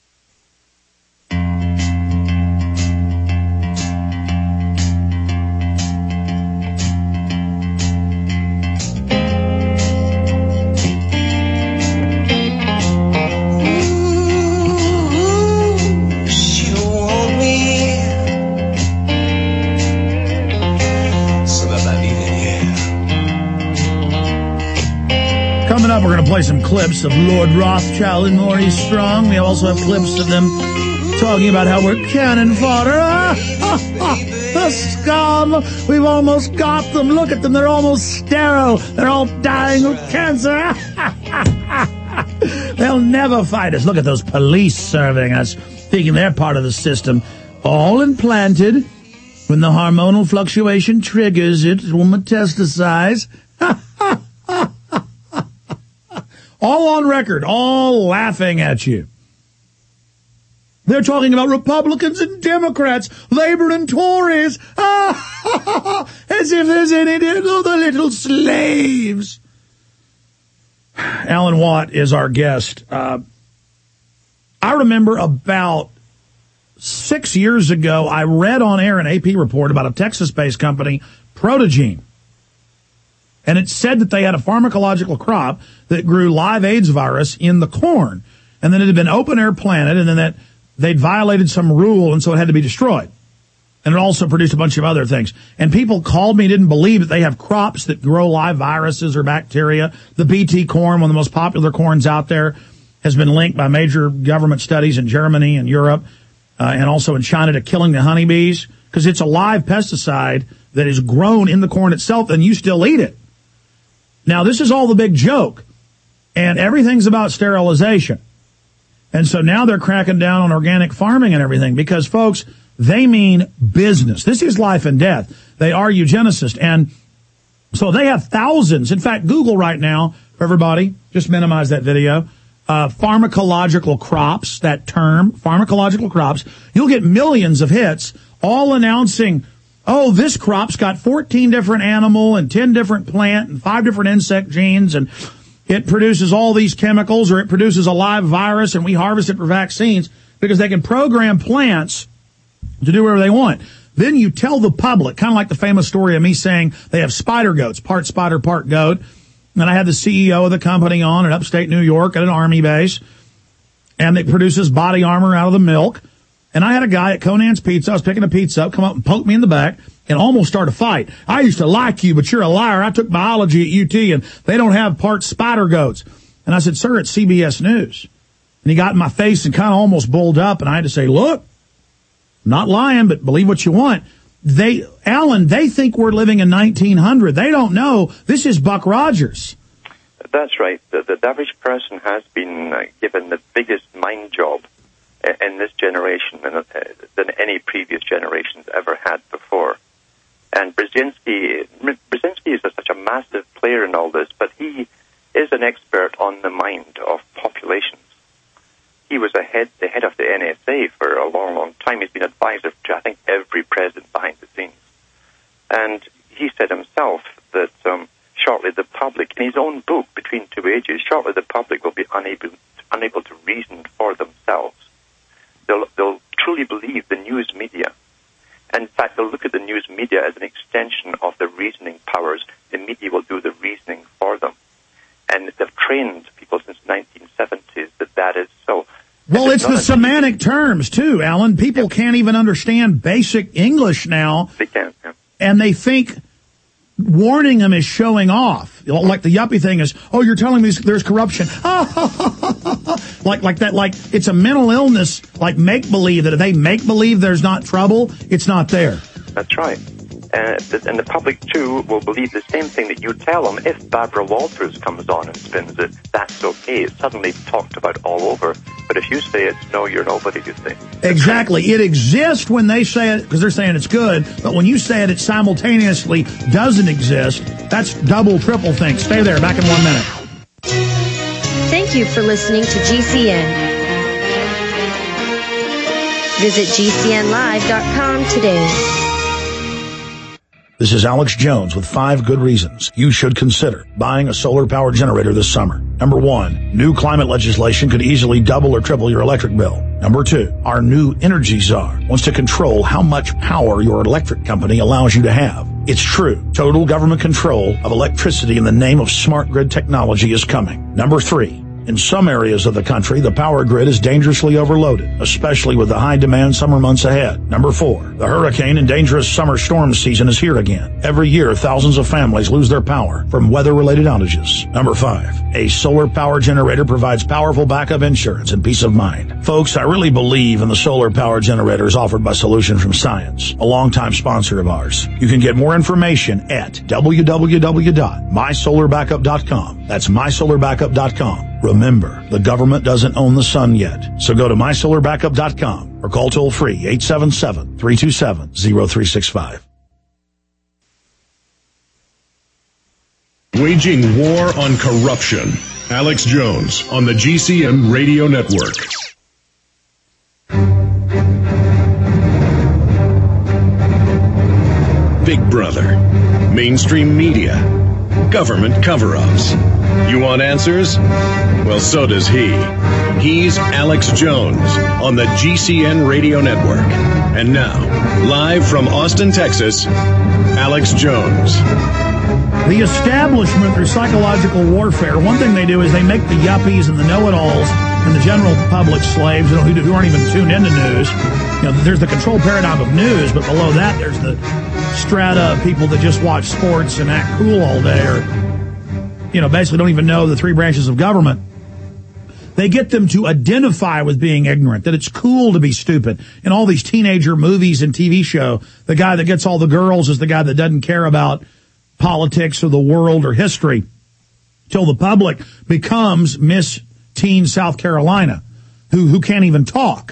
Coming up, we're going to play some clips of Lord Rothschild and Maurice Strong. We also have clips of them talking about how we're cannon fodder. The scum! We've almost got them. Look at them. They're almost sterile. They're all dying of cancer. They'll never fight us. Look at those police serving us, thinking they're part of the system. all implanted. When the hormonal fluctuation triggers it will metastasize. All on record, all laughing at you. They're talking about Republicans and Democrats, Labor and Tories, as if there's any other little slaves. Alan Watt is our guest. I remember about 6 years ago, I read on air an AP report about a Texas-based company, Protogene. And it said that they had a pharmacological crop that grew live AIDS virus in the corn. And then it had been open-air planted, and then that they'd violated some rule, and so it had to be destroyed. And it also produced a bunch of other things. And people called me, didn't believe that they have crops that grow live viruses or bacteria. The BT corn, one of the most popular corns out there, has been linked by major government studies in Germany and Europe, and also in China, to killing the honeybees, because it's a live pesticide that is grown in the corn itself, and you still eat it. Now, this is all the big joke, and everything's about sterilization. And so now they're cracking down on organic farming and everything because, folks, they mean business. This is life and death. They are eugenicists. And so they have thousands. In fact, Google right now, for everybody, just minimize that video, pharmacological crops, that term, pharmacological crops. You'll get millions of hits all announcing, oh, this crop's got 14 different animal and 10 different plant and 5 different insect genes, and it produces all these chemicals, or it produces a live virus, and we harvest it for vaccines, because they can program plants to do whatever they want. Then you tell the public, kind of like the famous story of me saying they have spider goats, part spider, part goat. And I had the CEO of the company on in upstate New York at an Army base, and it produces body armor out of the milk. And I had a guy at Conan's Pizza, I was picking a pizza up, come up and poke me in the back and almost start a fight. I used to like you, but you're a liar. I took biology at UT, and they don't have part spider goats. And I said, sir, it's CBS News. And he got in my face and kind of almost bulled up, and I had to say, look, I'm not lying, but believe what you want. Alan, they think we're living in 1900. They don't know. This is Buck Rogers. That's right. The average person has been given the biggest mind job in this generation than any previous generations ever had before. And Brzezinski is such a massive player in all this, but he is an expert on the mind of populations. He was the head of the NSA for a long, long time. He's been advisor to, I think, every president behind the scenes. And he said himself that shortly the public, in his own book, Between Two Ages, shortly the public will be unable to reason for themselves. They'll truly believe the news media. And in fact, they'll look at the news media as an extension of the reasoning powers. The media will do the reasoning for them. And they've trained people since the 1970s that is so. Well, it's the semantic terms, too, Alan. People can't even understand basic English now. They can't, yeah. And they think warning them is showing off. Like the yuppie thing is, oh, you're telling me there's corruption. like that, like it's a mental illness, like make-believe, that if they make-believe there's not trouble, it's not there. That's right. And the public, too, will believe the same thing that you tell them. If Barbara Walters comes on and spins it, that's okay. It's suddenly talked about all over. But if you say it's no, you're nobody, you say. Exactly. It exists when they say it, because they're saying it's good. But when you say it, it simultaneously doesn't exist. That's double, triple thing. Stay there. Back in 1 minute. Thank you for listening to GCN. Visit GCNlive.com today. This is Alex Jones with 5 good reasons you should consider buying a solar power generator this summer. Number 1, new climate legislation could easily double or triple your electric bill. Number 2, our new energy czar wants to control how much power your electric company allows you to have. It's true. Total government control of electricity in the name of smart grid technology is coming. Number 3, in some areas of the country, the power grid is dangerously overloaded, especially with the high-demand summer months ahead. Number 4, the hurricane and dangerous summer storm season is here again. Every year, thousands of families lose their power from weather-related outages. Number 5, a solar power generator provides powerful backup insurance and peace of mind. Folks, I really believe in the solar power generators offered by Solution from Science, a longtime sponsor of ours. You can get more information at www.mysolarbackup.com. That's mysolarbackup.com. Remember, the government doesn't own the sun yet. So go to mysolarbackup.com or call toll free 877-327-0365. Waging war on corruption. Alex Jones on the GCN Radio Network. Big Brother, mainstream media, government cover-ups. You want answers? Well, so does he. He's Alex Jones on the GCN Radio Network. And now, live from Austin, Texas, Alex Jones. The establishment, through psychological warfare, one thing they do is they make the yuppies and the know-it-alls and the general public slaves who aren't even tuned into news. You know, there's the control paradigm of news, but below that there's the strata of people that just watch sports and act cool all day, or, you know, basically don't even know the three branches of government. They get them to identify with being ignorant, that it's cool to be stupid. In all these teenager movies and TV show, the guy that gets all the girls is the guy that doesn't care about politics or the world or history, till the public becomes Miss Teen South Carolina, who can't even talk.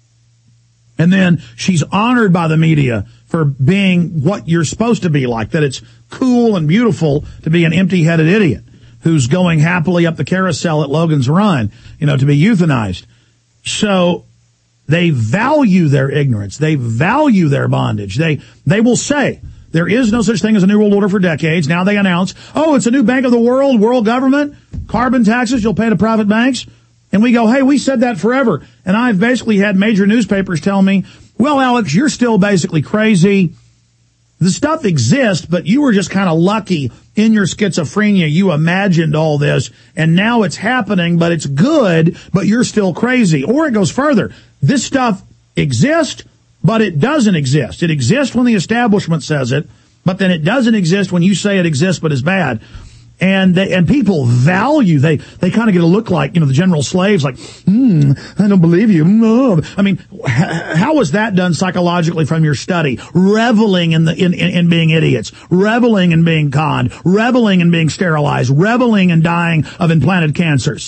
And then she's honored by the media for being what you're supposed to be like, that it's cool and beautiful to be an empty-headed idiot who's going happily up the carousel at Logan's Run, you know, to be euthanized. So they value their ignorance. They value their bondage. They will say, there is no such thing as a New World Order for decades. Now they announce, oh, it's a new bank of the world, world government, carbon taxes you'll pay to private banks. And we go, hey, we said that forever. And I've basically had major newspapers tell me, well, Alex, you're still basically crazy. The stuff exists, but you were just kind of lucky in your schizophrenia. You imagined all this, and now it's happening, but it's good, but you're still crazy. Or it goes further. This stuff exists, but it doesn't exist. It exists when the establishment says it, but then it doesn't exist when you say it exists but is bad. And people value, they kind of get a look like, you know, the general slaves, like, I don't believe you. No. I mean, how was that done psychologically from your study? Reveling in being idiots, reveling in being conned, reveling in being sterilized, reveling in dying of implanted cancers.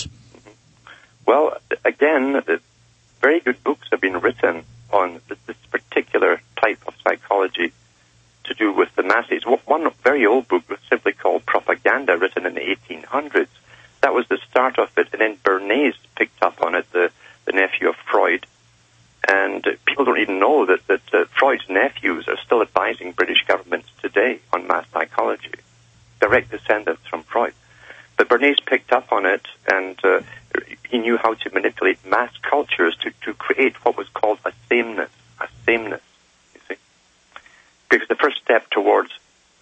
Well, again, very good books have been written on this particular type of psychology to do with the masses. One very old book was simply called Propaganda, written in the 1800s. That was the start of it, and then Bernays picked up on it, the nephew of Freud. And people don't even know that Freud's nephews are still advising British governments today on mass psychology, direct descendants from Freud. But Bernays picked up on it, and he knew how to manipulate mass cultures to create what was called a sameness, you see. Because the first step towards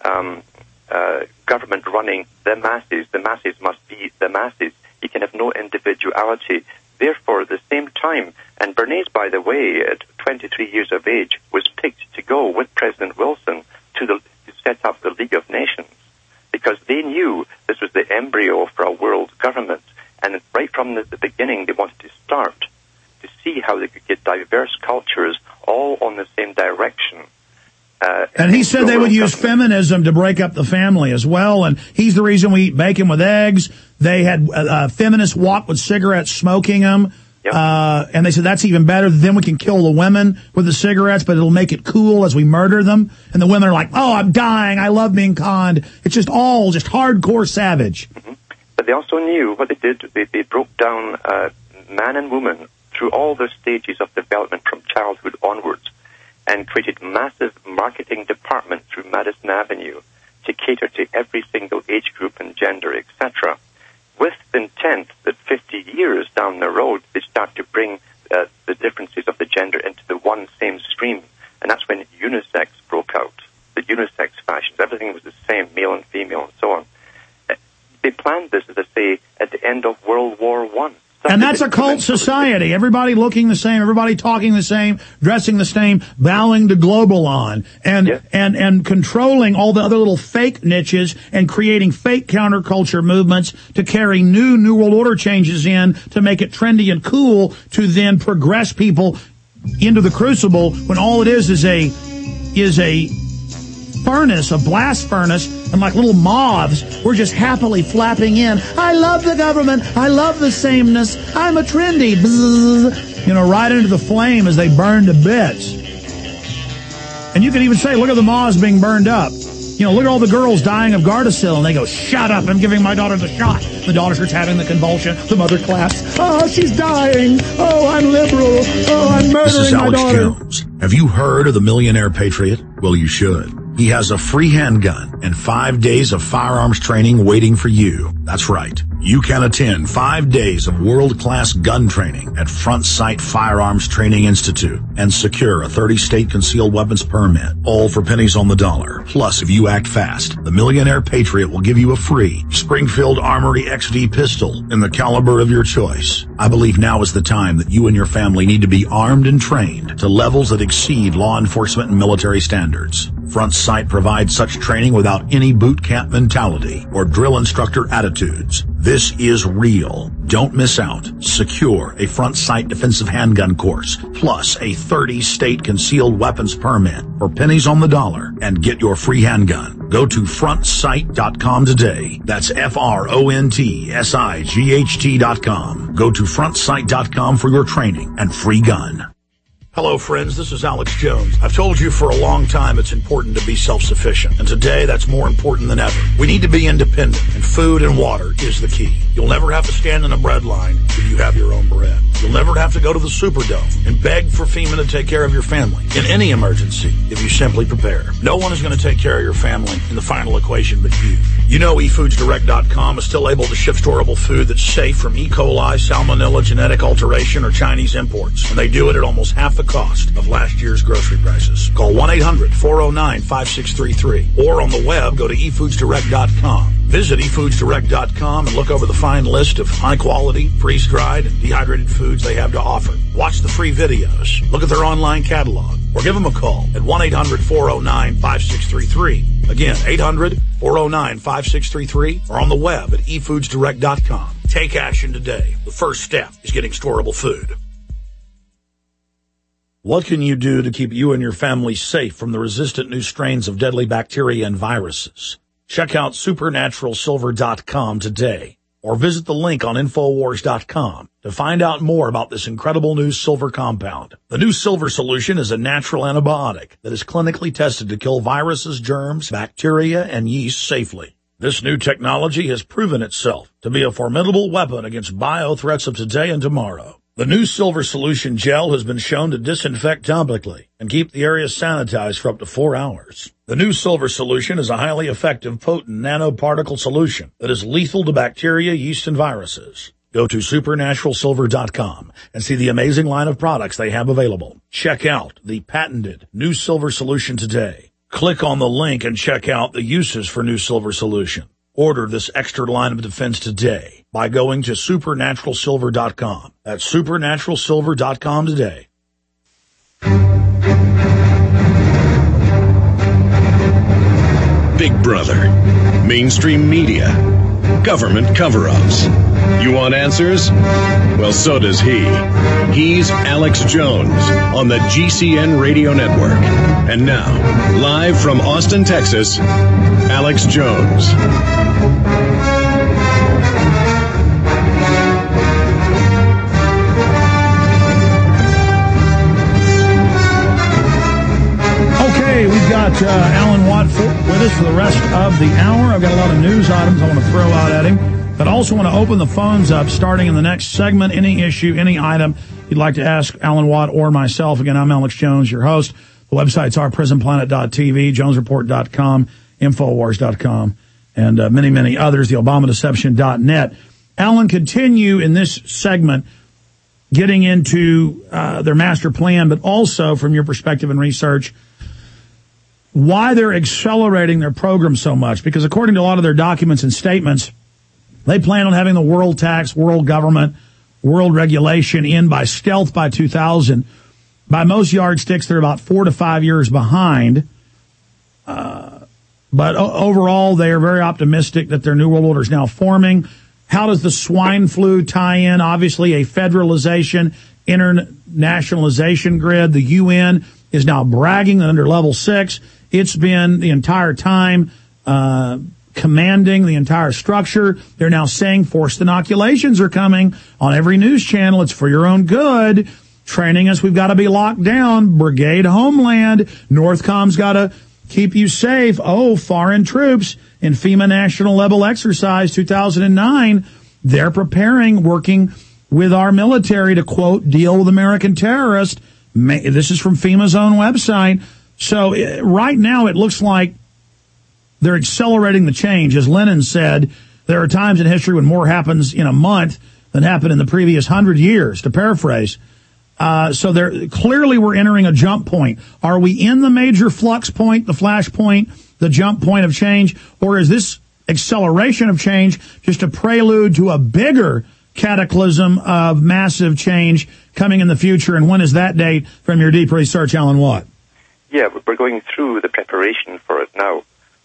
government running the masses must be the masses. You can have no individuality. Therefore, at the same time, and Bernays, by the way, at 23 years of age, was picked to go with President Wilson to set up the League of Nations, because they knew this was the embryo for a world government. And right from the beginning, they wanted to start to see how they could get diverse cultures all on the same direction. And he said they would use feminism to break up the family as well. And he's the reason we eat bacon with eggs. They had feminists walk with cigarettes, smoking them. Yep. And they said that's even better. Then we can kill the women with the cigarettes, but it'll make it cool as we murder them. And the women are like, oh, I'm dying. I love being conned. It's just hardcore savage. Mm-hmm. But they also knew what they did. They broke down man and woman through all the stages of development from childhood onwards, and created massive marketing department through Madison Avenue to cater to every single age group and gender, etc., with the intent that 50 years down the road, they start to bring the differences of the gender into the one same stream. And that's when unisex broke out, the unisex fashions. Everything was the same, male and female and so on. They planned this, as I say, at the end of World War I. And that's a cult society. Everybody looking the same, everybody talking the same, dressing the same, bowing to Globalon, and controlling all the other little fake niches and creating fake counterculture movements to carry New World Order changes in to make it trendy and cool to then progress people into the crucible when all it is a furnace, a blast furnace, and like little moths, we're just happily flapping in. I love the government. I love the sameness. I'm a trendy. Bzzz, right into the flame as they burn to bits. And you can even say, look at the moths being burned up. Look at all the girls dying of Gardasil, and they go, shut up, I'm giving my daughter the shot. The daughter starts having the convulsion. The mother claps. Oh, she's dying. Oh, I'm liberal. Oh, I'm murdering my daughter. This is Alex Jones. Have you heard of the Millionaire Patriot? Well, you should. He has a free handgun and 5 days of firearms training waiting for you. That's right. You can attend 5 days of world-class gun training at Front Sight Firearms Training Institute and secure a 30-state concealed weapons permit, all for pennies on the dollar. Plus, if you act fast, the Millionaire Patriot will give you a free Springfield Armory XD pistol in the caliber of your choice. I believe now is the time that you and your family need to be armed and trained to levels that exceed law enforcement and military standards. Front Sight provides such training without any boot camp mentality or drill instructor attitudes. This is real. Don't miss out. Secure a Front Sight defensive handgun course, plus a 30-state concealed weapons permit for pennies on the dollar, and get your free handgun. Go to frontsight.com today. That's FRONTSIGHT.com. Go to frontsight.com for your training and free gun. Hello, friends. This is Alex Jones. I've told you for a long time it's important to be self-sufficient, and today that's more important than ever. We need to be independent, and food and water is the key. You'll never have to stand in a bread line if you have your own bread. You'll never have to go to the Superdome and beg for FEMA to take care of your family in any emergency if you simply prepare. No one is going to take care of your family in the final equation but you. You know eFoodsDirect.com is still able to ship storable food that's safe from E. coli, salmonella, genetic alteration, or Chinese imports, and they do it at almost half the cost of last year's grocery prices. Call 1-800-409-5633 or on the web go to eFoodsDirect.com. Visit eFoodsDirect.com and look over the fine list of high-quality, freeze-dried, and dehydrated foods they have to offer. Watch the free videos, look at their online catalog, or give them a call at 1-800-409-5633. Again, 800-409-5633 or on the web at eFoodsDirect.com. Take action today. The first step is getting storable food. What can you do to keep you and your family safe from the resistant new strains of deadly bacteria and viruses? Check out supernaturalsilver.com today, or visit the link on Infowars.com to find out more about this incredible new silver compound. The new silver solution is a natural antibiotic that is clinically tested to kill viruses, germs, bacteria, and yeast safely. This new technology has proven itself to be a formidable weapon against bio-threats of today and tomorrow. The new silver solution gel has been shown to disinfect topically and keep the area sanitized for up to 4 hours. The new silver solution is a highly effective, potent nanoparticle solution that is lethal to bacteria, yeast, and viruses. Go to supernaturalsilver.com and see the amazing line of products they have available. Check out the patented new silver solution today. Click on the link and check out the uses for new silver solution. Order this extra line of defense today by going to supernaturalsilver.com. That's supernaturalsilver.com today. Big Brother, mainstream media, government cover-ups. You want answers? Well, so does he. He's Alex Jones on the GCN Radio Network. And now, live from Austin, Texas, Alex Jones. We've got Alan Watt with us for the rest of the hour. I've got a lot of news items I want to throw out at him, but I also want to open the phones up starting in the next segment. Any issue, any item you'd like to ask Alan Watt or myself. Again, I'm Alex Jones, your host. The websites are prisonplanet.tv, jonesreport.com, infowars.com, and many, many others, the obamadeception.net. Alan, continue in this segment getting into their master plan, but also from your perspective and research, why they're accelerating their program so much. Because according to a lot of their documents and statements, they plan on having the world tax, world government, world regulation in by stealth by 2000. By most yardsticks, they're about 4 to 5 years behind. But overall, they are very optimistic that their new world order is now forming. How does the swine flu tie in? Obviously, a federalization, internationalization grid. The UN is now bragging that under level 6, It's been the entire time commanding the entire structure. They're now saying forced inoculations are coming on every news channel. It's for your own good. Training us, we've got to be locked down. Brigade Homeland. Northcom's got to keep you safe. Oh, foreign troops in FEMA National Level Exercise 2009. They're preparing, working with our military to, quote, deal with American terrorists. This is from FEMA's own website. So right now it looks like they're accelerating the change. As Lenin said, there are times in history when more happens in a month than happened in the previous 100 years, to paraphrase. So clearly we're entering a jump point. Are we in the major flux point, the flash point, the jump point of change, or is this acceleration of change just a prelude to a bigger cataclysm of massive change coming in the future? And when is that date from your deep research, Alan Watt? Yeah, we're going through the preparation for it now.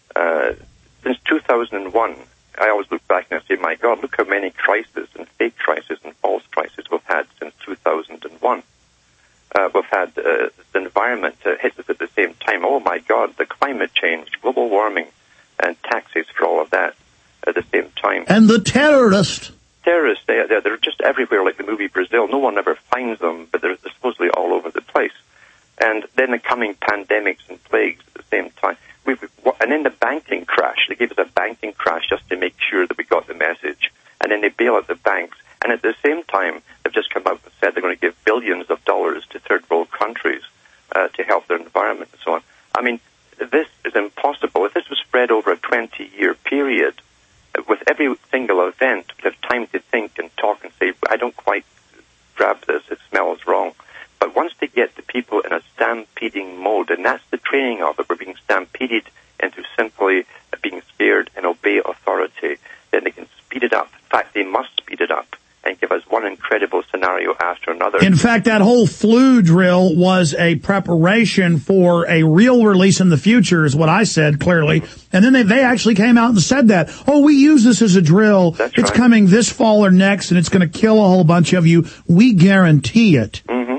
Since 2001, I always look back and I say, my God, look how many crises and fake crises and false crises we've had since 2001. We've had the environment hit us at the same time. Oh, my God, the climate change, global warming, and taxes for all of that at the same time. And the terrorists. Terrorists, they're just everywhere, like the movie Brazil. No one ever finds them, but they're supposedly all over the place. And then the coming pandemics and plagues at the same time. And then the banking crash. They gave us a banking crash just to make sure that we got the message. And then they bail out the banks. And at the same time, they've just come out and said they're going to give billions of dollars to third world countries to help their environment and so on. I mean, this is impossible. If this was spread over a 20-year period, with every single event, we have time to think and talk and say, I don't quite grab this, it smells wrong. But once they get the people in a stampeding mode, and that's the training of it, we're being stampeded into simply being scared and obey authority, then they can speed it up. In fact, they must speed it up and give us one incredible scenario after another. In fact, that whole flu drill was a preparation for a real release in the future, is what I said clearly. And then they actually came out and said that. Oh, we use this as a drill. That's it's right. Coming this fall or next, and it's going to kill a whole bunch of you. We guarantee it. Mm-hmm.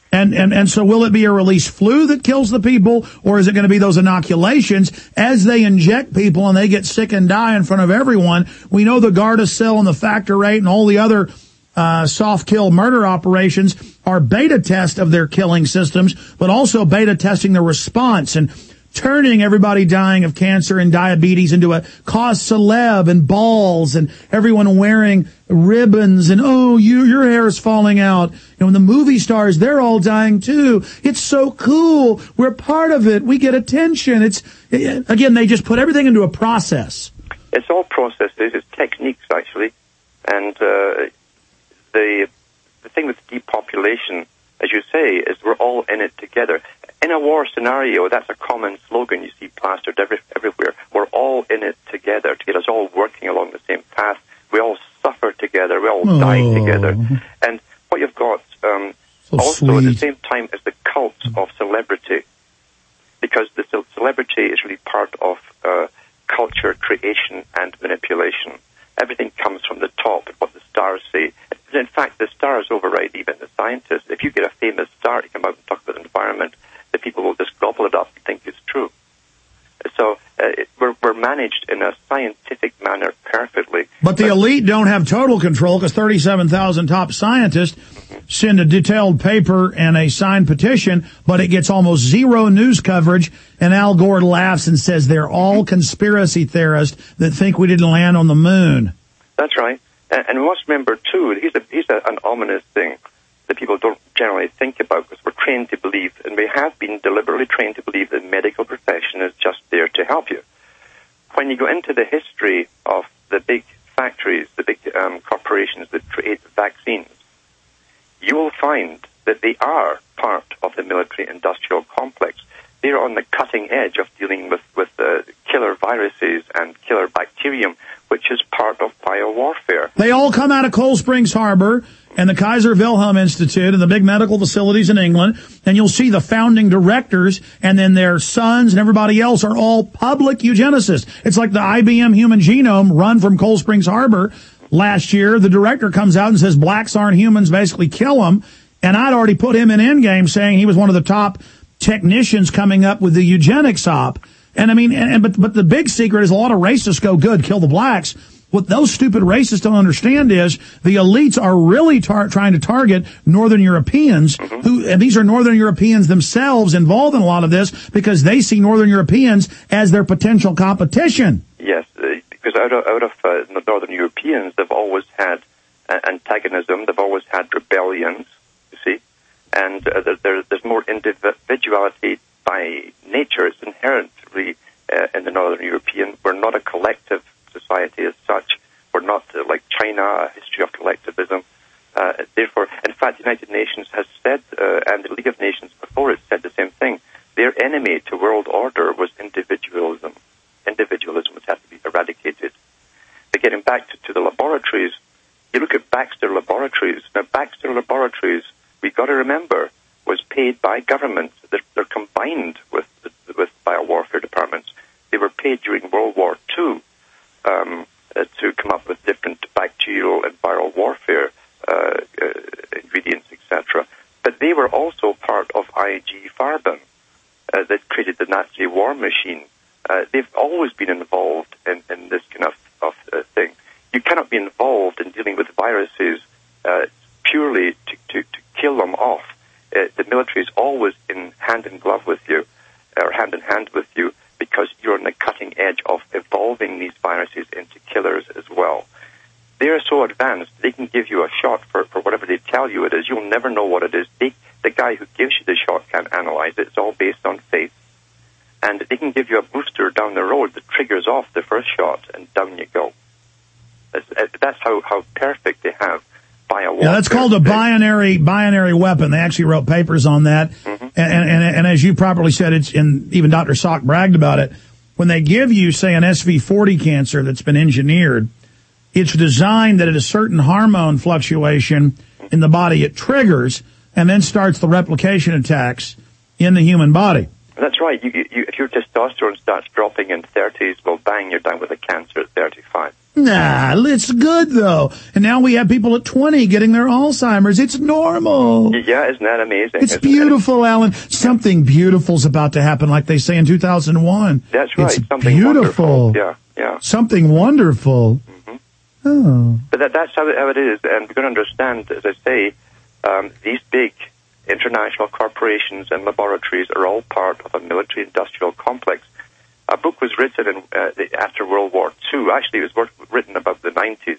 And so will it be a release flu that kills the people, or is it going to be those inoculations as they inject people and they get sick and die in front of everyone? We know the Gardasil and the factor VIII and all the other soft kill murder operations are beta test of their killing systems, but also beta testing the response and turning everybody dying of cancer and diabetes into a cause celeb and balls and everyone wearing ribbons and, oh, your hair is falling out. And when the movie stars, they're all dying too. It's so cool. We're part of it. We get attention. Again, they just put everything into a process. It's all processes. It's techniques, actually. And the thing with depopulation, as you say, is we're all in it together. In a war scenario, that's a common slogan you see plastered everywhere. We're all in it together to get us all working along the same path. We all suffer together. We all die together. And what you've got also at the same time is the cult of celebrity, because the celebrity is really part of culture creation and manipulation. Everything comes from the top, what the stars say. In fact, the stars override even the scientists. If you get a famous star to come out and talk about the environment, the people will just gobble it up and think it's true. So we're managed in a scientific manner perfectly. But the elite don't have total control, because 37,000 top scientists send a detailed paper and a signed petition, but it gets almost zero news coverage, and Al Gore laughs and says they're all conspiracy theorists that think we didn't land on the moon. That's right. And we must remember, too, here's an ominous thing that people don't generally think about, because we're trained to believe, and we have been deliberately trained to believe, that the medical profession is just there to help you. When you go into the history of the big factories, the big corporations that create vaccines, you will find that they are part of the military-industrial complex. They're on the cutting edge of dealing with killer viruses and killer bacterium, which is part of biowarfare. They all come out of Cold Springs Harbor and the Kaiser Wilhelm Institute and the big medical facilities in England, and you'll see the founding directors and then their sons and everybody else are all public eugenicists. It's like the IBM human genome run from Cold Springs Harbor. Last year, the director comes out and says blacks aren't humans, basically kill them, and I'd already put him in Endgame saying he was one of the top technicians coming up with the eugenics op. And I mean, but the big secret is a lot of racists go, good, kill the blacks. What those stupid racists don't understand is the elites are really trying to target Northern Europeans, and these are Northern Europeans themselves involved in a lot of this because they see Northern Europeans as their potential competition. Yes, because out of Northern Europeans, they've always had antagonism, they've always had rebellions, you see, and there's more individuality by nature. It's inherently in the Northern European. We're not a collective society as such. We're not like China, a history of collectivism. Therefore, in fact, the United Nations has said, and the League of Nations before it said the same thing, their enemy to world order was individualism. Individualism would have to be eradicated. But getting back to the laboratories, you look at Baxter Laboratories. Now, Baxter Laboratories, we've got to remember, was paid by governments. They're combined with biowarfare departments. They were paid during World War II to come up with different bacterial and viral warfare ingredients, etc. But they were also part of IG Farben that created the Nazi war machine. They've always been involved in this kind of thing. You cannot be involved in dealing with viruses purely to kill them off. The military is always in hand in glove with you, or hand in hand with you, because you're on the cutting edge of evolving these viruses into killers as well. They're so advanced, they can give you a shot for whatever they tell you it is. You'll never know what it is. The guy who gives you the shot can't analyze it. It's all based on faith. And they can give you a booster down the road that triggers off the first shot, and down you go. That's how perfect they have biowarfare. Yeah, that's called a binary weapon. They actually wrote papers on that. Mm-hmm. And as you properly said, even Dr. Salk bragged about it. When they give you, say, an SV40 cancer that's been engineered, it's designed that at a certain hormone fluctuation in the body, it triggers and then starts the replication attacks in the human body. That's right. If your testosterone starts dropping in 30s, well, bang, you're down with a cancer at 35. Nah, it's good, though. And now we have people at 20 getting their Alzheimer's. It's normal. Yeah, isn't that amazing? It's beautiful, Alan. Something beautiful's about to happen, like they say in 2001. That's right. It's something beautiful. Wonderful. Yeah. Something wonderful. Mm-hmm. Oh. But that's how it is. And we're going to understand, as I say, these big international corporations and laboratories are all part of a military-industrial complex. A book was written after World War II. Actually, it was written about the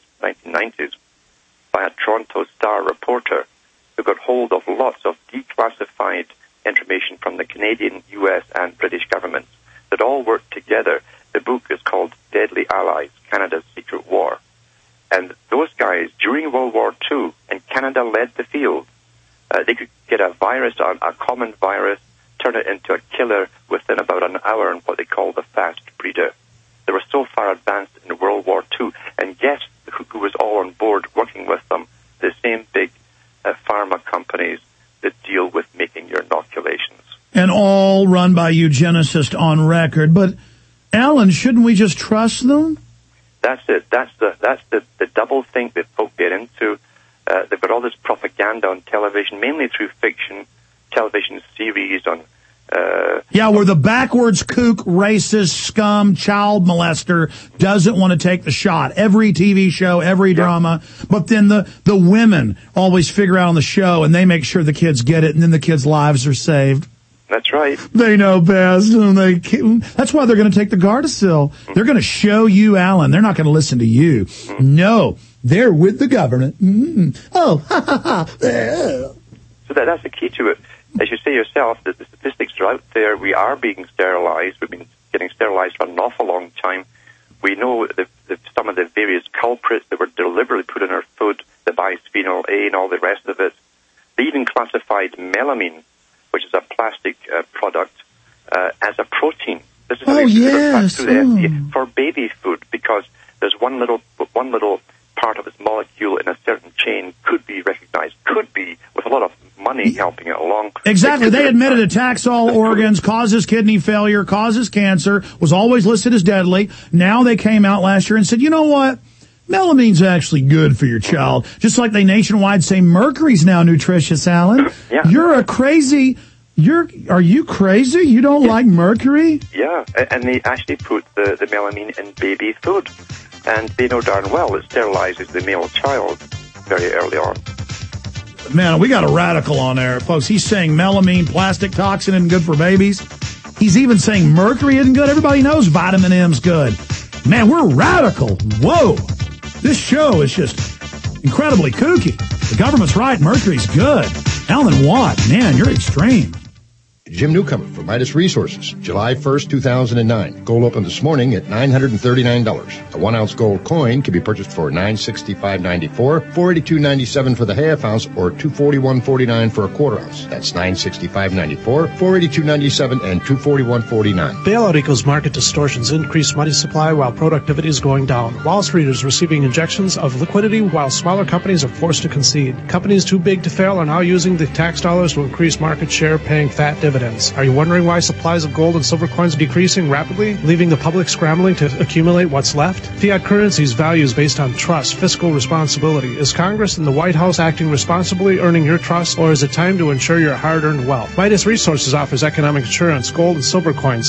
1990s, by a Toronto Star reporter who got hold of lots of declassified information from the Canadian, U.S., and British governments that all worked together. The book is called Deadly Allies, Canada's Secret War. And those guys, during World War II, and Canada led the field, they could get a virus, a common virus, turn it into a killer within about an hour in what they call the fast breeder. They were so far advanced in World War II, and guess who was all on board working with them? The same big pharma companies that deal with making your inoculations. And all run by eugenicists on record. But, Alan, shouldn't we just trust them? That's it. That's the double think that folk get into. They've got all this propaganda on television, mainly through fiction, television series on... where the backwards kook, racist, scum, child molester doesn't want to take the shot. Every TV show, every drama. But then the women always figure out on the show, and they make sure the kids get it, and then the kids' lives are saved. That's right. They know best. That's why they're going to take the Gardasil. Mm-hmm. They're going to show you, Alan. They're not going to listen to you. Mm-hmm. No, they're with the government. Mm-hmm. Oh, ha, ha, ha. So that's the key to it. As you say yourself, the statistics are out there. We are being sterilized. We've been getting sterilized for an awful long time. We know some of the various culprits that were deliberately put in our food, the bisphenol A and all the rest of it. They even classified melamine, which is a plastic product, as a protein. This is FDA for baby food, because there's one little part of its molecule in a certain chain could be recognized, could be with a lot of money helping it along. Exactly. They admitted it attacks all organs, causes kidney failure, causes cancer, was always listed as deadly. Now they came out last year and said, you know what? Melamine's actually good for your child. Just like they nationwide say mercury's now nutritious, Alan. Yeah. You're a crazy Are you crazy? You don't like mercury? Yeah, and they actually put the melamine in baby food. And they know darn well it sterilizes the male child very early on. Man, we got a radical on there, folks. He's saying melamine, plastic toxin isn't good for babies. He's even saying mercury isn't good. Everybody knows vitamin M's good. Man, we're radical. Whoa. This show is just incredibly kooky. The government's right. Mercury's good. Alan Watt, man, you're extreme. Jim Newcomer from Midas Resources, July 1st, 2009. Gold opened this morning at $939. A 1 ounce gold coin can be purchased for $965.94, $482.97 for the half ounce, or $241.49 for a quarter ounce. That's $965.94, $482.97, and $241.49. Bailout equals market distortions. Increased money supply while productivity is going down. Wall Street is receiving injections of liquidity while smaller companies are forced to concede. Companies too big to fail are now using the tax dollars to increase market share, paying fat dividends. Are you wondering why supplies of gold and silver coins are decreasing rapidly, leaving the public scrambling to accumulate what's left? Fiat currency's value is based on trust, fiscal responsibility. Is Congress and the White House acting responsibly, earning your trust, or is it time to ensure your hard-earned wealth? Midas Resources offers economic insurance, gold and silver coins,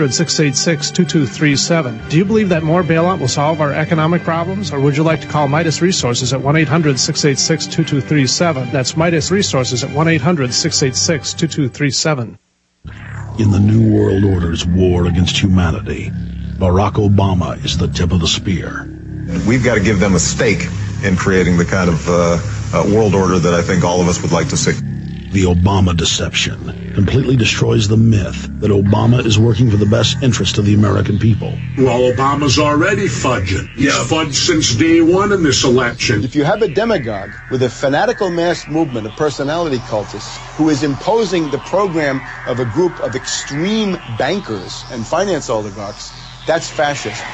800-686-2237. Do you believe that more bailout will solve our economic problems, or would you like to call Midas Resources at 1-800-686-2237? That's Midas Resources at 1-800-686-2237. In the New World Order's war against humanity, Barack Obama is the tip of the spear. We've got to give them a stake in creating the kind of world order that I think all of us would like to see. The Obama deception completely destroys the myth that Obama is working for the best interest of the American people. Well, Obama's already fudging. He's fudged since day one in this election. If you have a demagogue with a fanatical mass movement of personality cultists who is imposing the program of a group of extreme bankers and finance oligarchs, that's fascism.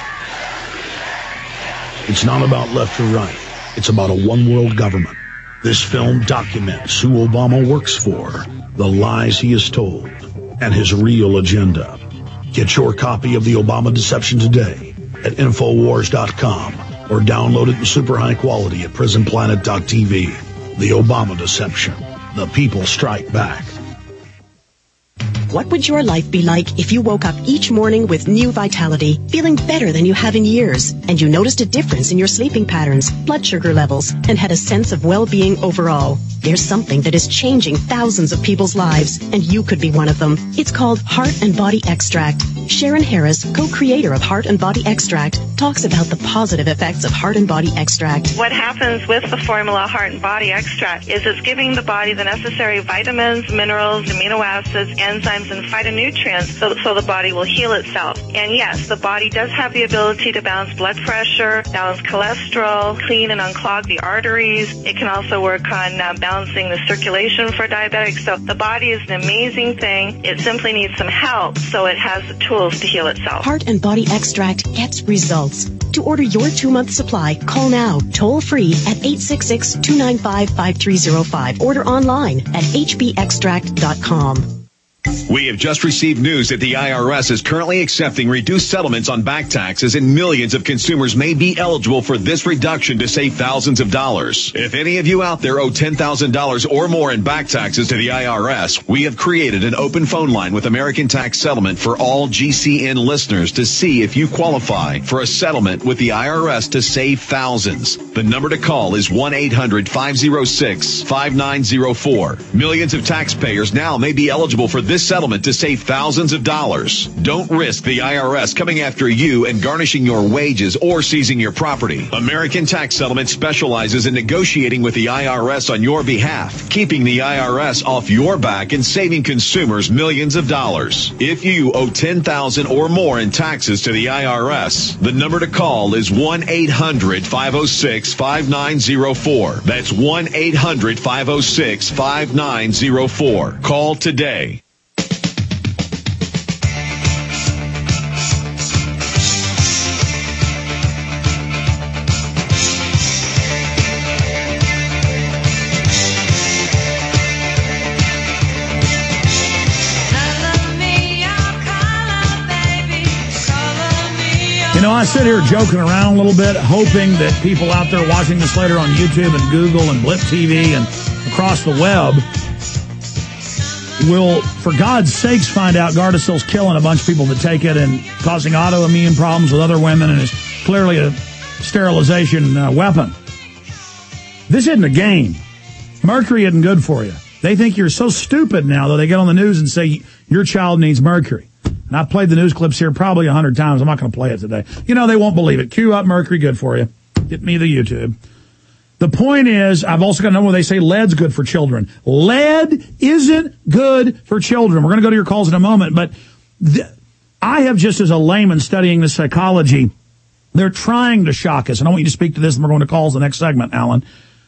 It's not about left or right. It's about a one-world government. This film documents who Obama works for, the lies he has told, and his real agenda. Get your copy of The Obama Deception today at Infowars.com or download it in super high quality at PrisonPlanet.tv. The Obama Deception. The people strike back. What would your life be like if you woke up each morning with new vitality, feeling better than you have in years, and you noticed a difference in your sleeping patterns, blood sugar levels, and had a sense of well-being overall? There's something that is changing thousands of people's lives, and you could be one of them. It's called Heart and Body Extract. Sharon Harris, co-creator of Heart and Body Extract, talks about the positive effects of Heart and Body Extract. What happens with the formula Heart and Body Extract is it's giving the body the necessary vitamins, minerals, amino acids, enzymes, and phytonutrients so the body will heal itself. And yes, the body does have the ability to balance blood pressure, balance cholesterol, clean and unclog the arteries. It can also work on balancing the circulation for diabetics. So the body is an amazing thing. It simply needs some help so it has the tools to heal itself. Heart and Body Extract gets results. To order your 2-month supply, call now, toll free at 866-295-5305. Order online at hbextract.com. We have just received news that the IRS is currently accepting reduced settlements on back taxes, and millions of consumers may be eligible for this reduction to save thousands of dollars. If any of you out there owe $10,000 or more in back taxes to the IRS, we have created an open phone line with American Tax Settlement for all GCN listeners to see if you qualify for a settlement with the IRS to save thousands. The number to call is 1-800-506-5904. Millions of taxpayers now may be eligible for this settlement to save thousands of dollars. Don't risk the IRS coming after you and garnishing your wages or seizing your property. American Tax Settlement specializes in negotiating with the IRS on your behalf, keeping the IRS off your back and saving consumers millions of dollars. If you owe $10,000 or more in taxes to the IRS, the number to call is 1-800-506-5904. That's 1-800-506-5904. Call today. You know, I sit here joking around a little bit, hoping that people out there watching this later on YouTube and Google and Blip TV and across the web will, for God's sakes, find out Gardasil's killing a bunch of people that take it and causing autoimmune problems with other women and is clearly a sterilization weapon. This isn't a game. Mercury isn't good for you. They think you're so stupid now that they get on the news and say your child needs mercury. And I've played the news clips here probably 100 times. I'm not going to play it today. You know, they won't believe it. Cue up mercury, good for you. Get me the YouTube. The point is, I've also got to know where they say lead's good for children. Lead isn't good for children. We're going to go to your calls in a moment, but I have, just as a layman studying the psychology, they're trying to shock us. And I want you to speak to this, and we're going to calls the next segment, Alan.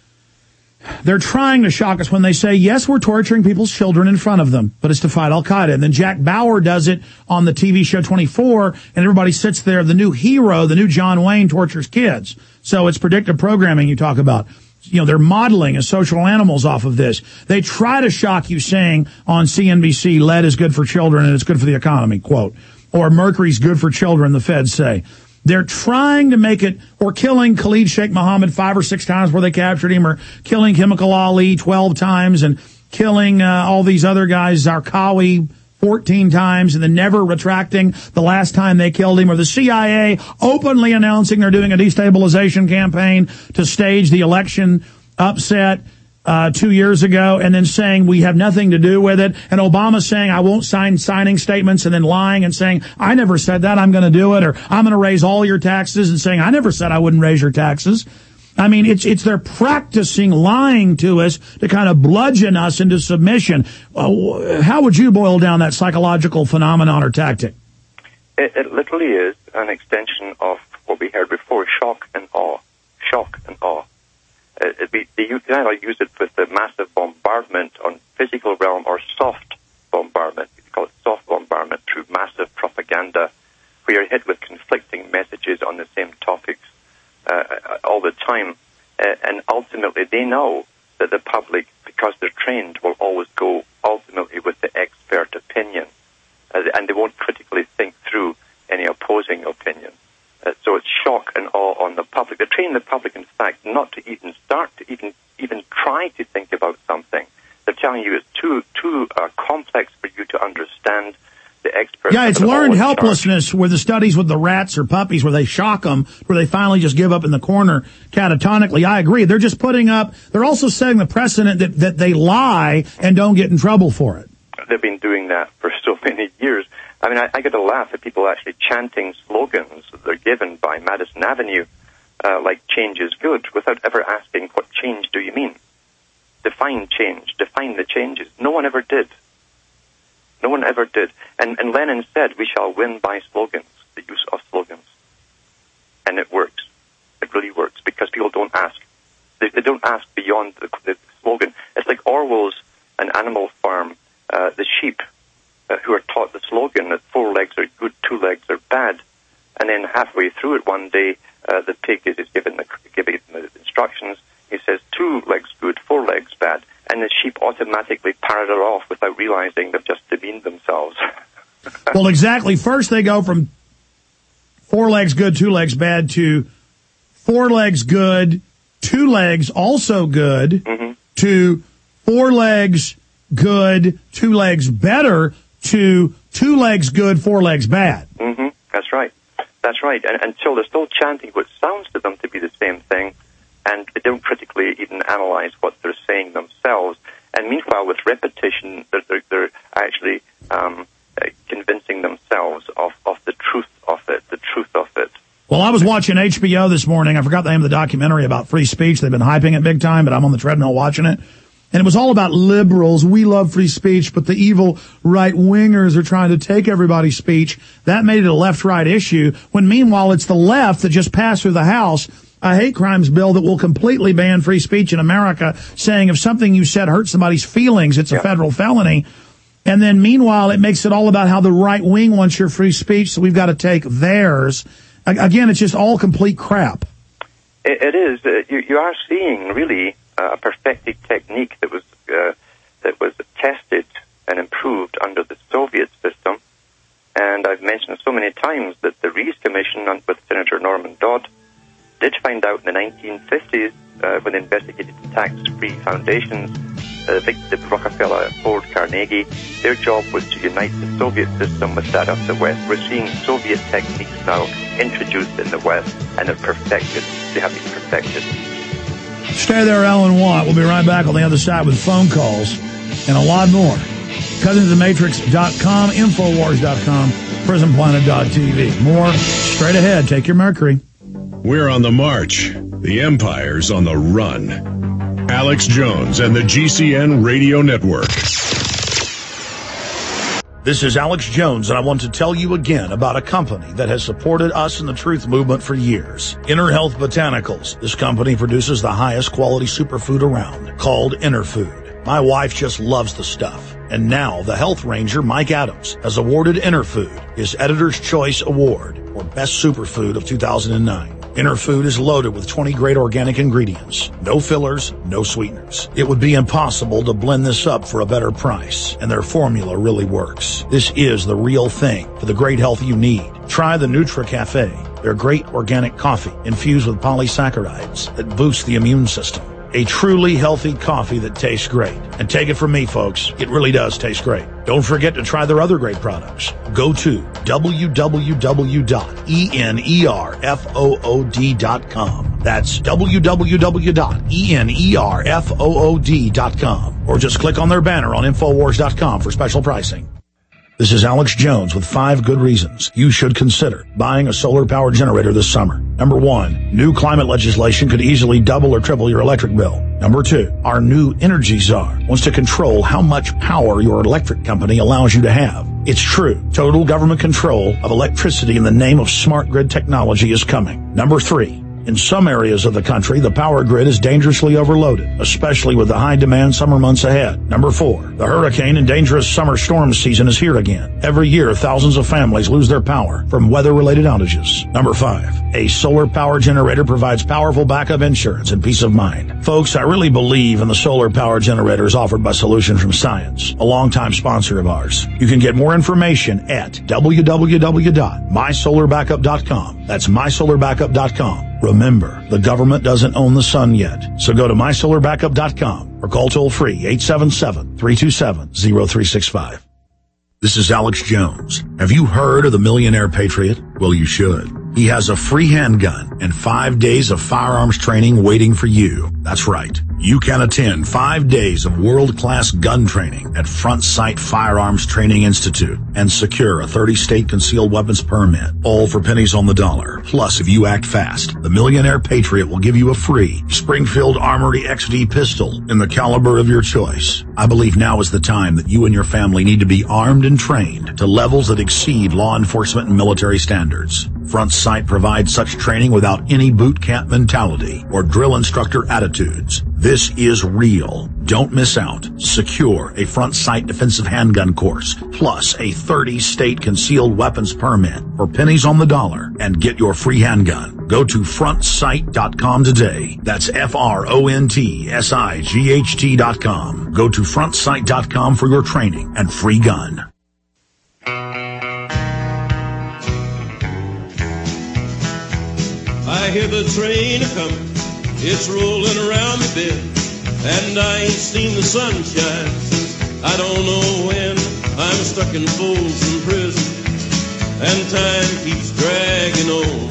They're trying to shock us when they say, yes, we're torturing people's children in front of them, but it's to fight Al-Qaeda. And then Jack Bauer does it on the TV show 24, and everybody sits there, the new hero, the new John Wayne tortures kids. So it's predictive programming you talk about. You know, they're modeling as social animals off of this. They try to shock you saying on CNBC, lead is good for children and it's good for the economy, quote. Or mercury's good for children, the feds say. They're trying to make it, or killing Khalid Sheikh Mohammed 5 or 6 times where they captured him, or killing Chemical Ali 12 times, and killing all these other guys, Zarqawi 14 times, and then never retracting the last time they killed him, or the CIA openly announcing they're doing a destabilization campaign to stage the election upset 2 years ago, and then saying we have nothing to do with it, and Obama saying I won't sign signing statements, and then lying and saying I never said that, I'm going to do it, or I'm going to raise all your taxes, and saying I never said I wouldn't raise your taxes. I mean, it's they're practicing lying to us to kind of bludgeon us into submission. How would you boil down that psychological phenomenon or tactic? It literally is an extension of what we heard before, shock and awe. Shock and awe. They either use it with the massive bombardment on physical realm or soft bombardment. We call it soft bombardment through massive propaganda, where you're hit with conflicting messages on the same topics all the time. And ultimately, they know that the public, because they're trained, will always go ultimately with the expert opinion. And they won't critically think through any opposing opinion. So it's shock and awe on the public. They train the public, in fact, not to even start to even try to think about something. They're telling you it's too complex for you to understand. The experts. Yeah, it's learned helplessness with the studies with the rats or puppies where they shock them, where they finally just give up in the corner catatonically. I agree. They're just putting up, they're also setting the precedent that they lie and don't get in trouble for it. They've been doing that for so many years. I mean, I get a laugh at people actually chanting slogans that they're given by Madison Avenue, like change is good, without ever asking what change do you mean? Define change. Define the changes. No one ever did. No one ever did. And Lenin said, we shall win by slogans, the use of slogans. And it works. It really works because people don't ask. They don't ask beyond the slogan. It's like Orwell's An Animal Farm, the sheep who are taught the slogan that 4 legs are good, 2 legs are bad. And then halfway through it one day, the pig is given the instructions. He says 2 legs good, 4 legs bad. And the sheep automatically parrot it off without realizing they've just demeaned themselves. Well, exactly. First they go from 4 legs good, 2 legs bad to 4 legs good, 2 legs also good, to 4 legs good, 2 legs better, to 2 legs good, 4 legs bad. That's right. That's right. And until they're still chanting what sounds to them to be the same thing, and they don't critically even analyze what they're saying themselves. And meanwhile, with repetition, they're actually convincing themselves of the truth of it, Well, I was watching HBO this morning. I forgot the name of the documentary about free speech. They've been hyping it big time, but I'm on the treadmill watching it. And it was all about liberals. We love free speech, but the evil right-wingers are trying to take everybody's speech. That made it a left-right issue, when meanwhile it's the left that just passed through the House a hate crimes bill that will completely ban free speech in America, saying if something you said hurts somebody's feelings, it's a federal felony. And then meanwhile, it makes it all about how the right wing wants your free speech, so we've got to take theirs. Again, it's just all complete crap. It is. You are seeing really a perfected technique that was tested and improved under the Soviet system. And I've mentioned so many times that the Reece Commission with Senator Norman Dodd did find out in the 1950s, when and investigated tax-free foundations, the Rockefeller, Ford, Carnegie. Their job was to unite the Soviet system with that of the West. We're seeing Soviet techniques now introduced in the West and are perfected. They have been perfected. Stay there, Alan Watt. We'll be right back on the other side with phone calls and a lot more. CousinsOfTheMatrix.com, Infowars.com, PrisonPlanet.tv. More straight ahead. Take your Mercury. We're on the march. The Empire's on the run. Alex Jones and the GCN Radio Network. This is Alex Jones, and I want to tell you again about a company that has supported us in the truth movement for years. Inner Health Botanicals. This company produces the highest quality superfood around, called Inner Food. My wife just loves the stuff. And now the Health Ranger, Mike Adams, has awarded Inner Food his Editor's Choice Award for Best Superfood of 2009. Inner Food is loaded with 20 great organic ingredients. No fillers, no sweeteners. It would be impossible to blend this up for a better price, and their formula really works. This is the real thing for the great health you need. Try the Nutra Cafe, their great organic coffee infused with polysaccharides that boost the immune system. A truly healthy coffee that tastes great. And take it from me, folks, it really does taste great. Don't forget to try their other great products. Go to www.enerfood.com. That's www.enerfood.com. Or just click on their banner on Infowars.com for special pricing. This is Alex Jones with 5 good reasons you should consider buying a solar power generator this summer. Number 1, new climate legislation could easily double or triple your electric bill. Number 2, our new energy czar wants to control how much power your electric company allows you to have. It's true. Total government control of electricity in the name of smart grid technology is coming. Number 3, in some areas of the country, the power grid is dangerously overloaded, especially with the high-demand summer months ahead. Number 4, the hurricane and dangerous summer storm season is here again. Every year, thousands of families lose their power from weather-related outages. Number 5, a solar power generator provides powerful backup insurance and peace of mind. Folks, I really believe in the solar power generators offered by Solution from Science, a longtime sponsor of ours. You can get more information at www.mysolarbackup.com. That's mysolarbackup.com. Remember, the government doesn't own the sun yet. So go to mysolarbackup.com or call toll-free 877-327-0365. This is Alex Jones. Have you heard of the Millionaire Patriot? Well, you should. He has a free handgun and 5 days of firearms training waiting for you. That's right. You can attend 5 days of world-class gun training at Front Sight Firearms Training Institute and secure a 30-state concealed weapons permit, all for pennies on the dollar. Plus, if you act fast, the Millionaire Patriot will give you a free Springfield Armory XD pistol in the caliber of your choice. I believe now is the time that you and your family need to be armed and trained to levels that exceed law enforcement and military standards. Front Sight provides such training without any boot camp mentality or drill instructor attitudes. This is real. Don't miss out. Secure a Front Sight defensive handgun course, plus a 30-state concealed weapons permit for pennies on the dollar, and get your free handgun. Go to frontsight.com today. That's FRONTSIGHT.com. Go to frontsight.com for your training and free gun. I hear the train a-comin', it's rolling around me bed, and I ain't seen the sunshine since I don't know when. I'm stuck in Folsom Prison, and time keeps dragging on.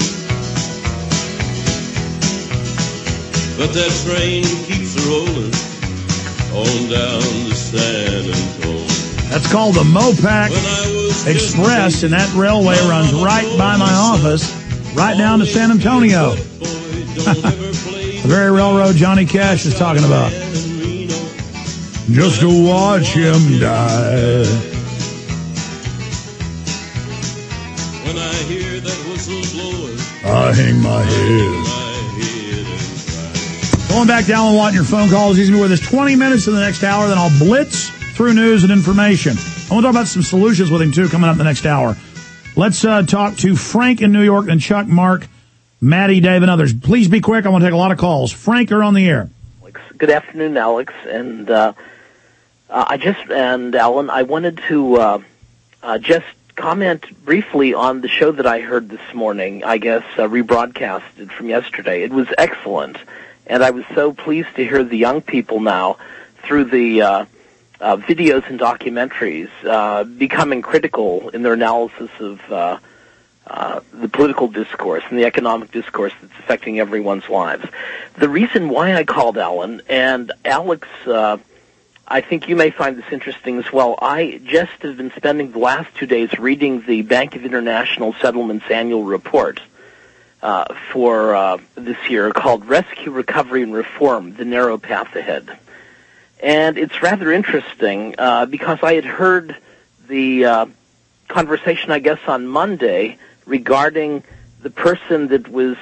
But that train keeps rolling on down to San Antonio. That's called the Mopac Express, and that railway runs right by my office, right down to San Antonio. The very railroad Johnny Cash is talking about. Just to watch him die. When I hear that whistle blowing, I hang my head. Going back to Alan Watt and your phone calls. He's going to be with us 20 minutes in the next hour. Then I'll blitz through news and information. I want to talk about some solutions with him, too, coming up in the next hour. Let's talk to Frank in New York and Chuck, Mark, Maddie, Dave, and others. Please be quick. I want to take a lot of calls. Frank, you're on the air. Good afternoon, Alex. And Alan, I wanted to just comment briefly on the show that I heard this morning, I guess rebroadcasted from yesterday. It was excellent. And I was so pleased to hear the young people now, through the videos and documentaries, becoming critical in their analysis of the political discourse and the economic discourse that's affecting everyone's lives. The reason why I called Alan, and Alex, I think you may find this interesting as well. I just have been spending the last 2 days reading the Bank of International Settlements annual report for this year, called Rescue, Recovery, and Reform, The Narrow Path Ahead. And it's rather interesting because I had heard the conversation, I guess, on Monday regarding the person that was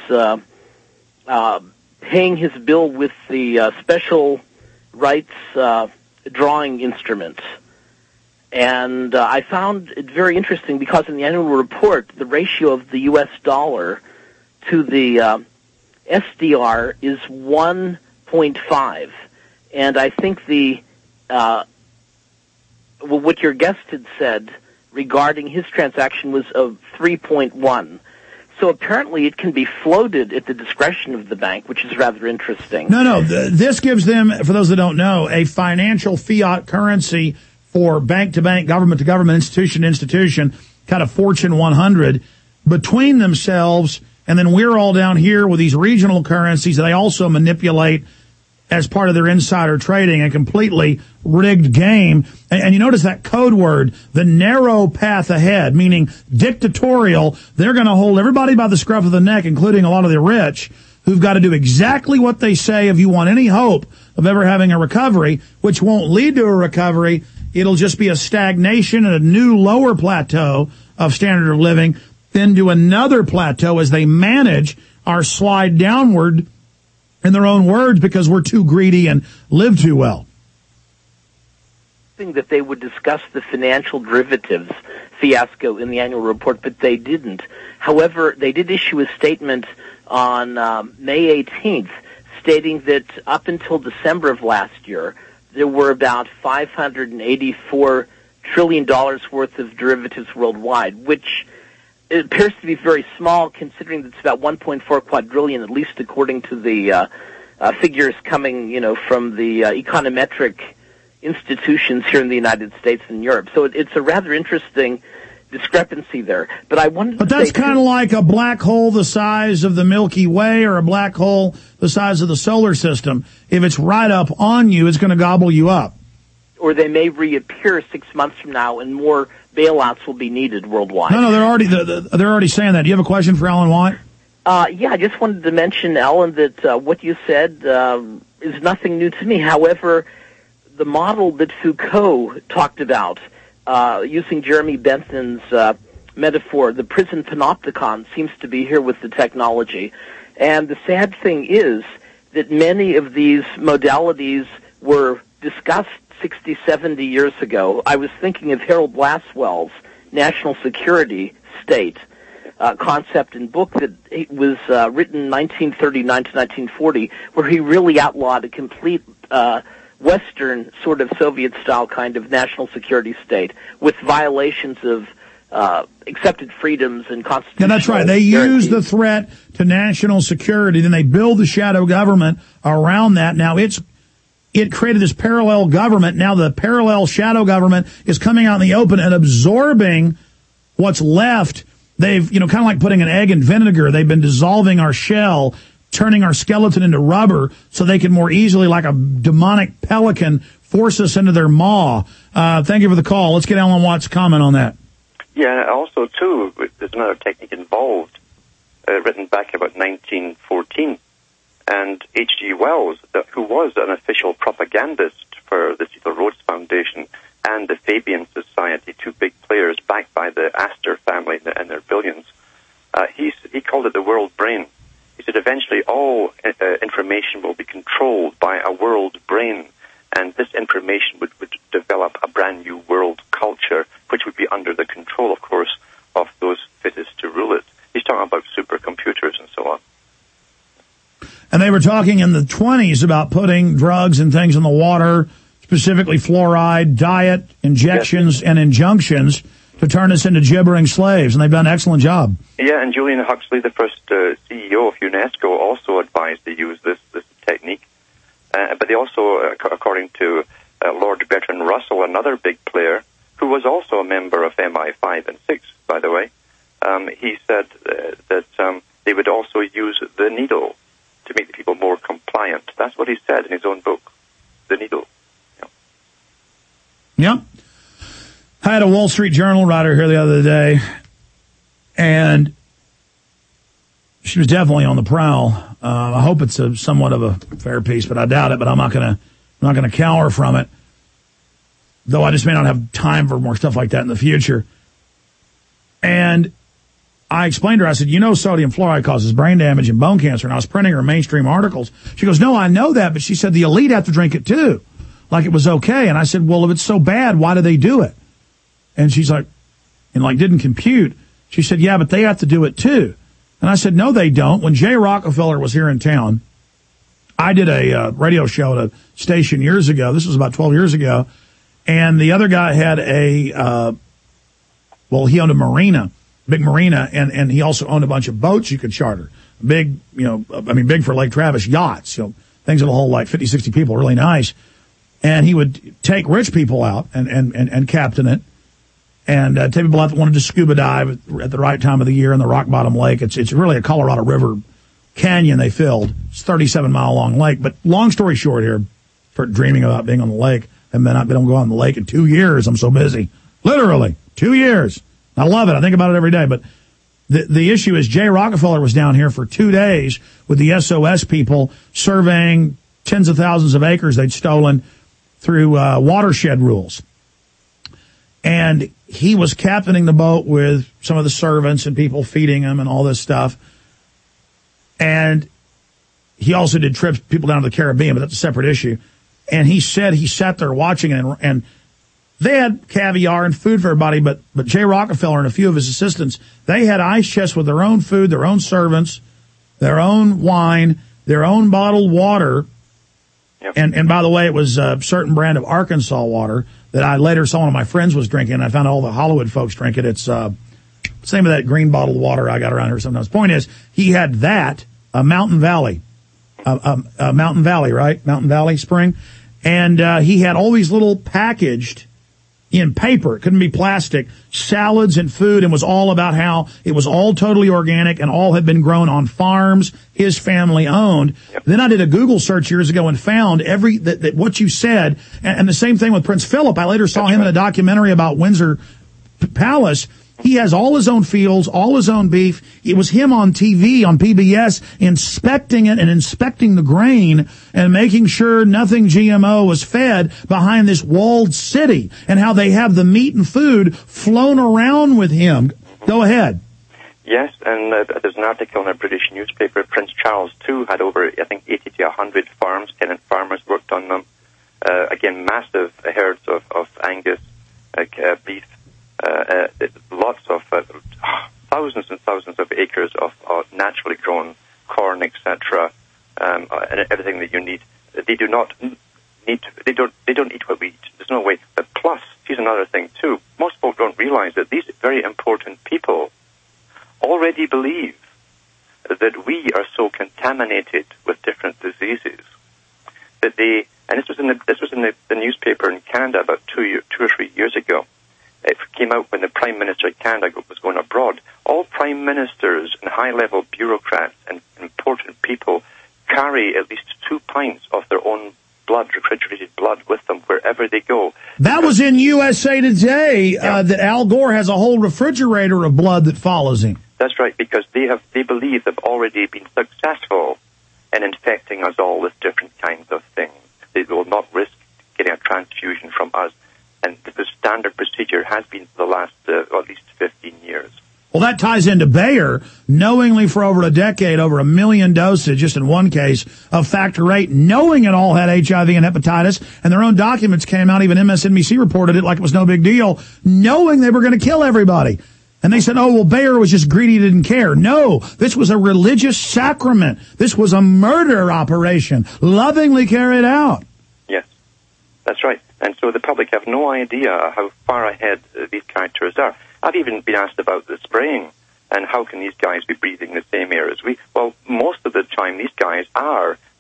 paying his bill with the special rights drawing instrument. And I found it very interesting because in the annual report, the ratio of the U.S. dollar to the SDR is 1.5. And I think what your guest had said regarding his transaction was of 3.1. So apparently it can be floated at the discretion of the bank, which is rather interesting. No, this gives them, for those that don't know, a financial fiat currency for bank-to-bank, government-to-government, institution-to-institution, kind of Fortune 100, between themselves, and then we're all down here with these regional currencies that they also manipulate as part of their insider trading, a completely rigged game. And you notice that code word, the narrow path ahead, meaning dictatorial. They're going to hold everybody by the scruff of the neck, including a lot of the rich, who've got to do exactly what they say if you want any hope of ever having a recovery, which won't lead to a recovery. It'll just be a stagnation and a new lower plateau of standard of living, then to another plateau as they manage our slide downward, in their own words, because we're too greedy and live too well. That they would discuss the financial derivatives fiasco in the annual report, but they didn't. However, they did issue a statement on May 18th stating that up until December of last year, there were about $584 trillion worth of derivatives worldwide, which it appears to be very small, considering that it's about 1.4 quadrillion, at least according to the figures coming, from the econometric institutions here in the United States and Europe. So it's a rather interesting discrepancy there. But I wanted to that's kind of like a black hole the size of the Milky Way or a black hole the size of the solar system. If it's right up on you, it's going to gobble you up. Or they may reappear 6 months from now, and more bailouts will be needed worldwide. No, they're already saying that. Do you have a question for Alan Watt? Yeah, I just wanted to mention, Alan, that what you said is nothing new to me. However, the model that Foucault talked about, using Jeremy Bentham's metaphor, the prison panopticon, seems to be here with the technology. And the sad thing is that many of these modalities were discussed 60, 70 years ago. I was thinking of Harold Lasswell's national security state concept and book that was written 1939 to 1940, where he really outlawed a complete Western sort of Soviet-style kind of national security state with violations of accepted freedoms and constitutional Yeah, that's right. They use the threat to national security, then they build the shadow government around that. Now it created this parallel government. Now the parallel shadow government is coming out in the open and absorbing what's left. They've, kind of like putting an egg in vinegar. They've been dissolving our shell, turning our skeleton into rubber so they can more easily, like a demonic pelican, force us into their maw. Thank you for the call. Let's get Alan Watt's comment on that. Yeah, also, too, there's another technique involved, written back about 1914. And H.G. Wells, who was an official propagandist for the Cecil Rhodes Foundation and the Fabian Society, two big players backed by the Astor family and their billions, he called it the world brain. He said eventually all information will be controlled by a world brain, and this information would develop a brand new world culture, which would be under the control, of course, of those fittest to rule it. He's talking about supercomputers and so on. And they were talking in the 20s about putting drugs and things in the water, specifically fluoride, diet, injections, and injunctions to turn us into gibbering slaves. And they've done an excellent job. Yeah, and Julian Huxley, the first CEO of UNESCO, also advised to use this But they also, according to Lord Bertrand Russell, another big player, who was also a member of MI5 and 6, by the way, he said that they would also use the needle to make the people more compliant. That's what he said in his own book, The Needle. Yep. I had a Wall Street Journal writer here the other day, and she was definitely on the prowl. I hope it's somewhat of a fair piece, but I doubt it. But I'm not gonna cower from it. Though I just may not have time for more stuff like that in the future. And I explained to her, I said, sodium fluoride causes brain damage and bone cancer. And I was printing her mainstream articles. She goes, no, I know that. But she said the elite have to drink it too. Like it was okay. And I said, well, if it's so bad, why do they do it? And she's like, didn't compute. She said, yeah, but they have to do it too. And I said, no, they don't. When Jay Rockefeller was here in town, I did a radio show at a station years ago. This was about 12 years ago. And the other guy had he owned a marina, big marina, and he also owned a bunch of boats you could charter. Big, big for Lake Travis yachts, things of the whole, like 50, 60 people, really nice. And he would take rich people out and captain it, and take people out that wanted to scuba dive at the right time of the year in the Rock Bottom Lake. It's really a Colorado River canyon they filled. It's a 37-mile long lake. But long story short here, start dreaming about being on the lake. And then I've been going on the lake in 2 years. I'm so busy. Literally, 2 years. I love it. I think about it every day. But the issue is Jay Rockefeller was down here for 2 days with the SOS people surveying tens of thousands of acres they'd stolen through watershed rules. And he was captaining the boat with some of the servants and people feeding him and all this stuff. And he also did trips, people down to the Caribbean, but that's a separate issue. And he said he sat there watching it, and they had caviar and food for everybody, but Jay Rockefeller and a few of his assistants, they had ice chests with their own food, their own servants, their own wine, their own bottled water. Yep. And by the way, it was a certain brand of Arkansas water that I later saw one of my friends was drinking, and I found all the Hollywood folks drink it. It's same with that green bottled water I got around here sometimes. Point is, he had that, Mountain Valley, Mountain Valley, right? Mountain Valley Spring. And he had all these little packaged in paper, it couldn't be plastic, salads and food, and was all about how it was all totally organic and all had been grown on farms his family owned. Yep. Then I did a Google search years ago and found that what you said, and the same thing with Prince Philip. I later saw him in a documentary about Windsor Palace. He has all his own fields, all his own beef. It was him on TV, on PBS, inspecting it and inspecting the grain and making sure nothing GMO was fed behind this walled city, and how they have the meat and food flown around with him. Go ahead. Yes, and there's an article in a British newspaper. Prince Charles, too, had over, 80 to 100 farms. Tenant farmers worked on them. Again, massive herds of Angus beef. Lots of thousands and thousands of acres of naturally grown corn, etc., and everything that you need. They do not need. They don't eat what we eat. There's no way. But plus, here's another thing too. Most folk don't realize that these very important people already believe that we are so contaminated with different diseases that they. And this was in the newspaper in Canada about 2 or 3 years ago. It came out when the Prime Minister of Canada was going abroad. All Prime Ministers and high-level bureaucrats and important people carry at least 2 pints of their own blood, refrigerated blood, with them wherever they go. That was in USA Today, that Al Gore has a whole refrigerator of blood that follows him. That's right, because they believe they've already been successful in infecting us all with different kinds of things. They will not risk getting a transfusion from us. And the standard procedure has been for the last at least 15 years. Well, that ties into Bayer, knowingly for over a decade, over 1 million doses, just in one case, of Factor VIII, knowing it all had HIV and hepatitis, and their own documents came out, even MSNBC reported it like it was no big deal, knowing they were going to kill everybody. And they said, oh, well, Bayer was just greedy, didn't care. No, this was a religious sacrament. This was a murder operation, lovingly carried out. Yes, that's right. And so the public have no idea how far ahead these characters are. I've even been asked about the spraying and how can these guys be breathing the same air as we? Well, most of the time these guys are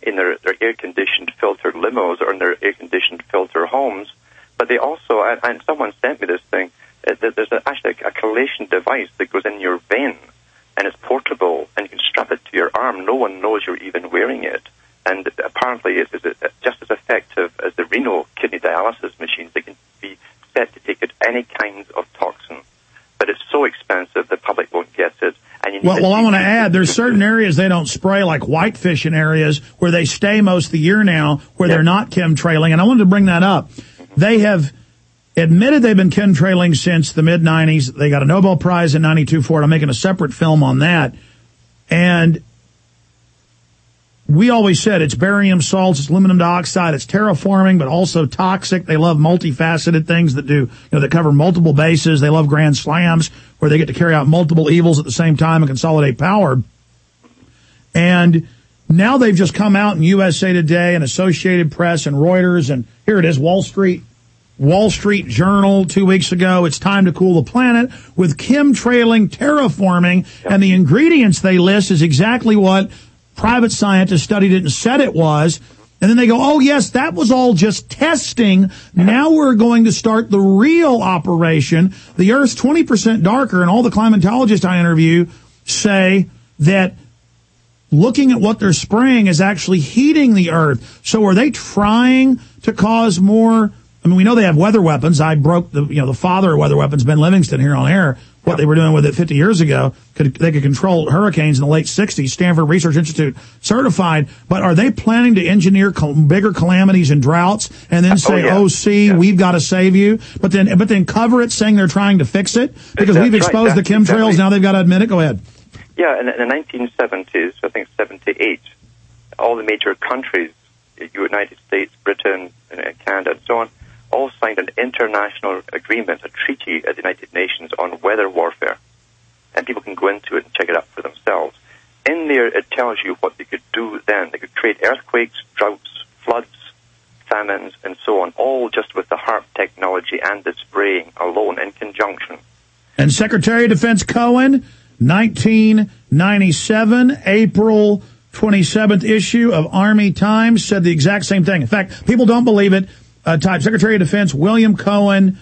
in their air-conditioned filtered limos or in their air-conditioned filter homes. But they also, and someone sent me this thing, there's actually a chelation device that goes in your vein, and it's portable, and you can strap it to your arm. No one knows you're even wearing it. And apparently it's just as effective as the renal kidney dialysis machines. They can be set to take out any kinds of toxin. But it's so expensive, the public won't get it. And well, I want to add, there's certain areas they don't spray, like whitefish in areas where they stay most of the year now, where they're not chemtrailing. And I wanted to bring that up. They have admitted they've been chemtrailing since the mid-'90s. They got a Nobel Prize in 92 for it. I'm making a separate film on that. And we always said it's barium salts, it's aluminum dioxide, it's terraforming, but also toxic. They love multifaceted things that do, that cover multiple bases. They love grand slams where they get to carry out multiple evils at the same time and consolidate power. And now they've just come out in USA Today and Associated Press and Reuters, and here it is, Wall Street Journal 2 weeks ago. It's time to cool the planet with chemtrailing, terraforming, and the ingredients they list is exactly what private scientists studied it and said it was. And then they go, oh, yes, that was all just testing. Now we're going to start the real operation. The Earth's 20% darker, and all the climatologists I interview say that looking at what they're spraying is actually heating the Earth. So are they trying to cause more? I mean, we know they have weather weapons. I broke the father of weather weapons, Ben Livingston, here on air. What they were doing with it 50 years ago, they could control hurricanes in the late 60s, Stanford Research Institute certified. But are they planning to engineer bigger calamities and droughts and then say, we've got to save you, but then cover it saying they're trying to fix it? Because we've exposed the chemtrails, now they've got to admit it? Go ahead. Yeah, in the 1970s, I think 78, all the major countries, United States, Britain, Canada, and so on, all signed an international agreement, a treaty at the United Nations on weather warfare. And people can go into it and check it out for themselves. In there, it tells you what they could do then. They could create earthquakes, droughts, floods, famines, and so on, all just with the HAARP technology and the spraying alone in conjunction. And Secretary of Defense Cohen, 1997, April 27th issue of Army Times, said the exact same thing. In fact, people don't believe it. Type Secretary of Defense William Cohen,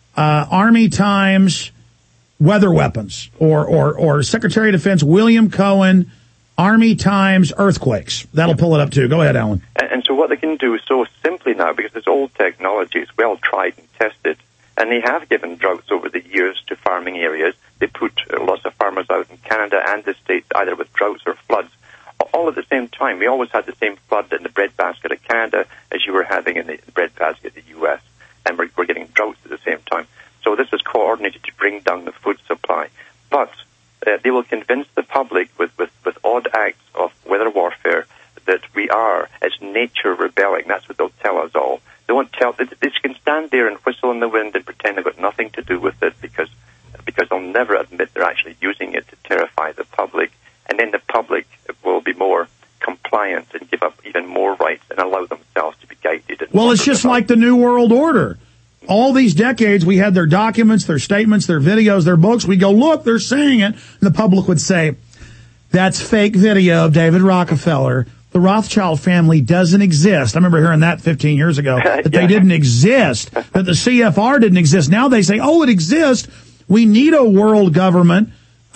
Army Times, weather weapons, or Secretary of Defense William Cohen, Army Times, earthquakes. That'll pull it up too. Go ahead, Alan. And so what they can do so simply now, because it's old technology, it's well tried and tested, and they have given droughts over the years to farming areas. They put lots of farmers out in Canada and the States either with droughts or floods. All at the same time. We always had the same flood in the breadbasket of Canada as you were having in the breadbasket of the U.S., and we're getting droughts at the same time. So this is coordinated to bring down the food supply. But they will convince the public with odd acts of weather warfare that it's nature rebelling. That's what they'll tell us all. They won't tell. They can stand there and whistle in the wind and pretend they've got nothing to do with it because they'll never admit they're actually using it to terrify the public. And then the public will be more compliant and give up even more rights and allow themselves to be guided. Well, it's just like the New World Order. All these decades, we had their documents, their statements, their videos, their books. We go, look, they're saying it. And the public would say, that's fake video of David Rockefeller. The Rothschild family doesn't exist. I remember hearing that 15 years ago, that they didn't exist, that the CFR didn't exist. Now they say, oh, it exists. We need a world government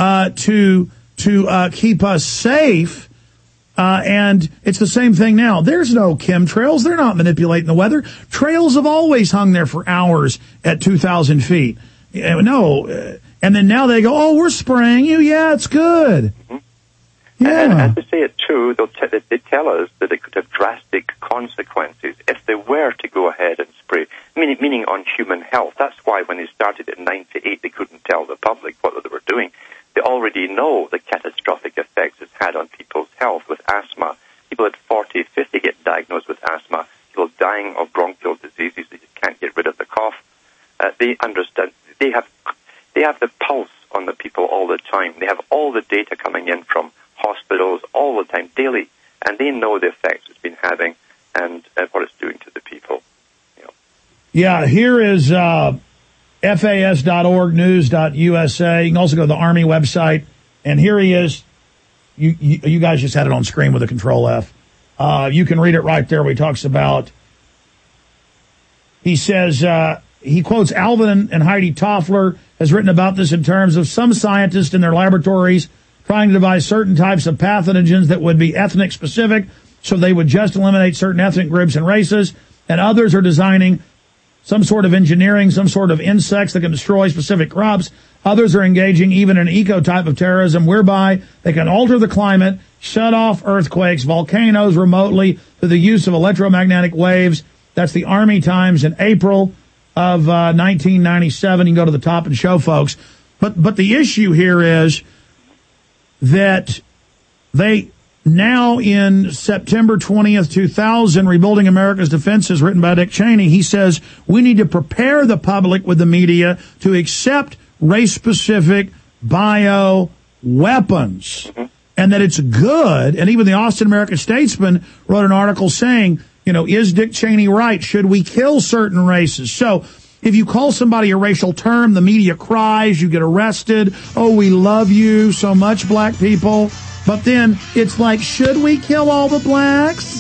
to keep us safe, and it's the same thing now. There's no chemtrails. They're not manipulating the weather. Trails have always hung there for hours at 2,000 feet. No, and then now they go, oh, we're spraying you. Yeah, it's good. Mm-hmm. Yeah. And to say it too, they tell us that it could have drastic consequences if they were to go ahead and spray, meaning on human health. That's why when they started in 98, they couldn't tell the public what they were doing. They already know the catastrophic effects it's had on people's health with asthma. People at 40, 50 get diagnosed with asthma. People dying of bronchial diseases that you can't get rid of the cough. They understand. They have the pulse on the people all the time. They have all the data coming in from hospitals all the time, daily, and they know the effects it's been having and what it's doing to the people. Yeah, here is FAS.org, news.usa. You can also go to the Army website. And here he is. You guys just had it on screen with a Control F. You can read it right there where he talks about, he says, he quotes Alvin and Heidi Toffler has written about this in terms of some scientists in their laboratories trying to devise certain types of pathogens that would be ethnic specific, so they would just eliminate certain ethnic groups and races, and others are designing some sort of engineering, some sort of insects that can destroy specific crops. Others are engaging even in an eco-type of terrorism whereby they can alter the climate, shut off earthquakes, volcanoes remotely through the use of electromagnetic waves. That's the Army Times in April of 1997. You can go to the top and show folks. But the issue here is that they now in September 20th, 2000, Rebuilding America's Defenses, written by Dick Cheney, he says we need to prepare the public with the media to accept race-specific bio weapons, and that it's good. And even the Austin American-Statesman wrote an article saying, is Dick Cheney right? Should we kill certain races? So if you call somebody a racial term, the media cries, you get arrested. Oh, we love you so much, black people. But then it's like, should we kill all the blacks?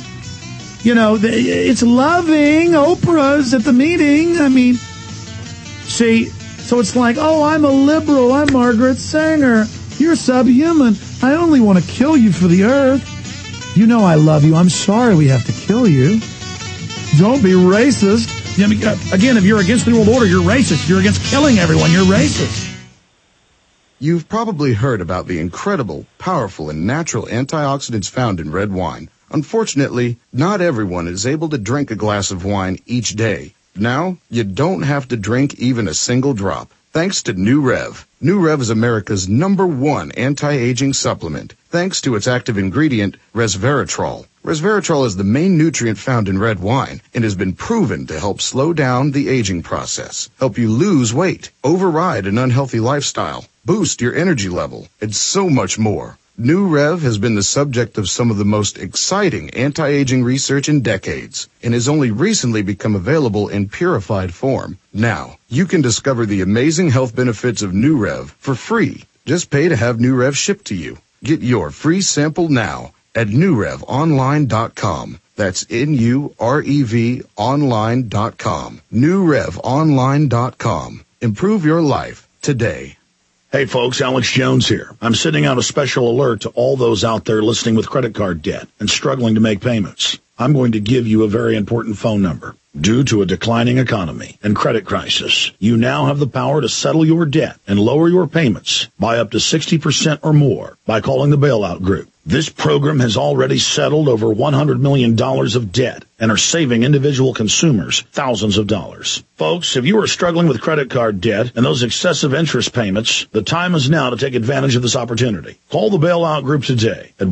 It's loving. Oprah's at the meeting. I mean, see, so it's like, oh, I'm a liberal. I'm Margaret Sanger. You're subhuman. I only want to kill you for the earth. I love you. I'm sorry we have to kill you. Don't be racist. Again, if you're against the New World Order, you're racist. If you're against killing everyone, you're racist. You've probably heard about the incredible, powerful, and natural antioxidants found in red wine. Unfortunately, not everyone is able to drink a glass of wine each day. Now, you don't have to drink even a single drop, thanks to New Rev. New Rev is America's #1 anti-aging supplement, thanks to its active ingredient, resveratrol. Resveratrol is the main nutrient found in red wine and has been proven to help slow down the aging process, help you lose weight, override an unhealthy lifestyle, boost your energy level, and so much more. New Rev has been the subject of some of the most exciting anti-aging research in decades and has only recently become available in purified form. Now, you can discover the amazing health benefits of New Rev for free. Just pay to have New Rev shipped to you. Get your free sample now at newrevonline.com. That's NUREV online.com. newrevonline.com. Improve your life today. Hey folks, Alex Jones here. I'm sending out a special alert to all those out there listening with credit card debt and struggling to make payments. I'm going to give you a very important phone number. Due to a declining economy and credit crisis, you now have the power to settle your debt and lower your payments by up to 60% or more by calling the Bailout Group. This program has already settled over $100 million of debt and are saving individual consumers thousands of dollars. Folks, if you are struggling with credit card debt and those excessive interest payments, the time is now to take advantage of this opportunity. Call the Bailout Group today at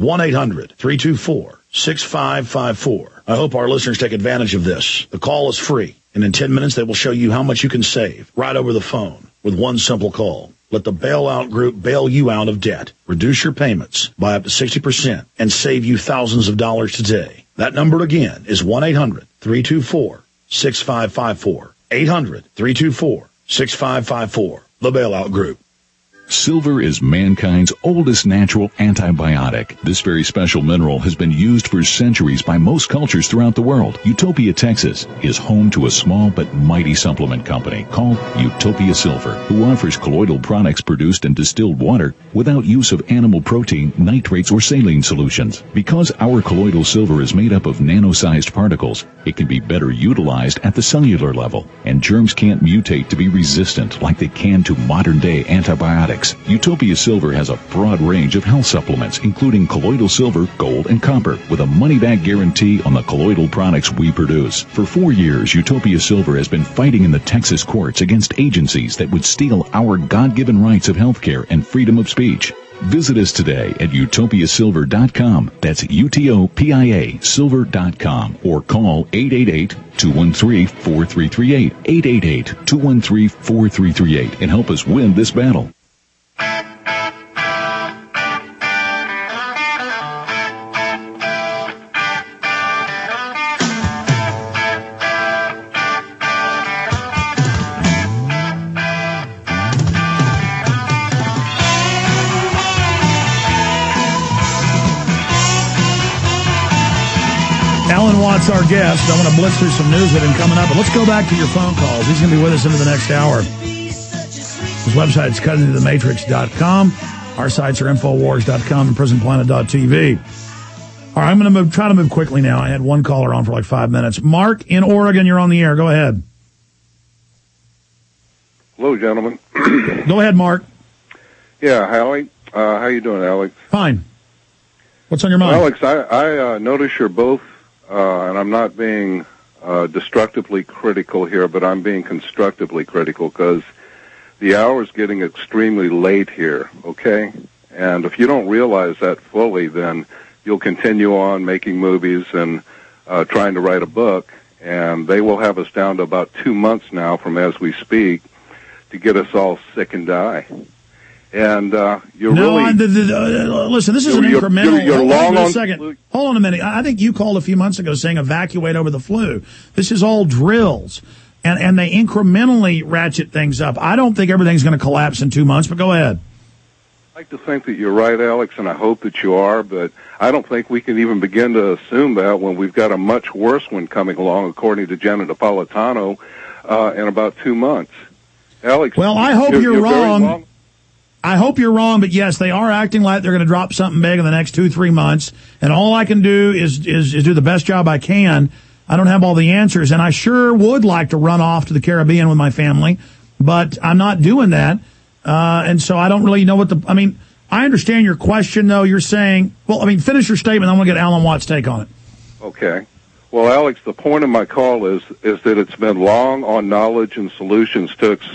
1-800-324-6554. I hope our listeners take advantage of this. The call is free, and in 10 minutes they will show you how much you can save right over the phone with one simple call. Let the Bailout Group bail you out of debt, reduce your payments by up to 60%, and save you thousands of dollars today. That number again is 1-800-324-6554. 800-324-6554. The Bailout Group. Silver is mankind's oldest natural antibiotic. This very special mineral has been used for centuries by most cultures throughout the world. Utopia, Texas is home to a small but mighty supplement company called Utopia Silver, who offers colloidal products produced in distilled water without use of animal protein, nitrates, or saline solutions. Because our colloidal silver is made up of nano-sized particles, it can be better utilized at the cellular level, and germs can't mutate to be resistant like they can to modern-day antibiotics. Utopia Silver has a broad range of health supplements, including colloidal silver, gold, and copper, with a money-back guarantee on the colloidal products we produce. For 4 years, Utopia Silver has been fighting in the Texas courts against agencies that would steal our God-given rights of health care and freedom of speech. Visit us today at utopiasilver.com. That's UTOPIA silver.com, or call 888-213-4338, 888-213-4338, and help us win this battle. Alan Watts, our guest. I want to blitz through some news with him coming up, but let's go back to your phone calls. He's going to be with us into the next hour. His website's cuttingthematrix.com. Our sites are Infowars.com and PrisonPlanet.tv. All right, I'm going to try to move quickly now. I had one caller on for like 5 minutes. Mark in Oregon, you're on the air. Go ahead. Hello, gentlemen. Go ahead, Mark. Yeah, Howie. How you doing, Alex? Fine. What's on your mind? Alex, I notice you're both, and I'm not being destructively critical here, but I'm being constructively critical because the hour is getting extremely late here, okay? And if you don't realize that fully, then you'll continue on making movies and trying to write a book, and they will have us down to about 2 months now from as we speak to get us all sick and die. And listen, this is an incremental. Hold on a second. Hold on a minute. I think you called a few months ago saying evacuate over the flu. This is all drills. And they incrementally ratchet things up. I don't think everything's going to collapse in 2 months, but go ahead. I'd like to think that you're right, Alex, and I hope that you are, but I don't think we can even begin to assume that when we've got a much worse one coming along, according to Jenna Napolitano, in about 2 months. Alex, well, I hope you're wrong. I hope you're wrong, but yes, they are acting like they're going to drop something big in the next 2-3 months, and all I can do is do the best job I can. I don't have all the answers, and I sure would like to run off to the Caribbean with my family, but I'm not doing that, and so I don't really know I understand your question, though. You're saying, finish your statement. I want to get Alan Watts' take on it. Okay. Well, Alex, the point of my call is that it's been long on knowledge and solutions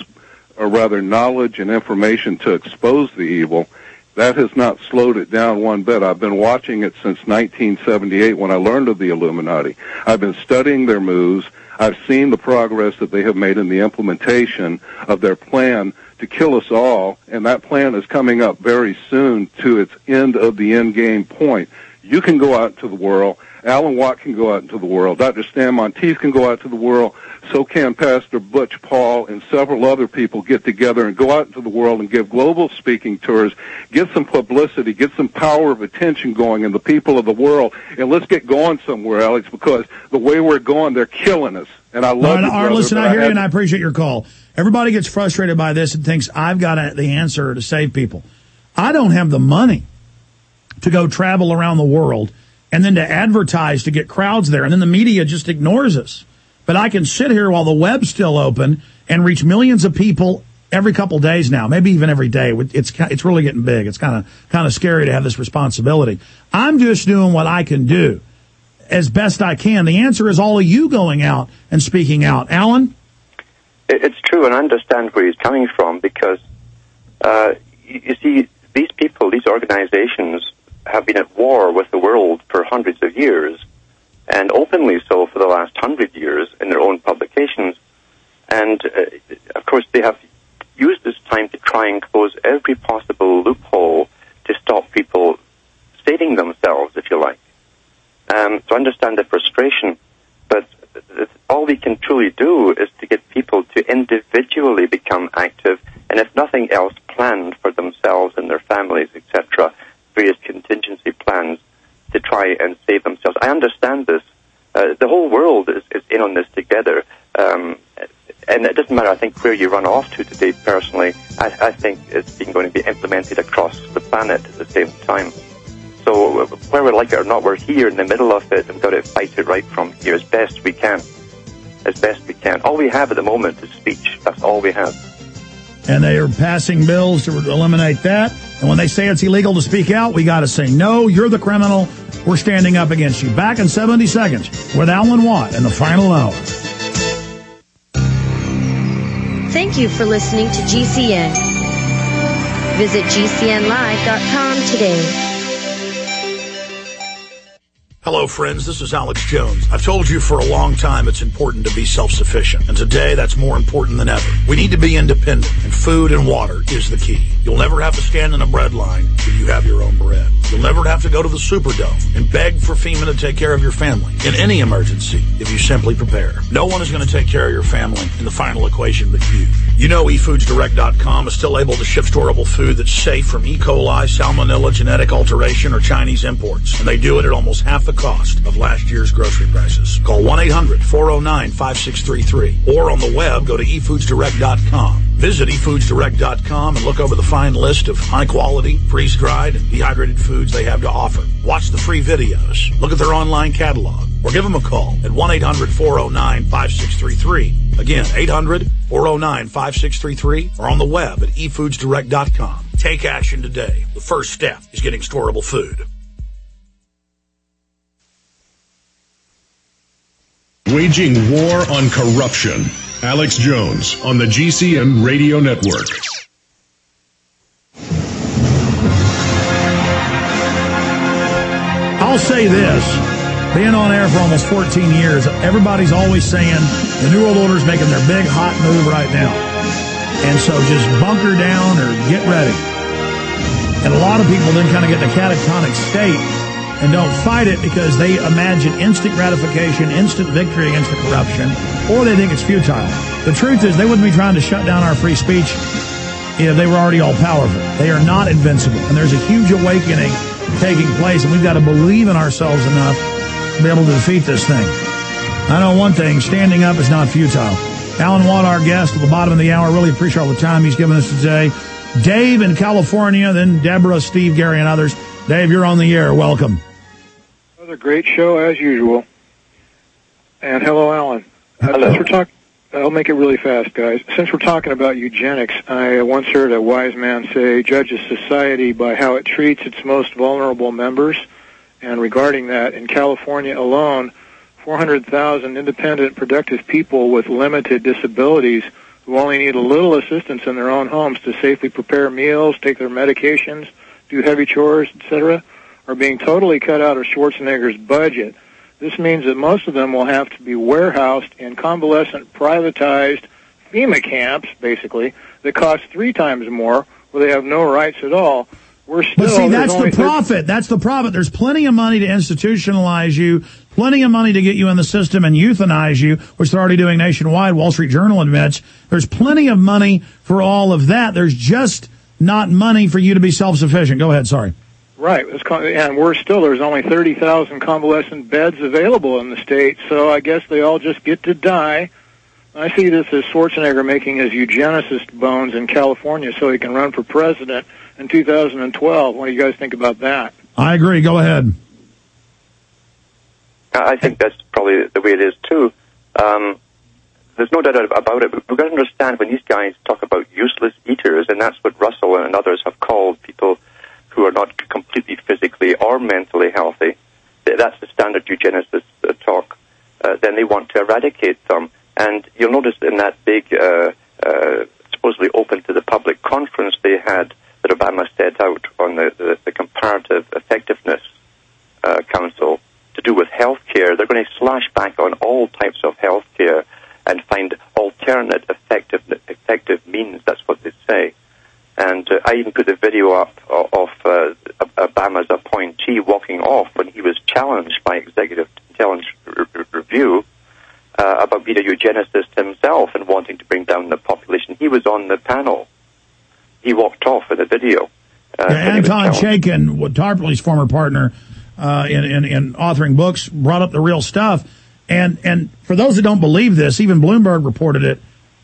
knowledge and information to expose the evil. That has not slowed it down one bit. I've been watching it since 1978 when I learned of the Illuminati. I've been studying their moves. I've seen the progress that they have made in the implementation of their plan to kill us all, and that plan is coming up very soon to its end of the end game point. You can go out into the world. Alan Watt can go out into the world. Dr. Stan Monteith can go out to the world. So can Pastor Butch Paul and several other people get together and go out into the world and give global speaking tours, get some publicity, get some power of attention going in the people of the world, and let's get going somewhere, Alex, because the way we're going, they're killing us. And I love you, brother. Listen, I hear you, and I appreciate your call. Everybody gets frustrated by this and thinks I've got the answer to save people. I don't have the money to go travel around the world and then to advertise to get crowds there, and then the media just ignores us. But I can sit here while the web's still open and reach millions of people every couple days now, maybe even every day. It's really getting big. It's kind of scary to have this responsibility. I'm just doing what I can do as best I can. The answer is all of you going out and speaking out. Alan? It's true, and I understand where he's coming from because, you see, these people, these organizations have been at war with the world for hundreds of years, and openly so for the last 100 years in their own publications. And, of course, they have used this time to try and close every possible loophole to stop people stating themselves, if you like. So I understand the frustration, but all we can truly do is to get people to individually become active, and if nothing else, plan for themselves and their families, etc., various contingency plans to try and save themselves. I understand this. The whole world is in on this together. And it doesn't matter, I think, where you run off to today, personally. I think it's going to be implemented across the planet at the same time. So whether we like it or not, we're here in the middle of it, and we've got to fight it right from here as best we can. As best we can. All we have at the moment is speech. That's all we have. And they are passing bills to eliminate that. And when they say it's illegal to speak out, we got to say, no, you're the criminal. We're standing up against you. Back in 70 seconds with Alan Watt in the final hour. Thank you for listening to GCN. Visit GCNlive.com today. Hello, friends. This is Alex Jones. I've told you for a long time it's important to be self-sufficient. And today, that's more important than ever. We need to be independent, and food and water is the key. You'll never have to stand in a bread line if you have your own bread. You'll never have to go to the Superdome and beg for FEMA to take care of your family in any emergency if you simply prepare. No one is going to take care of your family in the final equation but you. You know eFoodsDirect.com is still able to ship storable food that's safe from E. coli, salmonella, genetic alteration, or Chinese imports. And they do it at almost half the cost of last year's grocery prices. Call 1-800-409-5633. Or on the web, go to eFoodsDirect.com. Visit eFoodsDirect.com and look over the fine list of high-quality, freeze-dried, and dehydrated foods they have to offer. Watch the free videos. Look at their online catalog. Or give them a call at 1-800-409-5633. Again, 800-409-5633. Or on the web at eFoodsDirect.com. Take action today. The first step is getting storable food. Waging war on corruption. Alex Jones on the GCN Radio Network. I'll say this. Being on air for almost 14 years, everybody's always saying the New World Order's making their big hot move right now. And so just bunker down or get ready. And a lot of people then kind of get in a catatonic state and don't fight it because they imagine instant gratification, instant victory against the corruption, or they think it's futile. The truth is they wouldn't be trying to shut down our free speech if they were already all-powerful. They are not invincible. And there's a huge awakening taking place, and we've got to believe in ourselves enough to be able to defeat this thing. I know one thing, standing up is not futile. Alan Watt, our guest at the bottom of the hour, really appreciate all the time he's given us today. Dave in California, then Deborah, Steve, Gary, and others. Dave, you're on the air. Welcome. Another great show as usual. And hello, Alan. Hello. Since we're I'll make it really fast, guys. Since we're talking about eugenics, I once heard a wise man say, judge a society by how it treats its most vulnerable members. And regarding that, in California alone, 400,000 independent, productive people with limited disabilities who only need a little assistance in their own homes to safely prepare meals, take their medications, do heavy chores, etc., are being totally cut out of Schwarzenegger's budget. This means that most of them will have to be warehoused in convalescent, privatized FEMA camps, basically, that cost 3 times more, where they have no rights at all. We're still, but see, that's the profit. That's the profit. There's plenty of money to institutionalize you, plenty of money to get you in the system and euthanize you, which they're already doing nationwide. Wall Street Journal admits there's plenty of money for all of that. There's just not money for you to be self-sufficient. Go ahead, sorry. Right, and there's only 30,000 convalescent beds available in the state, so I guess they all just get to die. I see this as Schwarzenegger making his eugenicist bones in California so he can run for president in 2012. What do you guys think about that? I agree. Go ahead. I think that's probably the way it is, too. There's no doubt about it, but we've got to understand when these guys talk about useless eaters, and that's what Russell and others have called people who are not completely physically or mentally healthy, that's the standard eugenicist talk, then they want to eradicate them. And you'll notice in that big, supposedly open to the public conference they had that Obama set out on the Comparative Effectiveness Council to do with health care, they're going to slash back on all types of health care and find alternate effective means. That's what they say. And I even put the video up of Obama's appointee walking off when he was challenged by Executive Intelligence Review about being a eugenicist himself and wanting to bring down the population. He was on the panel. He walked off in the video. Anton Chaikin, Tarpley's former partner in authoring books, brought up the real stuff. And for those that don't believe this, even Bloomberg reported it.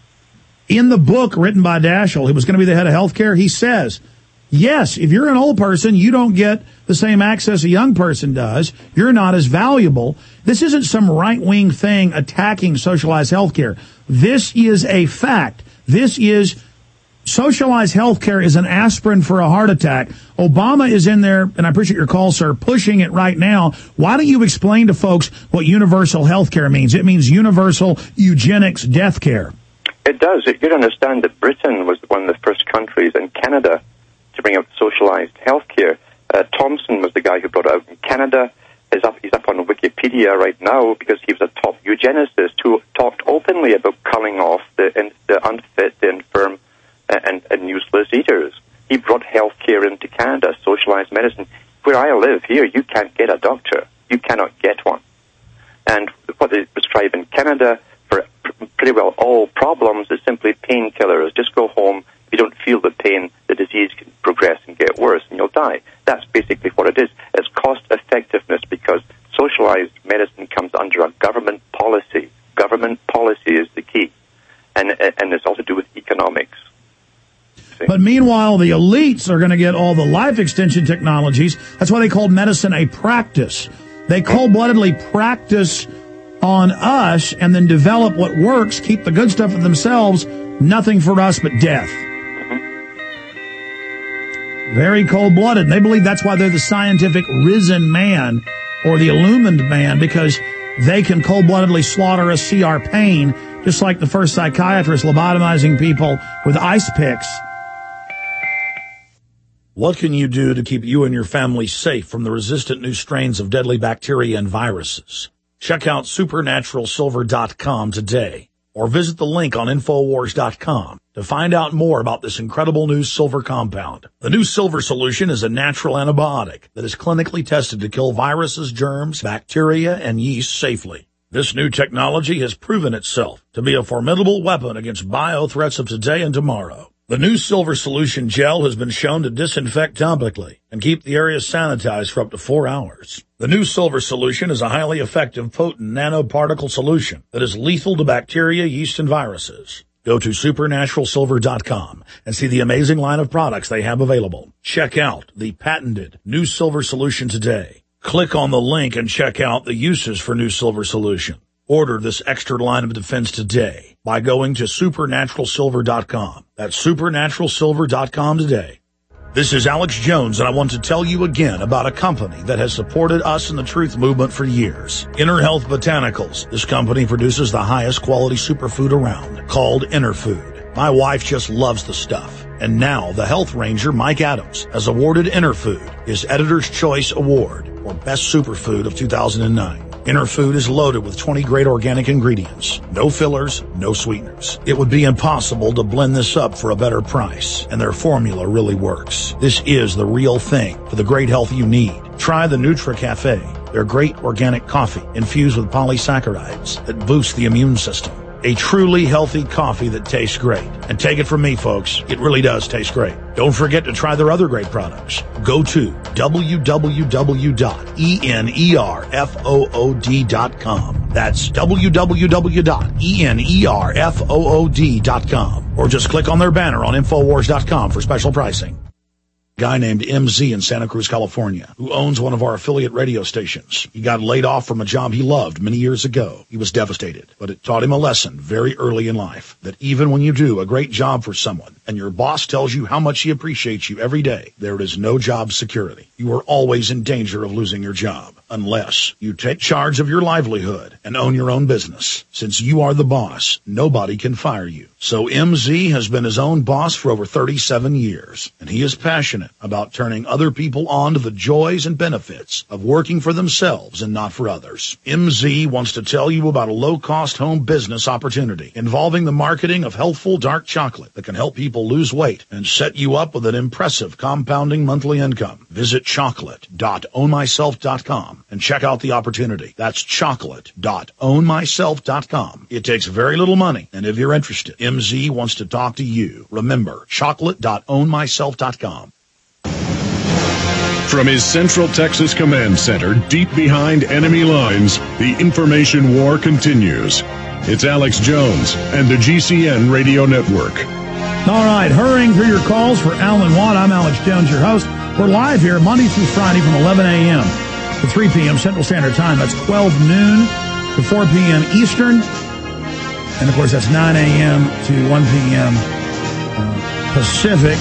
In the book written by Daschle, who was going to be the head of healthcare, he says, yes, if you're an old person, you don't get the same access a young person does. You're not as valuable. This isn't some right-wing thing attacking socialized healthcare. This is a fact. This is socialized healthcare is an aspirin for a heart attack. Obama is in there, and I appreciate your call, sir, pushing it right now. Why don't you explain to folks what universal healthcare means? It means universal eugenics death care. It does. You can understand that Britain was one of the first countries, and Canada, to bring up socialized health care. Thompson was the guy who brought it out in Canada. He's up on Wikipedia right now because he was a top eugenicist who talked openly about culling off the unfit, the infirm, and useless eaters. He brought health care into Canada, socialized medicine. Where I live here, you can't get a doctor. You cannot get one. And what they prescribe in Canada for pretty well all problems is simply painkillers. Just go home. If you don't feel the pain, the disease can progress and get worse, and you'll die. That's basically what it is. It's cost effectiveness, because socialized medicine comes under a government policy. Government policy is the key, and it's all to do with economics. But meanwhile, the elites are going to get all the life extension technologies. That's why they called medicine a practice. They cold-bloodedly practice on us and then develop what works, keep the good stuff for themselves, nothing for us but death. Very cold-blooded. And they believe that's why they're the scientific risen man or the illumined man, because they can cold-bloodedly slaughter us, see our pain, just like the first psychiatrist lobotomizing people with ice picks. What can you do to keep you and your family safe from the resistant new strains of deadly bacteria and viruses? Check out supernaturalsilver.com today, or visit the link on Infowars.com to find out more about this incredible new silver compound. The new silver solution is a natural antibiotic that is clinically tested to kill viruses, germs, bacteria, and yeast safely. This new technology has proven itself to be a formidable weapon against bio-threats of today and tomorrow. The new silver solution gel has been shown to disinfect topically and keep the area sanitized for up to 4 hours. The new silver solution is a highly effective, potent nanoparticle solution that is lethal to bacteria, yeast, and viruses. Go to supernaturalsilver.com and see the amazing line of products they have available. Check out the patented new silver solution today. Click on the link and check out the uses for new silver solution. Order this extra line of defense today by going to supernaturalsilver.com. That's supernaturalsilver.com today. This is Alex Jones, and I want to tell you again about a company that has supported us in the truth movement for years. Inner Health Botanicals. This company produces the highest quality superfood around, called Inner Food. My wife just loves the stuff. And now the health ranger, Mike Adams, has awarded Inner Food his Editor's Choice Award for Best Superfood of 2009. Inner Food is loaded with 20 great organic ingredients. No fillers, no sweeteners. It would be impossible to blend this up for a better price, and their formula really works. This is the real thing for the great health you need. Try the Nutra Cafe, their great organic coffee infused with polysaccharides that boost the immune system. A truly healthy coffee that tastes great. And take it from me, folks, it really does taste great. Don't forget to try their other great products. Go to www.enerfood.com. That's www.enerfood.com. Or just click on their banner on Infowars.com for special pricing. Guy named MZ in Santa Cruz, California, who owns one of our affiliate radio stations. He got laid off from a job he loved many years ago. He was devastated, but it taught him a lesson very early in life, that even when you do a great job for someone and your boss tells you how much he appreciates you every day, there is no job security. You are always in danger of losing your job unless you take charge of your livelihood and own your own business. Since you are the boss, nobody can fire you. So MZ has been his own boss for over 37 years, and he is passionate about turning other people on to the joys and benefits of working for themselves and not for others. MZ wants to tell you about a low-cost home business opportunity involving the marketing of healthful dark chocolate that can help people lose weight and set you up with an impressive compounding monthly income. Visit chocolate.ownmyself.com and check out the opportunity. That's chocolate.ownmyself.com. It takes very little money, and if you're interested, MZ wants to talk to you. Remember, chocolate.ownmyself.com. From his Central Texas Command Center, deep behind enemy lines, the information war continues. It's Alex Jones and the GCN Radio Network. All right, hurrying through your calls for Alan Watt. I'm Alex Jones, your host. We're live here Monday through Friday from 11 a.m. to 3 p.m. Central Standard Time. That's 12 noon to 4 p.m. Eastern. And, of course, that's 9 a.m. to 1 p.m. Pacific.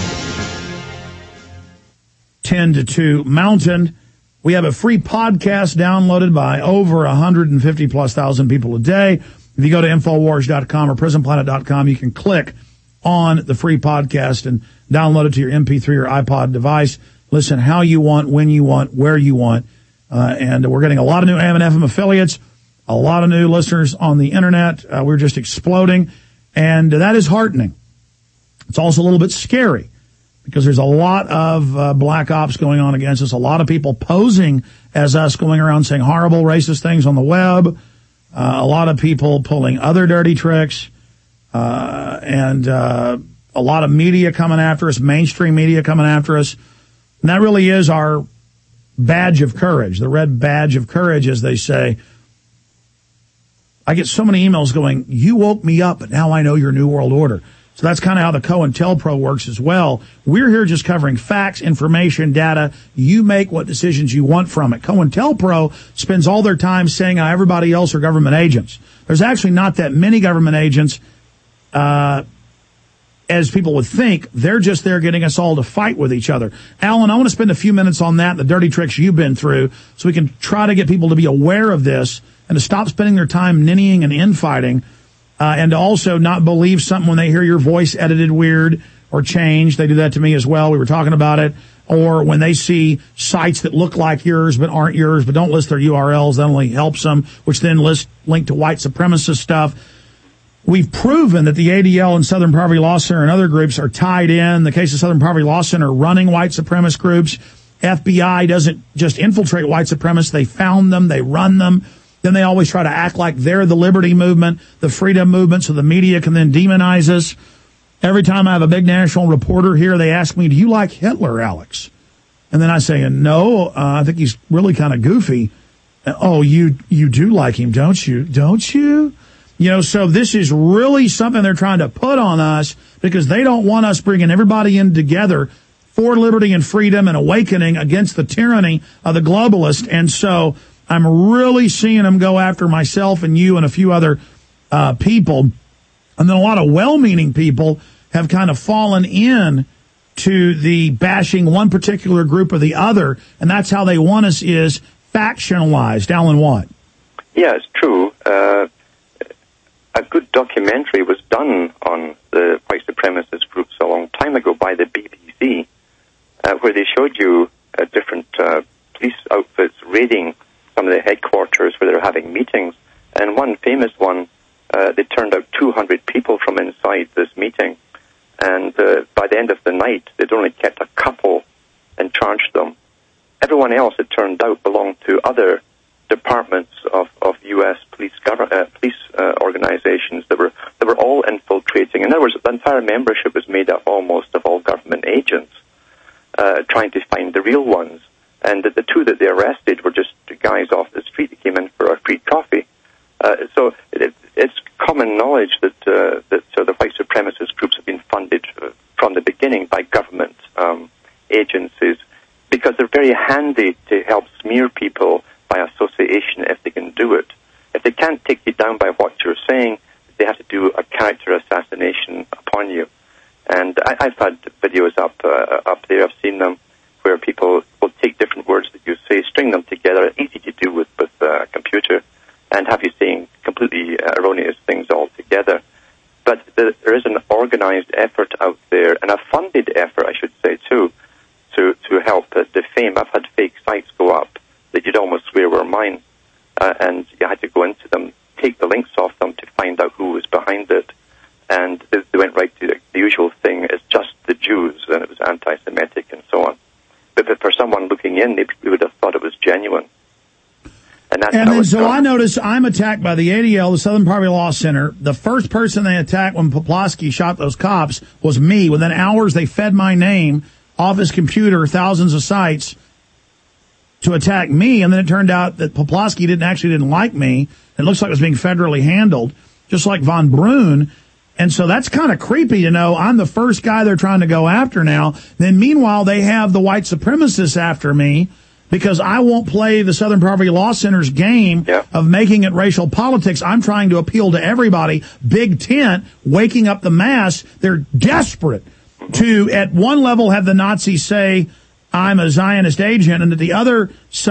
10 to 2 Mountain. We have a free podcast downloaded by over 150+ thousand people a day. If you go to Infowars.com or PrisonPlanet.com, you can click on the free podcast and download it to your MP3 or iPod device. Listen how you want, when you want, where you want. And we're getting a lot of new AM and FM affiliates, a lot of new listeners on the Internet. We're just exploding, and that is heartening. It's also a little bit scary because there's a lot of black ops going on against us, a lot of people posing as us going around saying horrible racist things on the web, a lot of people pulling other dirty tricks, and a lot of media coming after us, mainstream media coming after us. And that really is our badge of courage, the red badge of courage, as they say. I get so many emails going, you woke me up, but now I know your New World Order. So that's kind of how the COINTELPRO works as well. We're here just covering facts, information, data. You make what decisions you want from it. COINTELPRO spends all their time saying how everybody else are government agents. There's actually not that many government agents, as people would think. They're just there getting us all to fight with each other. Alan, I want to spend a few minutes on that, the dirty tricks you've been through, so we can try to get people to be aware of this and to stop spending their time ninnying and infighting. And to also not believe something when they hear your voice edited weird or changed. They do that to me as well. We were talking about it. Or when they see sites that look like yours but aren't yours, but don't list their URLs, that only helps them, which then link to white supremacist stuff. We've proven that the ADL and Southern Poverty Law Center and other groups are tied in. In the case of Southern Poverty Law Center, running white supremacist groups. FBI doesn't just infiltrate white supremacists. They found them. They run them. Then they always try to act like they're the liberty movement, the freedom movement, so the media can then demonize us. Every time I have a big national reporter here, they ask me, do you like Hitler, Alex? And then I say, no, I think he's really kind of goofy. Oh, you do like him, don't you? Don't you? You know, so this is really something they're trying to put on us because they don't want us bringing everybody in together for liberty and freedom and awakening against the tyranny of the globalists. And so I'm really seeing them go after myself and you and a few other people. And then a lot of well-meaning people have kind of fallen in to the bashing one particular group or the other. And that's how they want us, is factionalized. Alan Watt. Yeah, it's true. A good documentary was done on the white supremacist groups a long time ago by the BBC, where they showed you different police outfits raiding some of the headquarters where they were having meetings. And one famous one, they turned out 200 people from inside this meeting. And by the end of the night, they'd only kept a couple and charged them. Everyone else, it turned out, belonged to other departments of U.S. police organizations that were all infiltrating. In other words, the entire membership was made up almost of all government agents, trying to find the real ones. And the two that they arrested were just guys off the street that came in for a free coffee. So it's common knowledge that the white supremacist groups have been funded from the beginning by government agencies, because they're very handy to help smear people by association if they can do it. If they can't take you down by what you're saying, they have to do a character assassination upon you. And I've had videos up there, I've seen them, where people will take different words that you say, string them together, easy to do with a computer, and have you saying completely erroneous things altogether. But there is an organized effort out there, and a funded effort, I should say, too, to help defame. I've had fake sites go up that you'd almost swear were mine, and you had to go into them, take the links off them to find out who was behind it. And they went right to the usual thing, it's just the Jews, and it was anti-Semitic and so on. But for someone looking in, they would have thought it was genuine. And then so I notice I'm attacked by the ADL, the Southern Poverty Law Center. The first person they attacked when Poplawski shot those cops was me. Within hours, they fed my name off his computer, thousands of sites, to attack me. And then it turned out that Poplawski didn't like me. It looks like it was being federally handled, just like Von Brunn. And so that's kind of creepy to know I'm the first guy they're trying to go after now. Then meanwhile, they have the white supremacists after me because I won't play the Southern Poverty Law Center's game of making it racial politics. I'm trying to appeal to everybody. Big tent, waking up the mass. They're desperate to, at one level, have the Nazis say, I'm a Zionist agent, and at the other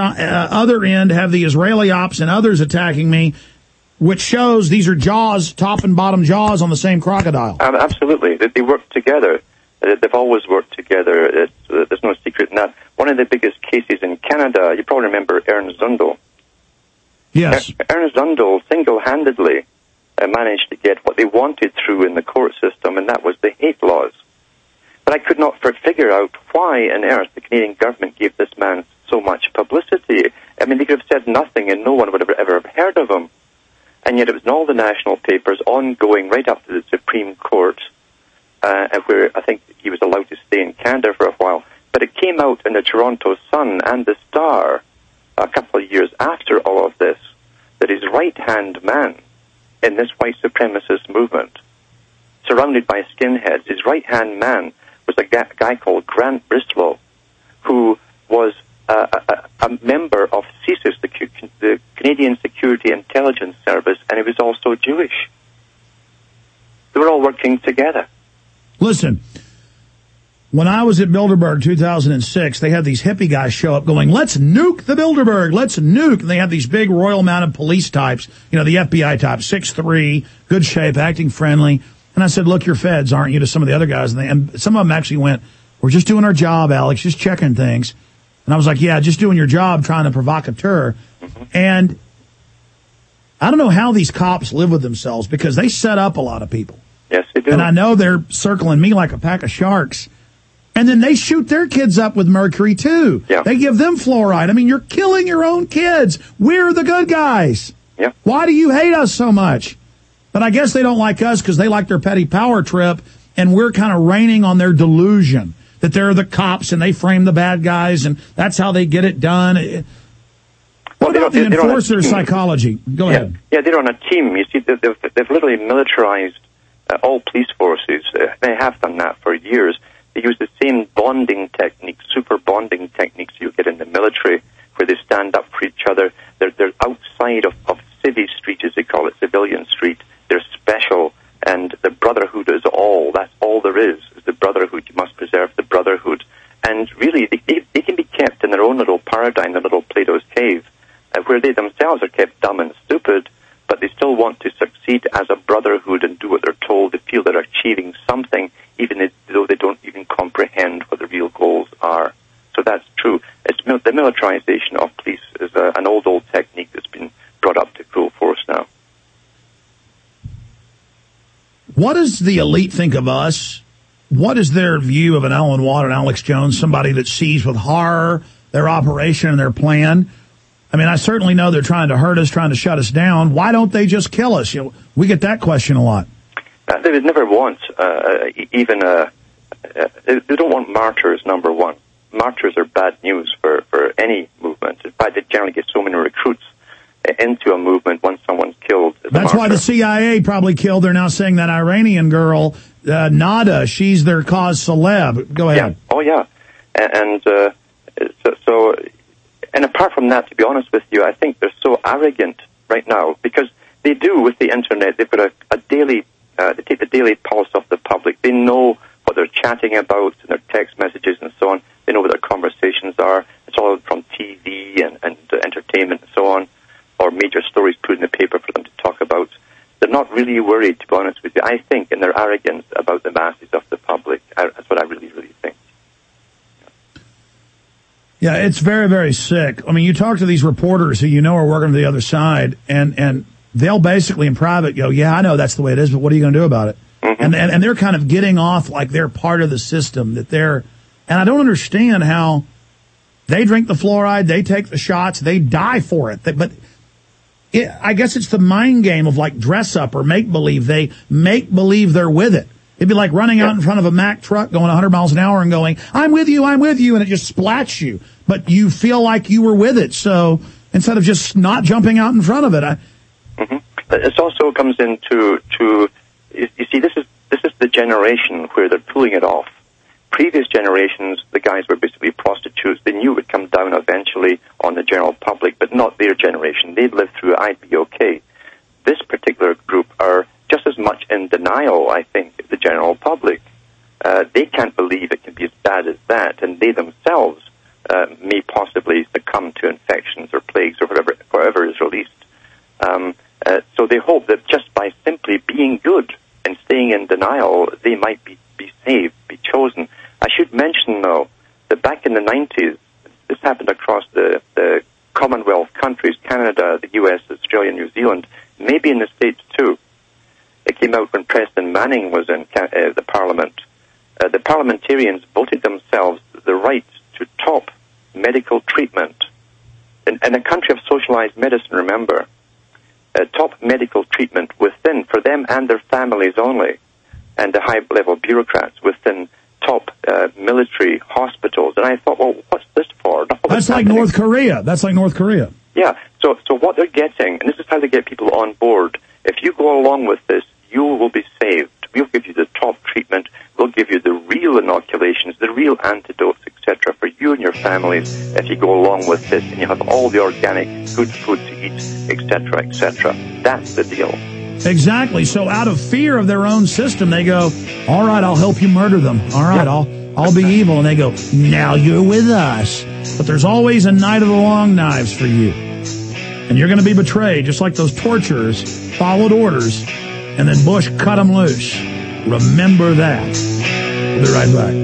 end have the Israeli ops and others attacking me, which shows these are jaws, top and bottom jaws on the same crocodile. Absolutely. They work together. They've always worked together. There's no secret in that. One of the biggest cases in Canada, you probably remember Ernst Zundel. Yes. Ernst Zundel single-handedly managed to get what they wanted through in the court system, and that was the hate laws. But I could not figure out why on earth the Canadian government gave this man so much publicity. I mean, they could have said nothing and no one would have ever heard of him. And yet it was in all the national papers, ongoing right up to the Supreme Court, where I think he was allowed to stay in Canada for a while. But it came out in the Toronto Sun and the Star a couple of years after all of this, that his right-hand man in this white supremacist movement, surrounded by skinheads, his right-hand man was a guy called Grant Brislow, who was a member of CSIS, the Canadian Security Intelligence Service, and he was also Jewish. They were all working together. Listen, when I was at Bilderberg 2006, they had these hippie guys show up going, let's nuke the Bilderberg, let's nuke. And they had these big Royal Mounted Police types, the FBI type, 6'3", good shape, acting friendly. And I said, look, you're feds, aren't you, to some of the other guys? And some of them actually went, we're just doing our job, Alex, just checking things. And I was like, yeah, just doing your job, trying to provocateur. And I don't know how these cops live with themselves, because they set up a lot of people. Yes, they do. And I know they're circling me like a pack of sharks. And then they shoot their kids up with mercury, too. Yeah. They give them fluoride. I mean, you're killing your own kids. We're the good guys. Yeah. Why do you hate us so much? But I guess they don't like us because they like their petty power trip, and we're kind of raining on their delusion that they're the cops and they frame the bad guys, and that's how they get it done. What about the enforcer psychology? Go ahead. Yeah, they're on a team. You see, they've literally militarized all police forces. They have done that for years. They use the same bonding techniques, super bonding techniques you get in the military, where they stand up for each other. They're outside of civvy street, as they call it, civilian street. They're special, and the brotherhood is all. That's all there is the brotherhood. You must preserve the brotherhood. And really, they can be kept in their own little paradigm, their little Plato's cave, where they themselves are kept dumb and stupid, but they still want to succeed as a brotherhood and do what they're told. They feel they're achieving something, even though they don't even comprehend what the real goals are. So that's true. The militarization of police is an old technique that's been brought up to full force now. What does the elite think of us? What is their view of an Alan Watt and Alex Jones, somebody that sees with horror their operation and their plan? I mean, I certainly know they're trying to hurt us, trying to shut us down. Why don't they just kill us? We get that question a lot. They would never want they don't want martyrs, number one. Martyrs are bad news for any movement. In fact, they generally get so many recruits into a movement once someone's killed. That's why the CIA probably killed. They're now saying that Iranian girl, Nada, she's their cause celeb. Go ahead. Yeah. Oh, yeah. And apart from that, to be honest with you, I think they're so arrogant right now because they do with the internet. They've got a daily, they take the daily pulse of the public. They know what they're chatting about in their text messages and so on. They know what their conversations are. It's all from TV and entertainment and so on, or major stories put in the paper for them to talk about. They're not really worried, to be honest with you, I think, in their arrogance about the masses of the public. That's what I really, really think. Yeah, it's very, very sick. I mean, you talk to these reporters who are working to the other side, and they'll basically in private go, yeah, I know that's the way it is, but what are you going to do about it? Mm-hmm. And they're kind of getting off like they're part of the system, and I don't understand how they drink the fluoride, they take the shots, they die for it. I guess it's the mind game of like dress up or make believe. They make believe they're with it. It'd be like running out in front of a Mack truck going 100 miles an hour and going, I'm with you, and it just splats you. But you feel like you were with it. So instead of just not jumping out in front of it. It also comes into, you see, this is the generation where they're pulling it off. Previous generations, the guys were basically prostitutes. They knew it would come down eventually on the general public, but not their generation. They'd lived through it. I'd be okay. This particular group are just as much in denial, I think, as the general public. They can't believe it can be as bad as that, and they themselves may possibly succumb to infections or plagues or whatever is released. So they hope that just by simply being good and staying in denial, they might be saved, be chosen. I should mention, though, that back in the 90s, this happened across the Commonwealth countries, Canada, the US, Australia, New Zealand, maybe in the States too. It came out when Preston Manning was in the Parliament. The parliamentarians voted themselves the right to top medical treatment. In a country of socialized medicine, remember, top medical treatment within, for them and their families only, and the high-level bureaucrats within top military hospitals. And I thought, well, what's this for? That's like North Korea. That's like North Korea. Yeah, so what they're getting, and this is how they get people on board, if you go along with this, you will be saved. We'll give you the top treatment. We'll give you the real inoculations, the real antidotes, etc., for you and your families if you go along with this, and you have all the organic good food to eat, etc., etc. That's the deal. Exactly. So out of fear of their own system, they go, all right, I'll help you murder them. All right, I'll be evil. And they go, now you're with us. But there's always a night of the long knives for you. And you're going to be betrayed, just like those torturers followed orders, and then Bush cut them loose. Remember that. We'll be right back.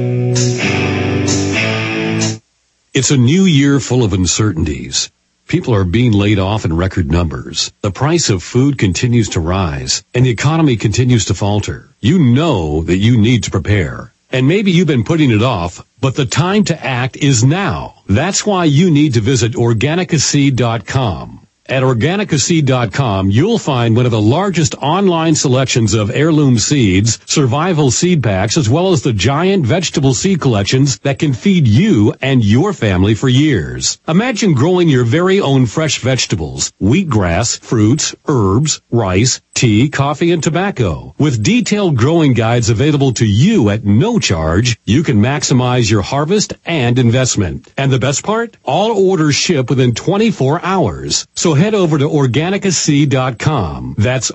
It's a new year full of uncertainties. People are being laid off in record numbers. The price of food continues to rise, and the economy continues to falter. You know that you need to prepare. And maybe you've been putting it off, but the time to act is now. That's why you need to visit Organicaseed.com. At Organicaseed.com, you'll find one of the largest online selections of heirloom seeds, survival seed packs, as well as the giant vegetable seed collections that can feed you and your family for years. Imagine growing your very own fresh vegetables, wheatgrass, fruits, herbs, rice, tea, coffee, and tobacco. With detailed growing guides available to you at no charge, you can maximize your harvest and investment. And the best part? All orders ship within 24 hours. So head over to Organicaseed.com. That's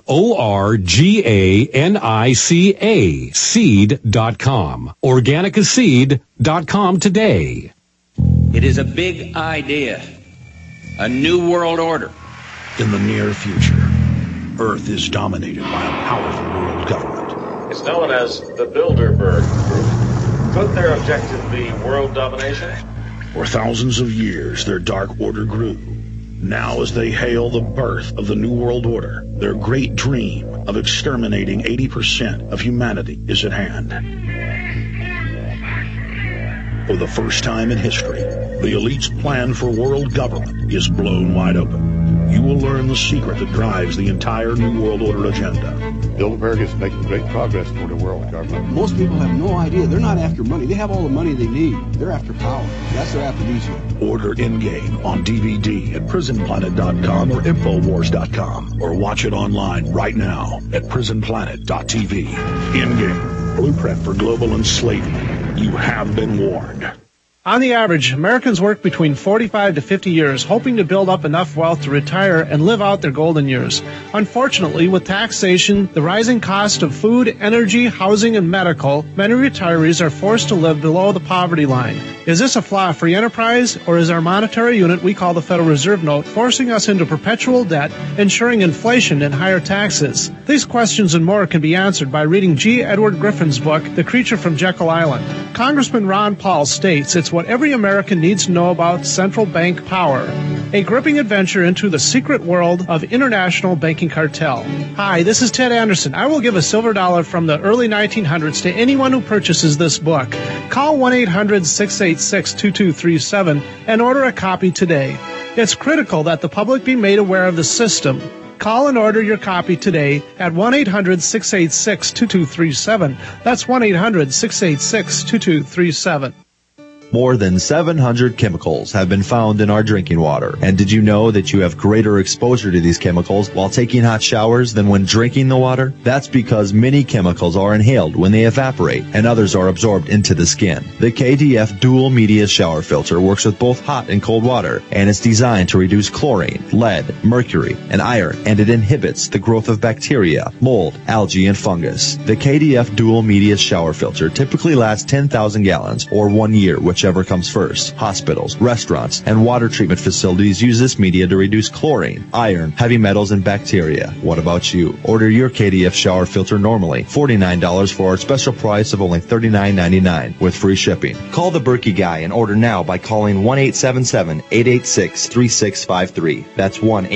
Organica seed.com. Organicaseed.com today. It is a big idea. A new world order. In the near future, Earth is dominated by a powerful world government. It's known as the Bilderberg Group. Could their objective be world domination? For thousands of years, their dark order grew. Now, as they hail the birth of the New World Order, their great dream of exterminating 80% of humanity is at hand. For the first time in history, the elite's plan for world government is blown wide open. You will learn the secret that drives the entire New World Order agenda. Bilderberg is making great progress toward a world government. Most people have no idea. They're not after money. They have all the money they need. They're after power. That's their aphrodisiac. Order Endgame on DVD at PrisonPlanet.com or Infowars.com, or watch it online right now at PrisonPlanet.tv. Endgame, blueprint for global enslavement. You have been warned. On the average, Americans work between 45 to 50 years, hoping to build up enough wealth to retire and live out their golden years. Unfortunately, with taxation, the rising cost of food, energy, housing, and medical, many retirees are forced to live below the poverty line. Is this a flaw of free enterprise, or is our monetary unit we call the Federal Reserve Note forcing us into perpetual debt, ensuring inflation and higher taxes? These questions and more can be answered by reading G. Edward Griffin's book, The Creature from Jekyll Island. Congressman Ron Paul states it's what every American needs to know about central bank power. A gripping adventure into the secret world of international banking cartel. Hi, this is Ted Anderson. I will give a silver dollar from the early 1900s to anyone who purchases this book. Call 1-800-686-2237 and order a copy today. It's critical that the public be made aware of the system. Call and order your copy today at 1-800-686-2237. That's 1-800-686-2237. More than 700 chemicals have been found in our drinking water. And did you know that you have greater exposure to these chemicals while taking hot showers than when drinking the water? That's because many chemicals are inhaled when they evaporate and others are absorbed into the skin. The KDF Dual Media Shower Filter works with both hot and cold water, and it's designed to reduce chlorine, lead, mercury, and iron, and it inhibits the growth of bacteria, mold, algae, and fungus. The KDF Dual Media Shower Filter typically lasts 10,000 gallons or 1 year, whichever comes first. Hospitals, restaurants, and water treatment facilities use this media to reduce chlorine, iron, heavy metals, and bacteria. What about you? Order your KDF shower filter normally $49 for our special price of only $39.99 with free shipping. Call the Berkey Guy and order now by calling 1-877-886-3653. That's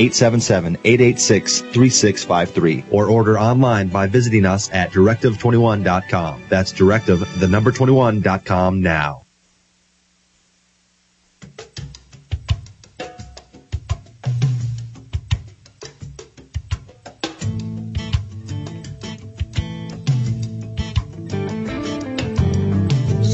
1-877-886-3653. Or order online by visiting us at Directive21.com. That's Directive21.com now.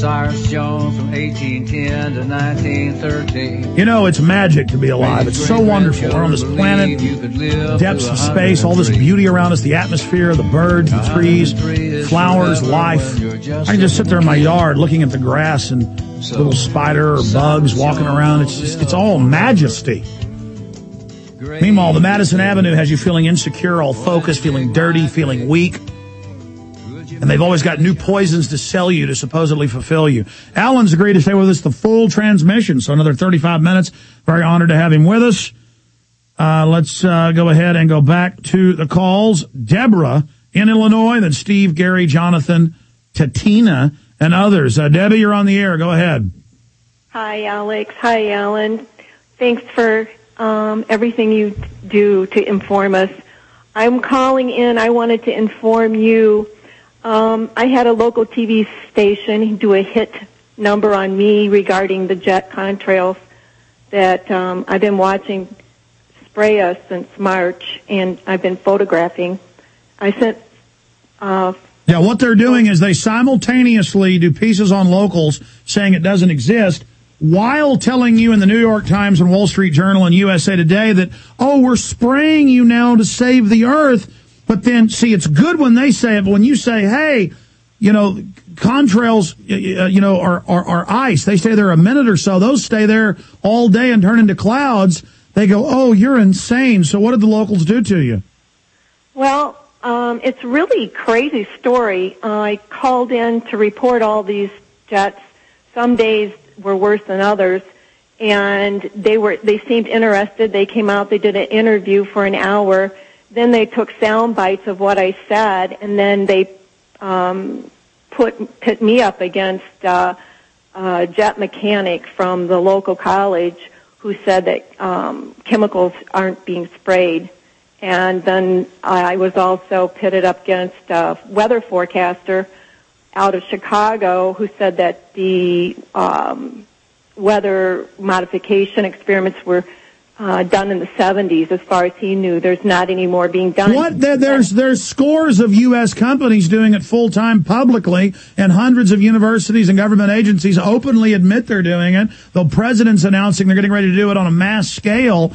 Cyrus Jones from 1810 to 1913. You know, it's magic to be alive. It's so wonderful. We're on this planet, depths of space, all this beauty around us, the atmosphere, the birds, the trees, flowers, life. I can just sit there in my yard looking at the grass and little spider or bugs walking around. It's all majesty. Meanwhile, the Madison Avenue has you feeling insecure, all focused, feeling dirty, feeling weak. And they've always got new poisons to sell you to supposedly fulfill you. Alan's agreed to stay with us the full transmission, so another 35 minutes. Very honored to have him with us. Let's go ahead and go back to the calls. Deborah in Illinois, then Steve, Gary, Jonathan, Tatina, and others. Debbie, you're on the air. Go ahead. Hi, Alex. Hi, Alan. Thanks for everything you do to inform us. I'm calling in. I wanted to inform you. I had a local TV station do a hit number on me regarding the jet contrails that I've been watching spray us since March, and I've been photographing. I sent... Yeah, what they're doing is they simultaneously do pieces on locals saying it doesn't exist, while telling you in the New York Times and Wall Street Journal and USA Today that, oh, we're spraying you now to save the earth. But then, see, it's good when they say it, but when you say, hey, you know, contrails, you know, are ice. They stay there a minute or so. Those stay there all day and turn into clouds. They go, oh, you're insane. So what did the locals do to you? Well, it's really crazy story. I called in to report all these jets. Some days were worse than others, and they seemed interested. They came out, they did an interview for an hour. Then they took sound bites of what I said, and then they put me up against a jet mechanic from the local college who said that chemicals aren't being sprayed. And then I was also pitted up against a weather forecaster out of Chicago who said that the weather modification experiments were done in the 70s. As far as he knew, there's not any more being done. What? There's scores of U.S. companies doing it full time publicly, and hundreds of universities and government agencies openly admit they're doing it. The president's announcing they're getting ready to do it on a mass scale.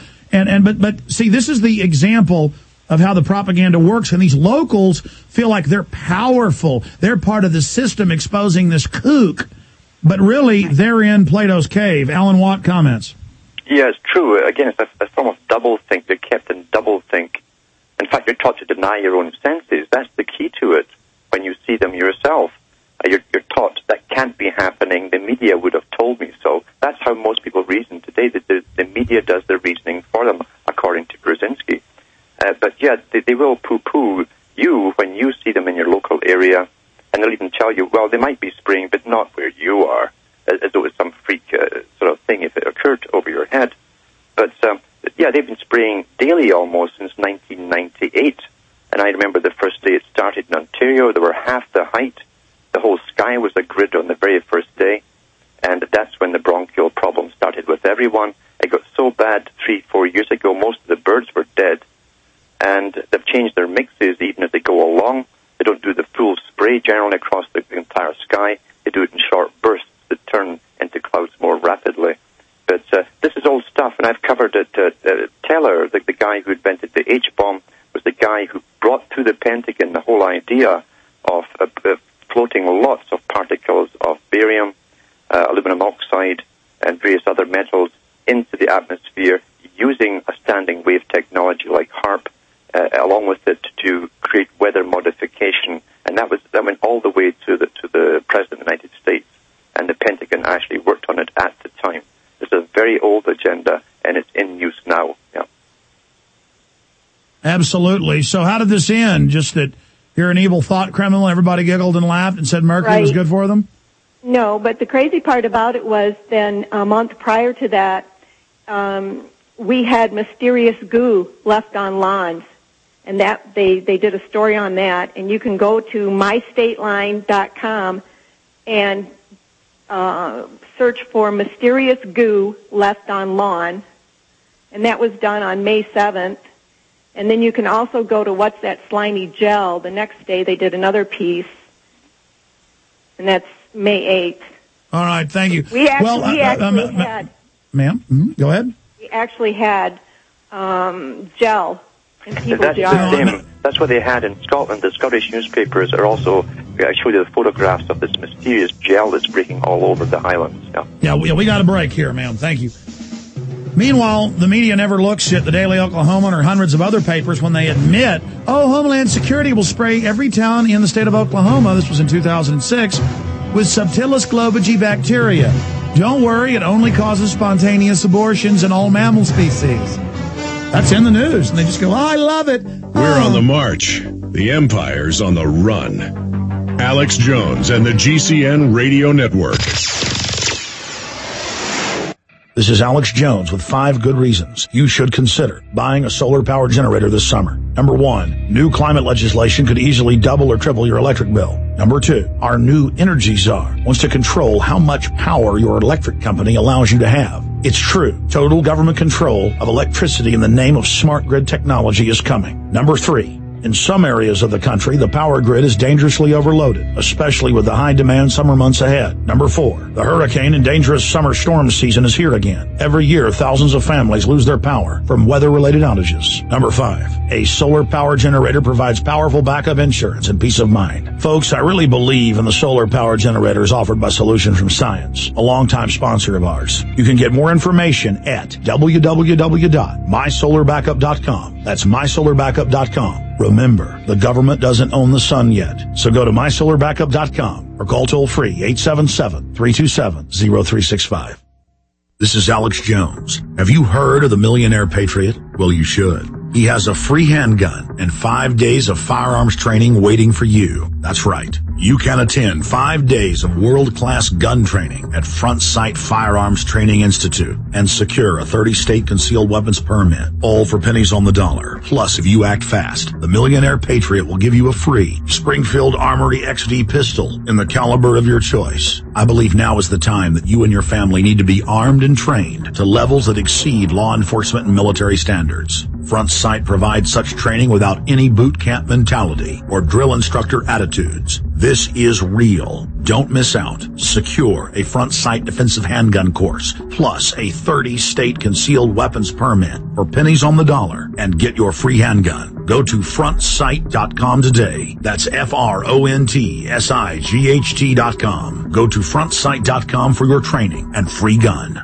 But see, this is the example of how the propaganda works, and these locals feel like they're powerful. They're part of the system exposing this kook, but really they're in Plato's cave. Alan Watt comments. Yeah, it's true. Again, it's a form of doublethink. You're kept in doublethink. In fact, you're taught to deny your own senses. That's the key to it. When you see them yourself, you're taught that can't be happening. The media would have told me so. That's how most people reason today. The media does the reasoning for them, according to Brzezinski. But yeah, they will poo-poo you when you see them in your local area, and they'll even tell you, well, they might be spraying, but not where you are, as though it's some freak sort of thing if it occurred over your head. But yeah, they've been spraying daily almost since 1998. And I remember the first day it started in Ontario, there were half the height. The whole sky was a grid on the very first day. And that's when the bronchial problem started with everyone. It got so bad 3-4 years ago, most of the birds were dead. And they've changed their mixes even as they go along. They don't do the full spray generally across the entire sky. They do it in short bursts that turn into clouds more rapidly. But this is old stuff, and I've covered it. Teller, the guy who invented the H-bomb, was the guy who brought to the Pentagon the whole idea of floating lots of particles of barium, aluminum oxide, and various other metals into the atmosphere using a standing wave technology like HAARP, along with it to create weather modification. And that went all the way to the President of the United States, and the Pentagon actually worked on it at the time. It's a very old agenda, and it's in use now. Yeah. Absolutely. So how did this end? Just that you're an evil thought criminal, everybody giggled and laughed and said mercury was good for them? No, but the crazy part about it was then a month prior to that, we had mysterious goo left on lawns. And that they did a story on that. And you can go to mystateline.com and search for mysterious goo left on lawn. And that was done on May 7th. And then you can also go to What's That Slimy Gel. The next day they did another piece. And that's May 8th. All right, thank you. We actually had... Ma'am, go ahead. We actually had gel in people's jars. That's what they had in Scotland. The Scottish newspapers are also showed you the photographs of this mysterious gel that's breaking all over the Highlands. Yeah, we got a break here, ma'am. Thank you. Meanwhile, the media never looks at the Daily Oklahoman or hundreds of other papers when they admit, Homeland Security will spray every town in the state of Oklahoma, this was in 2006, with Subtilis globigii bacteria. Don't worry, it only causes spontaneous abortions in all mammal species. That's in the news, and they just go, I love it. We're on the march. The empire's on the run. Alex Jones and the GCN Radio Network. This is Alex Jones with 5 good reasons you should consider buying a solar power generator this summer. Number 1, new climate legislation could easily double or triple your electric bill. Number 2, our new energy czar wants to control how much power your electric company allows you to have. It's true. Total government control of electricity in the name of smart grid technology is coming. Number 3, in some areas of the country, the power grid is dangerously overloaded, especially with the high-demand summer months ahead. Number 4, the hurricane and dangerous summer storm season is here again. Every year, thousands of families lose their power from weather-related outages. Number 5, a solar power generator provides powerful backup insurance and peace of mind. Folks, I really believe in the solar power generators offered by Solutions from Science, a longtime sponsor of ours. You can get more information at www.mysolarbackup.com. That's mysolarbackup.com. Remember, the government doesn't own the sun yet, so go to mysolarbackup.com or call toll-free 877-327-0365. This is Alex Jones. Have you heard of the Millionaire Patriot? Well, you should. He has a free handgun and 5 days of firearms training waiting for you. That's right. You can attend 5 days of world-class gun training at Front Sight Firearms Training Institute and secure a 30-state concealed weapons permit, all for pennies on the dollar. Plus, if you act fast, the Millionaire Patriot will give you a free Springfield Armory XD pistol in the caliber of your choice. I believe now is the time that you and your family need to be armed and trained to levels that exceed law enforcement and military standards. Front Sight provides such training without any boot camp mentality or drill instructor attitudes. This is real. Don't miss out. Secure a Front Sight defensive handgun course, plus a 30-state concealed weapons permit for pennies on the dollar, and get your free handgun. Go to frontsight.com today. That's FRONTSIGHT.com. Go to frontsight.com for your training and free gun.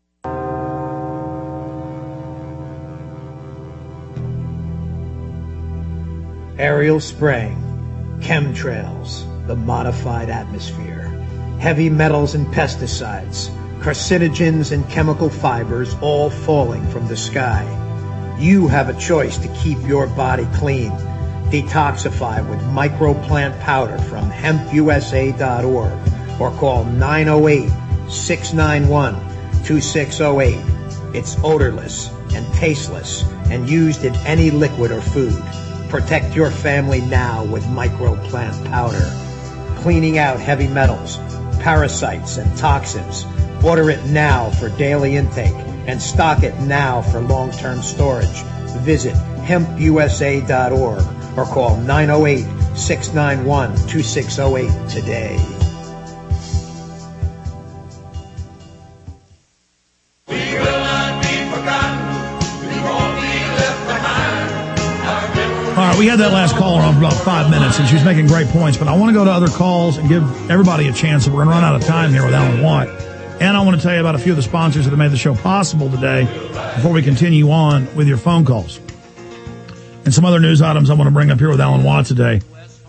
Aerial spraying, chemtrails, the modified atmosphere, heavy metals and pesticides, carcinogens and chemical fibers all falling from the sky. You have a choice to keep your body clean. Detoxify with microplant powder from hempusa.org or call 908-691-2608. It's odorless and tasteless and used in any liquid or food. Protect your family now with microplant powder. Cleaning out heavy metals, parasites, and toxins. Order it now for daily intake and stock it now for long-term storage. Visit hempusa.org or call 908-691-2608 today. We had that last caller on for about 5 minutes, and she was making great points, but I want to go to other calls and give everybody a chance. We're going to run out of time here with Alan Watt. And I want to tell you about a few of the sponsors that have made the show possible today before we continue on with your phone calls. And some other news items I want to bring up here with Alan Watt today.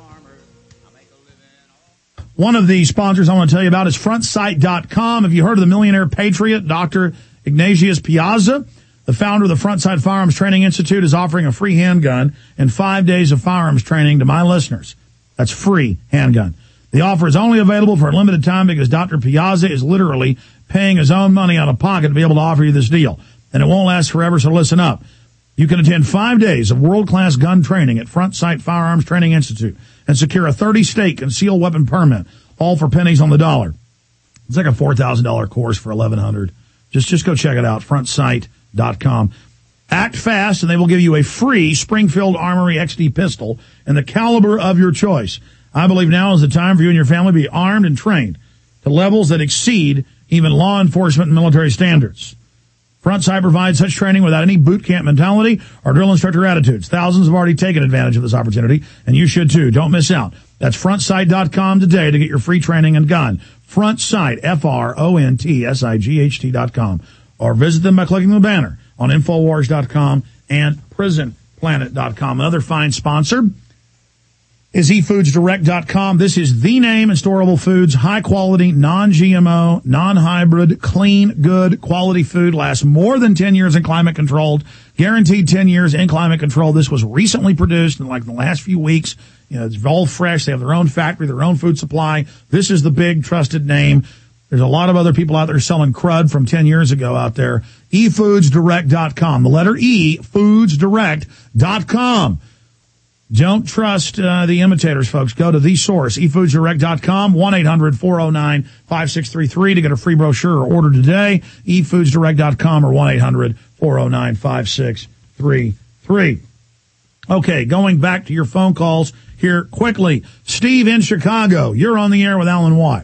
One of the sponsors I want to tell you about is FrontSight.com. Have you heard of the Millionaire Patriot, Dr. Ignatius Piazza? The founder of the Front Sight Firearms Training Institute is offering a free handgun and 5 days of firearms training to my listeners. That's free handgun. The offer is only available for a limited time because Dr. Piazza is literally paying his own money out of pocket to be able to offer you this deal. And it won't last forever, so listen up. You can attend 5 days of world-class gun training at Front Sight Firearms Training Institute and secure a 30-state concealed weapon permit, all for pennies on the dollar. It's like a $4,000 course for $1,100. Just go check it out, FrontSight.com. Act fast, and they will give you a free Springfield Armory XD pistol in the caliber of your choice. I believe now is the time for you and your family to be armed and trained. to levels that exceed even law enforcement and military standards. FrontSight provides such training without any boot camp mentality or drill instructor attitudes. Thousands have already taken advantage of this opportunity, and you should too. Don't miss out. That's frontsight.com today to get your free training and gun. FrontSight, FrontSight.com. Or visit them by clicking the banner on Infowars.com and PrisonPlanet.com. Another fine sponsor is eFoodsDirect.com. This is the name in storable foods. High quality, non-GMO, non-hybrid, clean, good quality food. Lasts more than 10 years in climate controlled. Guaranteed 10 years in climate control. This was recently produced in like the last few weeks. You know, it's all fresh. They have their own factory, their own food supply. This is the big trusted name. There's a lot of other people out there selling crud from 10 years ago out there. eFoodsDirect.com. The letter E, FoodsDirect.com. Don't trust the imitators, folks. Go to the source, eFoodsDirect.com, 1-800-409-5633 to get a free brochure or order today, eFoodsDirect.com or 1-800-409-5633. Okay, going back to your phone calls here quickly. Steve in Chicago, you're on the air with Alan Watt.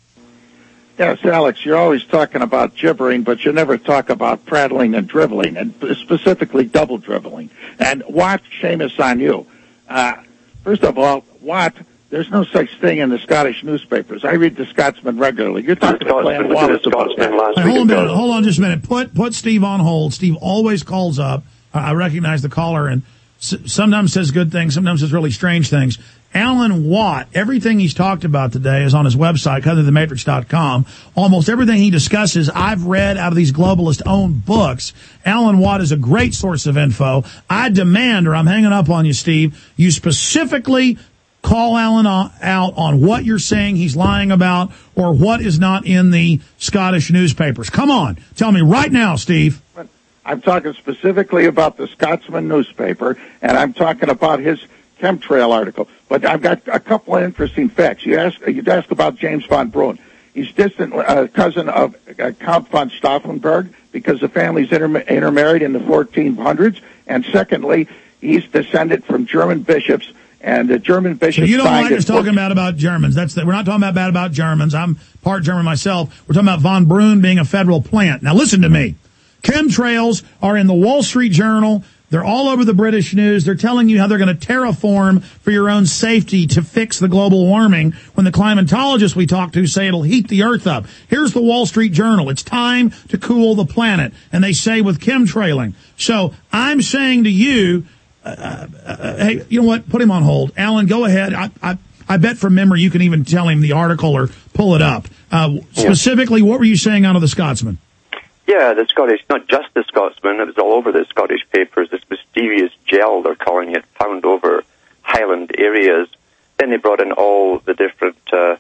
Yes, Alex, you're always talking about gibbering, but you never talk about prattling and driveling, and specifically double driveling. And Watt, Seamus on you. First of all, Watt, there's no such thing in the Scottish newspapers. I read the Scotsman regularly. You're talking to Glenn Wallace about that. Hold on just a minute. Put Steve on hold. Steve always calls up. I recognize the caller and sometimes says good things, sometimes says really strange things. Alan Watt, everything he's talked about today is on his website, cutthroughthematrix.com. Almost everything he discusses, I've read out of these globalist-owned books. Alan Watt is a great source of info. I demand, or I'm hanging up on you, Steve, you specifically call Alan out on what you're saying he's lying about or what is not in the Scottish newspapers. Come on. Tell me right now, Steve. I'm talking specifically about the Scotsman newspaper, and I'm talking about his chemtrail article. But I've got a couple of interesting facts. You'd ask about James von Brunn. He's distant cousin of Count von Stauffenberg because the families intermarried in the 1400s. And secondly, he's descended from German bishops, and the German bishops. So you don't like us talking about Germans. We're not talking bad about Germans. I'm part German myself. We're talking about von Brunn being a federal plant. Now listen to me. Chemtrails are in the Wall Street Journal. They're all over the British news. They're telling you how they're going to terraform for your own safety to fix the global warming when the climatologists we talk to say it'll heat the earth up. Here's the Wall Street Journal. It's time to cool the planet. And they say with chemtrailing. So I'm saying to you, hey, you know what? Put him on hold. Alan, go ahead. I bet from memory you can even tell him the article or pull it up. Specifically, what were you saying out of the Scotsman? Yeah, the Scottish, not just the Scotsman, it was all over the Scottish papers, this mysterious gel, they're calling it, found over highland areas. Then they brought in all the different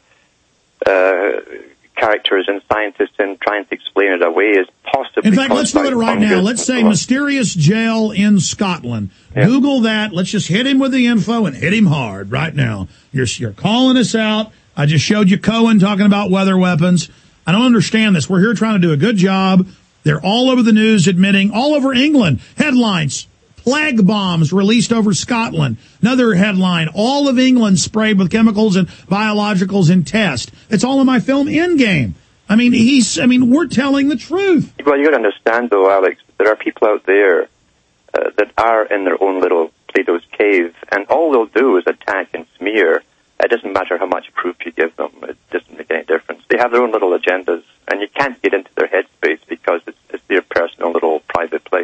characters and scientists in trying to explain it away as possibly. In fact, let's do it right now. Let's say mysterious gel in Scotland. Yeah. Google that. Let's just hit him with the info and hit him hard right now. You're calling us out. I just showed you Cohen talking about weather weapons. I don't understand this. We're here trying to do a good job. They're all over the news admitting, all over England, headlines, plague bombs released over Scotland. Another headline, all of England sprayed with chemicals and biologicals in test. It's all in my film Endgame. I mean, we're telling the truth. Well, you got to understand, though, Alex, there are people out there that are in their own little Plato's cave, and all they'll do is attack and smear. It doesn't matter how much proof you give them. It doesn't make any difference. They have their own little agendas, and you can't get into their headspace because it's their personal little private place.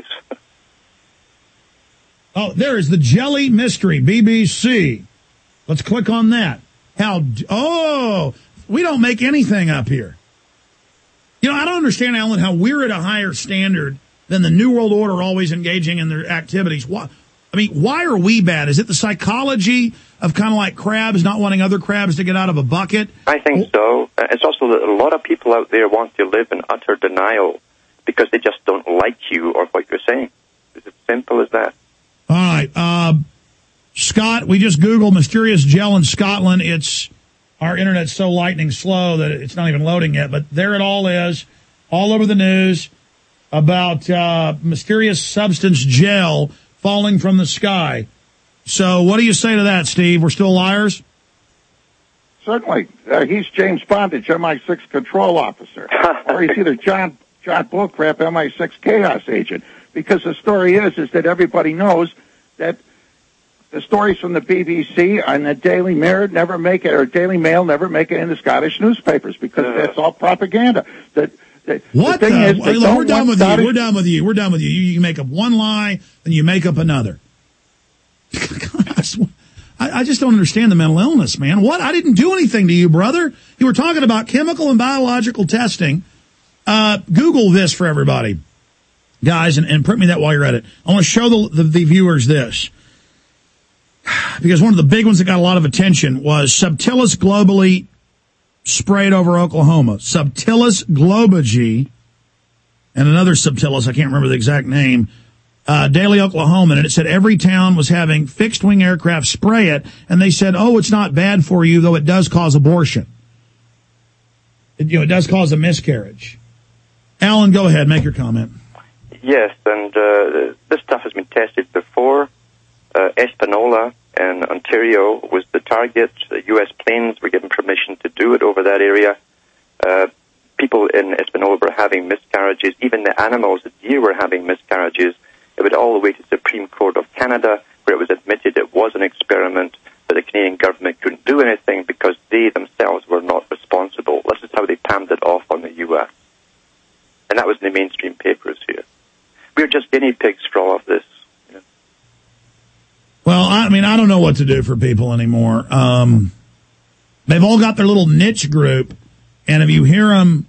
Oh, there is the Jelly Mystery, BBC. Let's click on that. We don't make anything up here. You know, I don't understand, Alan, how we're at a higher standard than the New World Order always engaging in their activities. Why are we bad? Is it the psychology of kind of like crabs not wanting other crabs to get out of a bucket? I think so. It's also that a lot of people out there want to live in utter denial because they just don't like you or what you're saying. It's as simple as that. All right. Scott, we just Googled mysterious gel in Scotland. Our internet's so lightning slow that it's not even loading yet, but there it all is, all over the news about mysterious substance gel falling from the sky. So what do you say to that, Steve? We're still liars? Certainly. He's James Bondage, MI6 control officer. Or he's either John Bullcrap, MI6 chaos agent. Because the story is that everybody knows that the stories from the BBC and the Daily Mirror never make it, or Daily Mail never make it in the Scottish newspapers, because that's all propaganda. We're done with you. We're done with you. You make up one lie, and you make up another. I just don't understand the mental illness, man. What? I didn't do anything to you, brother. You were talking about chemical and biological testing. Google this for everybody, guys, and print me that while you're at it. I want to show the viewers this, because one of the big ones that got a lot of attention was Subtilis globally sprayed over Oklahoma. Subtilis globally, and another Subtilis, I can't remember the exact name, Daily Oklahoma, and it said every town was having fixed-wing aircraft spray it, and they said, oh, it's not bad for you, though it does cause abortion. It does cause a miscarriage. Alan, go ahead, make your comment. Yes, and this stuff has been tested before. Espanola in Ontario was the target. U.S. planes were given permission to do it over that area. People in Espanola were having miscarriages. Even the animals, the deer, were having miscarriages. It went all the way to the Supreme Court of Canada, where it was admitted it was an experiment, but the Canadian government couldn't do anything because they themselves were not responsible. This is how they palmed it off on the U.S. And that was in the mainstream papers here. We're just guinea pigs for all of this. Well, I mean, I don't know what to do for people anymore. They've all got their little niche group, and if you hear them,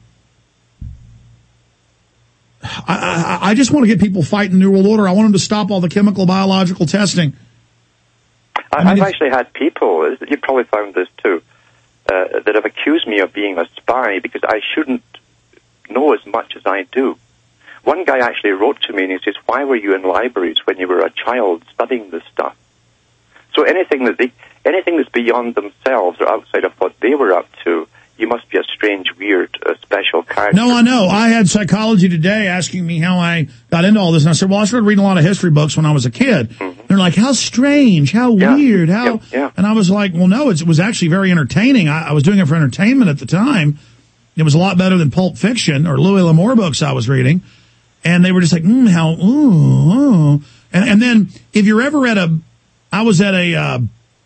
I just want to get people fighting the New World Order. I want them to stop all the chemical, biological testing. I've actually had people, you probably found this too, that have accused me of being a spy because I shouldn't know as much as I do. One guy actually wrote to me and he says, why were you in libraries when you were a child studying this stuff? So anything that's beyond themselves or outside of what they were up to, you must be a strange, weird, special character. No, I know. I had Psychology Today asking me how I got into all this, and I said, well, I started reading a lot of history books when I was a kid. Mm-hmm. They're like, how strange, how weird, how... Yeah. And I was like, well, no, it was actually very entertaining. I was doing it for entertainment at the time. It was a lot better than Pulp Fiction or Louis L'Amour books I was reading. And they were just like, And then if you're ever I was at a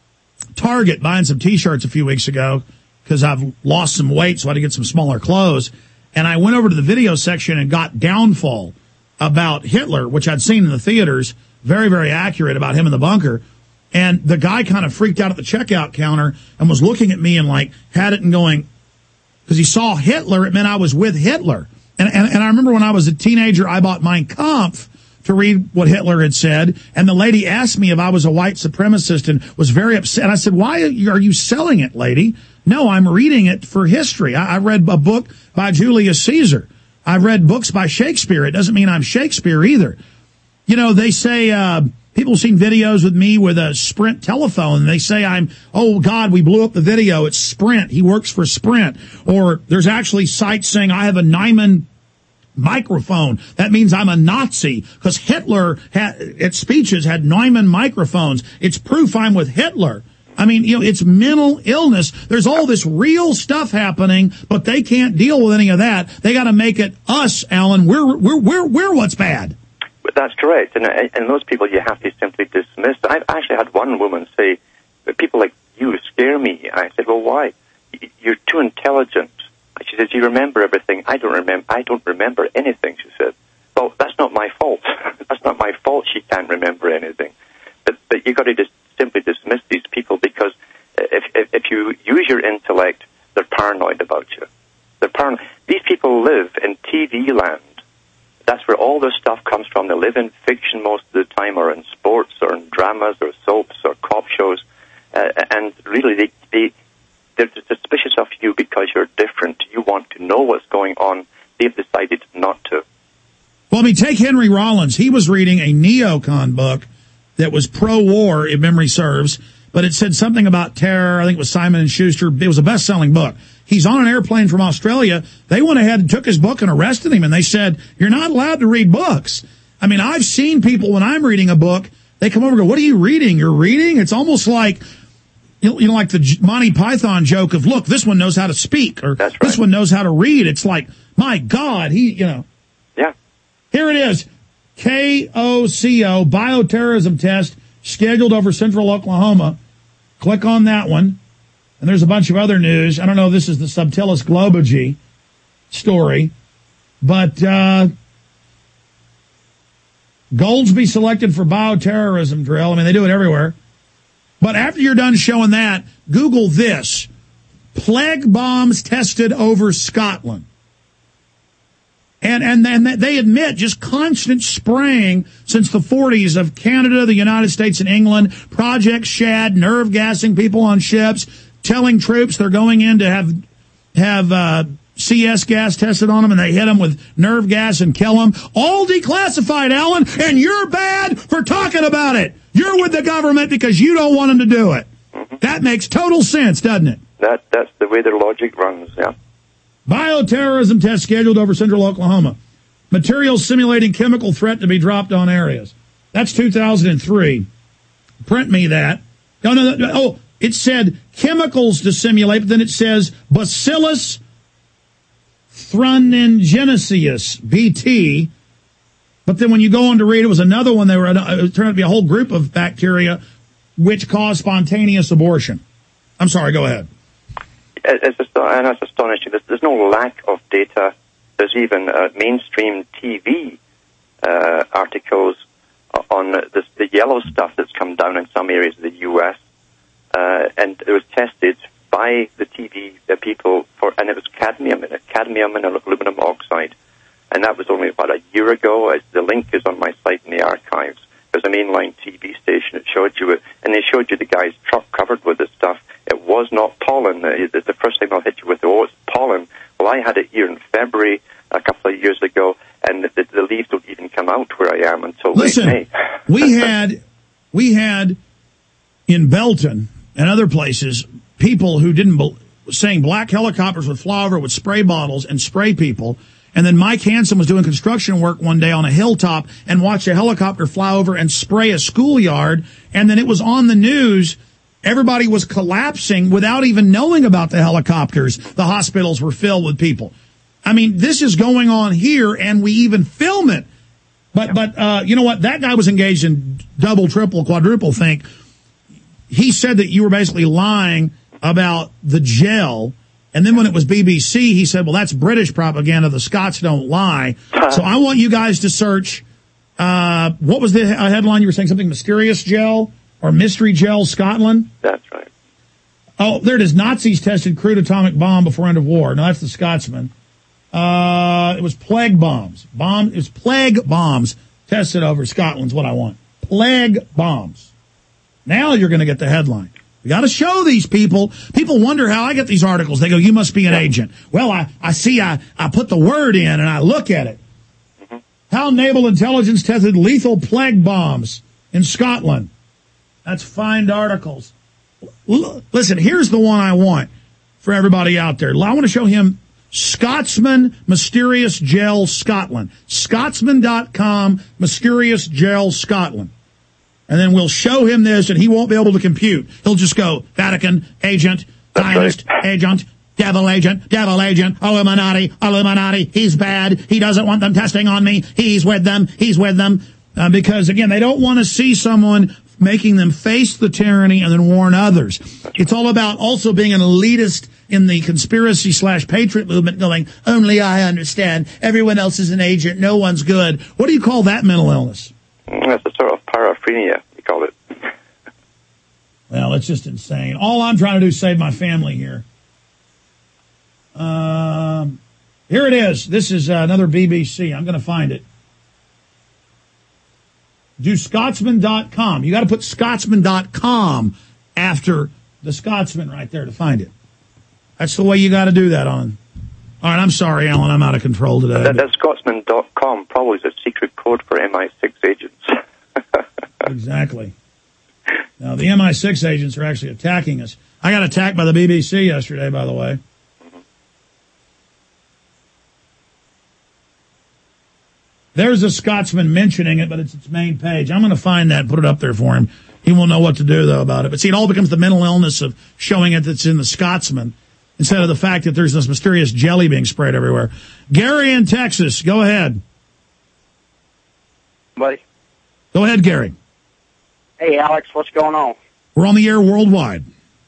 Target buying some T-shirts a few weeks ago because I've lost some weight, so I had to get some smaller clothes. And I went over to the video section and got Downfall about Hitler, which I'd seen in the theaters, very, very accurate about him in the bunker. And the guy kind of freaked out at the checkout counter and was looking at me and like had it and going, because he saw Hitler, it meant I was with Hitler. And I remember when I was a teenager, I bought Mein Kampf to read what Hitler had said, and the lady asked me if I was a white supremacist and was very upset. I said, why are you selling it, lady? No, I'm reading it for history. I read a book by Julius Caesar. I've read books by Shakespeare. It doesn't mean I'm Shakespeare either. You know, they say, people have seen videos with me with a Sprint telephone, and they say oh God, we blew up the video. It's Sprint. He works for Sprint. Or there's actually sites saying I have a Neumann microphone. That means I'm a Nazi because Hitler at speeches had Neumann microphones. It's proof I'm with Hitler. I mean, it's mental illness. There's all this real stuff happening, but they can't deal with any of that. They got to make it us, Alan. We're what's bad. That's correct. And those people you have to simply dismiss. I've actually had one woman say, people like you scare me. I said, well, why? You're too intelligent. She says, you remember everything. I don't remember anything, she said. Well, that's not my fault. That's not my fault she can't remember anything. But you've got to just simply dismiss these people because if you use your intellect, they're paranoid about you. These people live in TV land. That's where all this stuff comes from. They live in fiction most of the time, or in sports, or in dramas, or soaps, or cop shows. And really, they're suspicious of you because you're different. You want to know what's going on. They've decided not to. Well, I mean, take Henry Rollins. He was reading a neocon book that was pro-war, if memory serves, but it said something about terror. I think it was Simon & Schuster. It was a best-selling book. He's on an airplane from Australia. They went ahead and took his book and arrested him, and they said, you're not allowed to read books. I mean, I've seen people when I'm reading a book, they come over and go, what are you reading? You're reading? It's almost like like the Monty Python joke of, look, this one knows how to speak, or this one knows how to read. It's like, my God, Yeah. Here it is. KOCO, bioterrorism test, scheduled over central Oklahoma. Click on that one. And there's a bunch of other news. I don't know if this is the Subtilis Globogy story, but Goldsby selected for bioterrorism drill. I mean, they do it everywhere. But after you're done showing that, Google this. Plague bombs tested over Scotland. And they admit just constant spraying since the 40s of Canada, the United States, and England. Project Shad, nerve gassing people on ships, telling troops they're going in to have CS gas tested on them, and they hit them with nerve gas and kill them. All declassified, Alan, and you're bad for talking about it. You're with the government because you don't want them to do it. That makes total sense, doesn't it? That's the way their logic runs, yeah. Bioterrorism test scheduled over central Oklahoma. Materials simulating chemical threat to be dropped on areas. That's 2003. Print me that. No. Oh, it said chemicals to simulate, but then it says Bacillus thuringiensis, BT. But then when you go on to read, it was another one. It turned out to be a whole group of bacteria which cause spontaneous abortion. I'm sorry, go ahead. It's astonishing. There's no lack of data. There's even mainstream TV articles on the yellow stuff that's come down in some areas of the U.S. And it was tested by the TV people and it was cadmium and aluminum oxide. And that was only about a year ago. The link is on my site in the archives. There's a mainline TV station that showed you it, and they showed you the guy's truck covered with this stuff. It was not pollen. It's the first thing I'll hit you with, it's pollen. Well, I had it here in February a couple of years ago, and the leaves don't even come out where I am until late May. we had in Belton and other places people who saying black helicopters would fly over with spray bottles and spray people. And then Mike Hansen was doing construction work one day on a hilltop and watched a helicopter fly over and spray a schoolyard. And then it was on the news. Everybody was collapsing without even knowing about the helicopters. The hospitals were filled with people. I mean, this is going on here, and we even film it. But you know what? That guy was engaged in double, triple, quadruple think. He said that you were basically lying about the gel. And then when it was BBC, he said, well, that's British propaganda. The Scots don't lie. So I want you guys to search, what was the headline? You were saying something mysterious gel or mystery gel Scotland? That's right. Oh, there it is. Nazis tested crude atomic bomb before end of war. No, that's the Scotsman. It was plague bombs. It was plague bombs tested over Scotland's what I want. Plague bombs. Now you're going to get the headline. We got to show these people. People wonder how I get these articles. They go, you must be an agent. Well, I see I put the word in and I look at it. Mm-hmm. How naval intelligence tested lethal plague bombs in Scotland. That's find articles. Listen, here's the one I want for everybody out there. I want to show him Scotsman Mysterious Gel Scotland. Scotsman.com Mysterious Gel Scotland. And then we'll show him this, and he won't be able to compute. He'll just go, Vatican, agent, Zionist, agent, devil agent, Illuminati, he's bad, he doesn't want them testing on me, he's with them. Because, again, they don't want to see someone making them face the tyranny and then warn others. It's all about also being an elitist in the conspiracy/patriot movement going, only I understand, everyone else is an agent, no one's good. What do you call that mental illness? That's a sort of paraphrenia, you call it. Well, it's just insane. All I'm trying to do is save my family here. Here it is. This is another BBC. I'm going to find it. Do Scotsman.com. You got to put Scotsman.com after the Scotsman right there to find it. That's the way you got to do that on. All right, I'm sorry, Alan. I'm out of control today. That Scotsman.com probably is a secret code for MI6 agents. Exactly. Now, the MI6 agents are actually attacking us. I got attacked by the BBC yesterday, by the way. There's a Scotsman mentioning it, but it's its main page. I'm going to find that and put it up there for him. He won't know what to do, though, about it. But see, it all becomes the mental illness of showing it that's in the Scotsman instead of the fact that there's this mysterious jelly being sprayed everywhere. Gary in Texas, go ahead. Buddy. Go ahead, Gary. Hey, Alex, what's going on? We're on the air worldwide.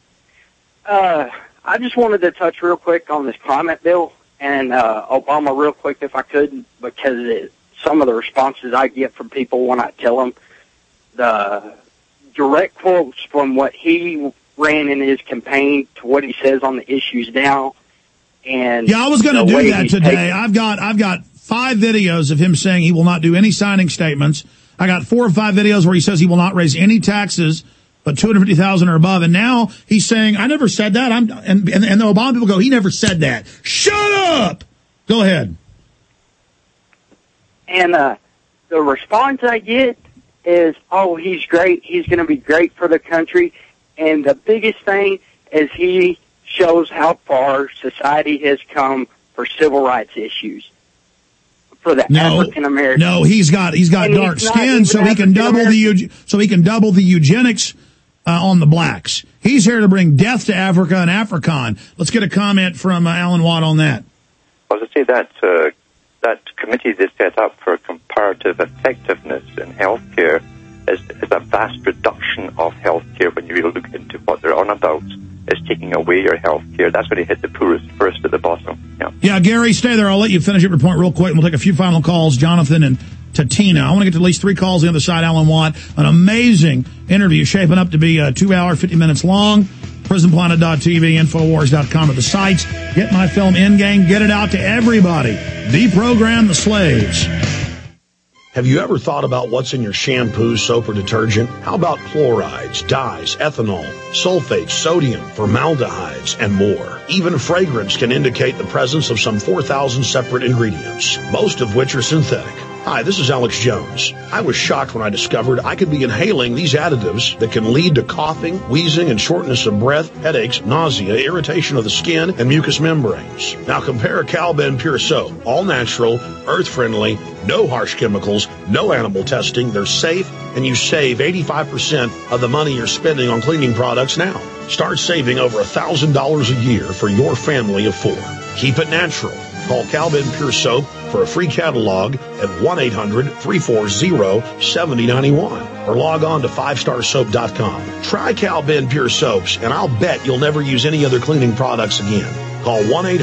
I just wanted to touch real quick on this climate bill and Obama real quick if I could, because some of the responses I get from people when I tell them the direct quotes from what he ran in his campaign to what he says on the issues now. And yeah, I was going to do that today. I've got 5 videos of him saying he will not do any signing statements. I got 4 or 5 videos where he says he will not raise any taxes but $250,000 or above. And now he's saying, I never said that. And the Obama people go, he never said that. Shut up! Go ahead. And the response I get is, oh, he's great. He's going to be great for the country. And the biggest thing is he shows how far society has come for civil rights issues. For the African American. No, he's got dark skin, so he can double the eugenics on the blacks. He's here to bring death to Africa and Afrikaan. Let's get a comment from Alan Watt on that. I was to say that committee they set up for comparative effectiveness in healthcare is a vast reduction of healthcare when you really look into what they're on about. Is taking away your health care. That's when you hit the poorest first at the bottom. Yeah, Gary, stay there. I'll let you finish up your point real quick, and we'll take a few final calls. Jonathan and Tatina. I want to get to at least 3 calls on the other side. Alan Watt, an amazing interview shaping up to be 2 hour, 50 minutes long. PrisonPlanet.tv, Infowars.com are the sites. Get my film Endgame. Get it out to everybody. Deprogram the slaves. Have you ever thought about what's in your shampoo, soap, or detergent? How about chlorides, dyes, ethanol, sulfates, sodium, formaldehydes, and more? Even fragrance can indicate the presence of some 4,000 separate ingredients, most of which are synthetic. Hi, this is Alex Jones. I was shocked when I discovered I could be inhaling these additives that can lead to coughing, wheezing, and shortness of breath, headaches, nausea, irritation of the skin, and mucous membranes. Now compare Cal-Ben Pure Soap. All natural, earth-friendly, no harsh chemicals, no animal testing. They're safe, and you save 85% of the money you're spending on cleaning products now. Start saving over $1,000 a year for your family of 4. Keep it natural. Call Cal-Ben Pure Soap for a free catalog at 1-800-340-7091 or log on to 5starsoap.com. Try Cal-Ben Pure Soaps, and I'll bet you'll never use any other cleaning products again. Call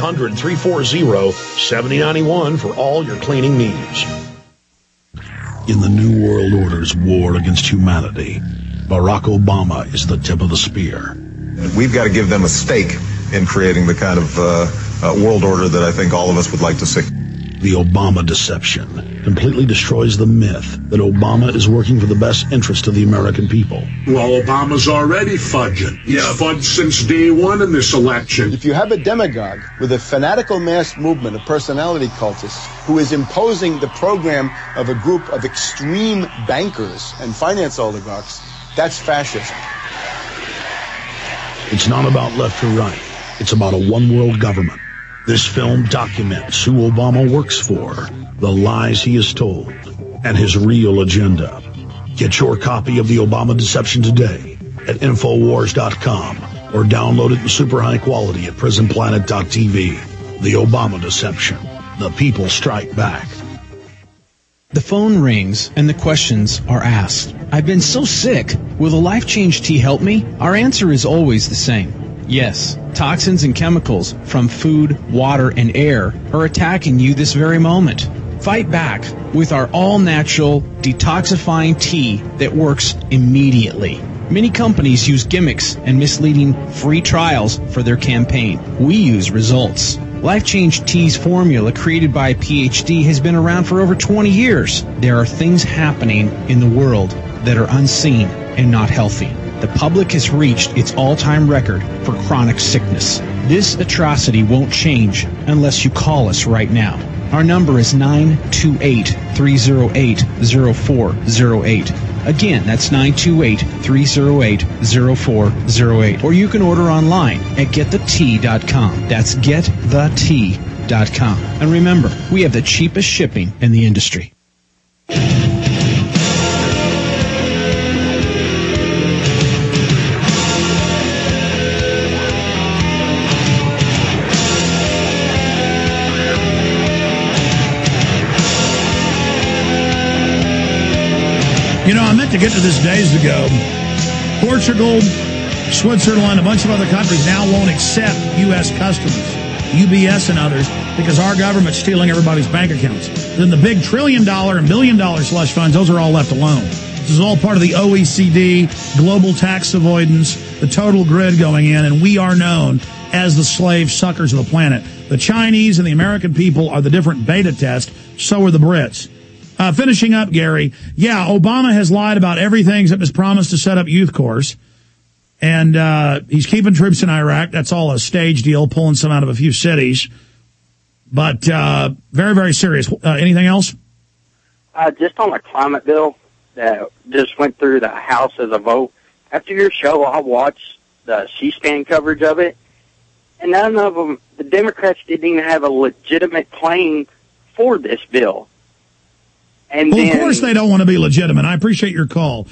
1-800-340-7091 for all your cleaning needs. In the New World Order's war against humanity, Barack Obama is the tip of the spear. We've got to give them a stake in creating the kind of world order that I think all of us would like to see. The Obama deception completely destroys the myth that Obama is working for the best interest of the American people. Well, Obama's already fudging. He's fudged since day one in this election. If you have a demagogue with a fanatical mass movement of personality cultists who is imposing the program of a group of extreme bankers and finance oligarchs, that's fascism. It's not about left or right. It's about a one-world government. This film documents who Obama works for, the lies he has told, and his real agenda. Get your copy of The Obama Deception today at Infowars.com or download it in super high quality at PrisonPlanet.tv. The Obama Deception. The people strike back. The phone rings and the questions are asked. I've been so sick. Will the Life Change tea help me? Our answer is always the same. Yes, toxins and chemicals from food, water, and air are attacking you this very moment. Fight back with our all-natural detoxifying tea that works immediately. Many companies use gimmicks and misleading free trials for their campaign. We use results. Life Change Tea's formula, created by a PhD, has been around for over 20 years. There are things happening in the world that are unseen and not healthy. The public has reached its all-time record for chronic sickness. This atrocity won't change unless you call us right now. Our number is 928-308-0408. Again, that's 928-308-0408. Or you can order online at getthetea.com. That's getthetea.com. And remember, we have the cheapest shipping in the industry. You know, I meant to get to this days ago. Portugal, Switzerland, a bunch of other countries now won't accept U.S. customers, UBS and others, because our government's stealing everybody's bank accounts. Then the big $1 trillion and $1 billion slush funds, those are all left alone. This is all part of the OECD, global tax avoidance, the total grid going in, and we are known as the slave suckers of the planet. The Chinese and the American people are the different beta test, so are the Brits. Finishing up, Gary. Yeah, Obama has lied about everything except his promise to set up youth corps. And he's keeping troops in Iraq. That's all a stage deal, pulling some out of a few cities. But very, very serious. Anything else? Just on the climate bill that just went through the House as a vote. After your show, I watched the C-SPAN coverage of it. And none of them, the Democrats didn't even have a legitimate claim for this bill. And well, of course they don't want to be legitimate. I appreciate your call.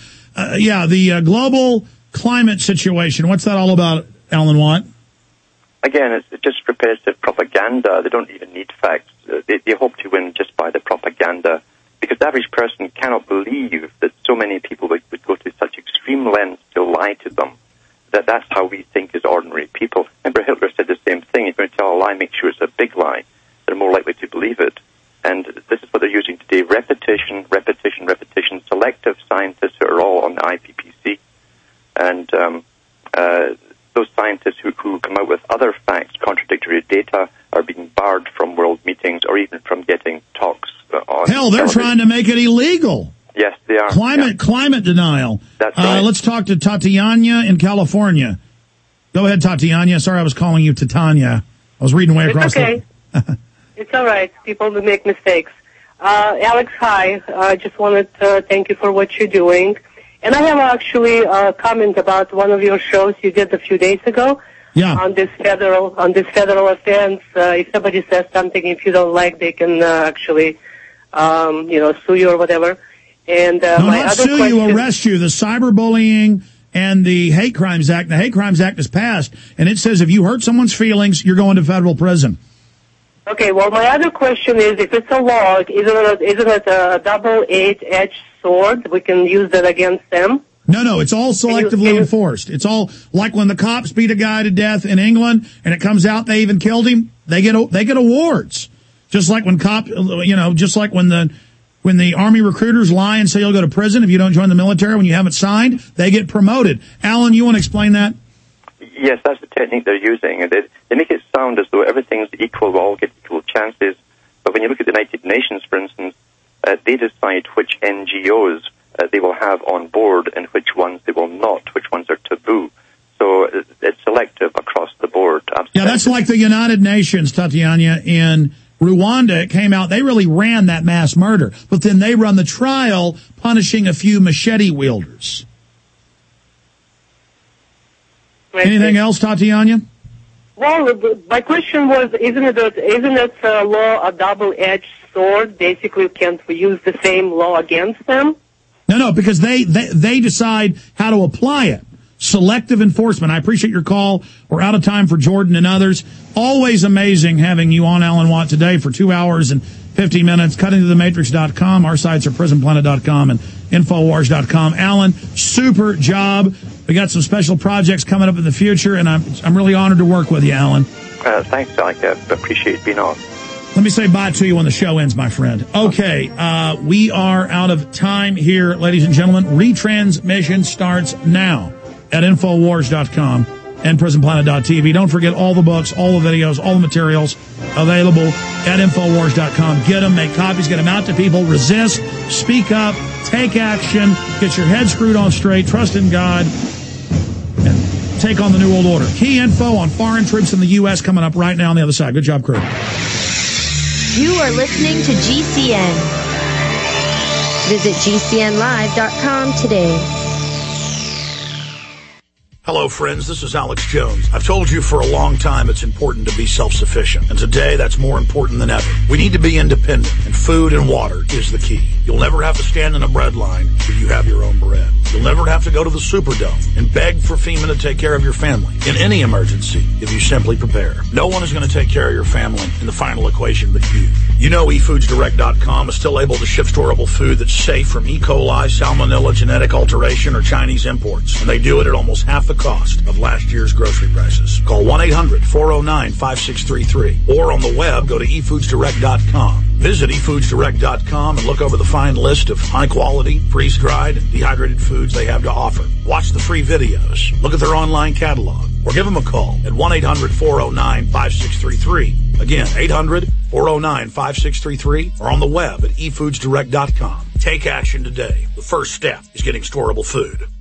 The global climate situation, what's that all about, Alan Watt? Again, it's just repetitive propaganda. They don't even need facts. They hope to win just by the propaganda, because the average person cannot believe that so many people would go to such extreme lengths to lie to them. That's how we think as ordinary people. Remember, Hitler said the same thing. If you're going to tell a lie, make sure it's a big lie. They're more likely to believe it. And this is what they're using today: repetition, repetition, repetition. Selective scientists who are all on the IPCC, and those scientists who come out with other facts, contradictory data, are being barred from world meetings or even from getting talks on. Hell, they're television. trying to make it illegal. Yes, they are. Climate denial. That's right. Let's talk to Tatiana in California. Go ahead, Tatiana. Sorry, I was calling you Titania. I was reading way across. It's okay. It's all right. People will make mistakes. Alex, hi. I just wanted to thank you for what you're doing. And I have actually a comment about one of your shows you did a few days ago. Yeah. On this federal offense. If somebody says something, if you don't like, they can actually, sue you or whatever. And not sue you, arrest you. The cyberbullying and the Hate Crimes Act. The Hate Crimes Act is passed, and it says if you hurt someone's feelings, you're going to federal prison. Okay, well, my other question is, if it's a law, isn't it a double-edged sword? We can use that against them? No, it's all selectively enforced. It's all like when the cops beat a guy to death in England, and it comes out they even killed him. They get awards. Just like when when the Army recruiters lie and say you'll go to prison if you don't join the military when you haven't signed, they get promoted. Alan, you want to explain that? Yes, that's the technique they're using. They make it sound as though everything's equal, we all get equal chances. But when you look at the United Nations, for instance, they decide which NGOs they will have on board and which ones they will not, which ones are taboo. So it's selective across the board. Absolutely. Yeah, that's like the United Nations, Tatiana, in Rwanda. It came out, they really ran that mass murder, but then they run the trial punishing a few machete wielders. Anything else, Tatiana? Well, my question was, isn't it law a double-edged sword? Basically, can't we use the same law against them? No, because they decide how to apply it. Selective enforcement. I appreciate your call. We're out of time for Jordan and others. Always amazing having you on, Alan Watt, today for 2 hours and 50 minutes. CuttingToTheMatrix.com. Our sites are PrisonPlanet.com and Infowars.com. Alan, super job. We got some special projects coming up in the future, and I'm really honored to work with you, Alan. Thanks, Alec. I appreciate being on. Let me say bye to you when the show ends, my friend. Okay, we are out of time here, ladies and gentlemen. Retransmission starts now at Infowars.com and PrisonPlanet.tv. Don't forget all the books, all the videos, all the materials available at Infowars.com. Get them, make copies, get them out to people. Resist, speak up, take action, get your head screwed on straight, trust in God, and take on the New World Order. Key info on foreign troops in the U.S. coming up right now on the other side. Good job, crew. You are listening to GCN. Visit GCNlive.com today. Hello, friends. This is Alex Jones. I've told you for a long time it's important to be self-sufficient. And today, that's more important than ever. We need to be independent, and food and water is the key. You'll never have to stand in a bread line if you have your own bread. You'll never have to go to the Superdome and beg for FEMA to take care of your family in any emergency if you simply prepare. No one is going to take care of your family in the final equation but you. You know eFoodsDirect.com is still able to ship storable food that's safe from E. coli, salmonella, genetic alteration, or Chinese imports. And they do it at almost half the cost of last year's grocery prices. Call 1-800-409-5633. Or on the web, go to eFoodsDirect.com. Visit eFoodsDirect.com and look over the fine list of high-quality, freeze-dried, and dehydrated foods they have to offer. Watch the free videos. Look at their online catalog. Or give them a call at 1-800-409-5633. Again, 800-409-5633. Or on the web at eFoodsDirect.com. Take action today. The first step is getting storable food.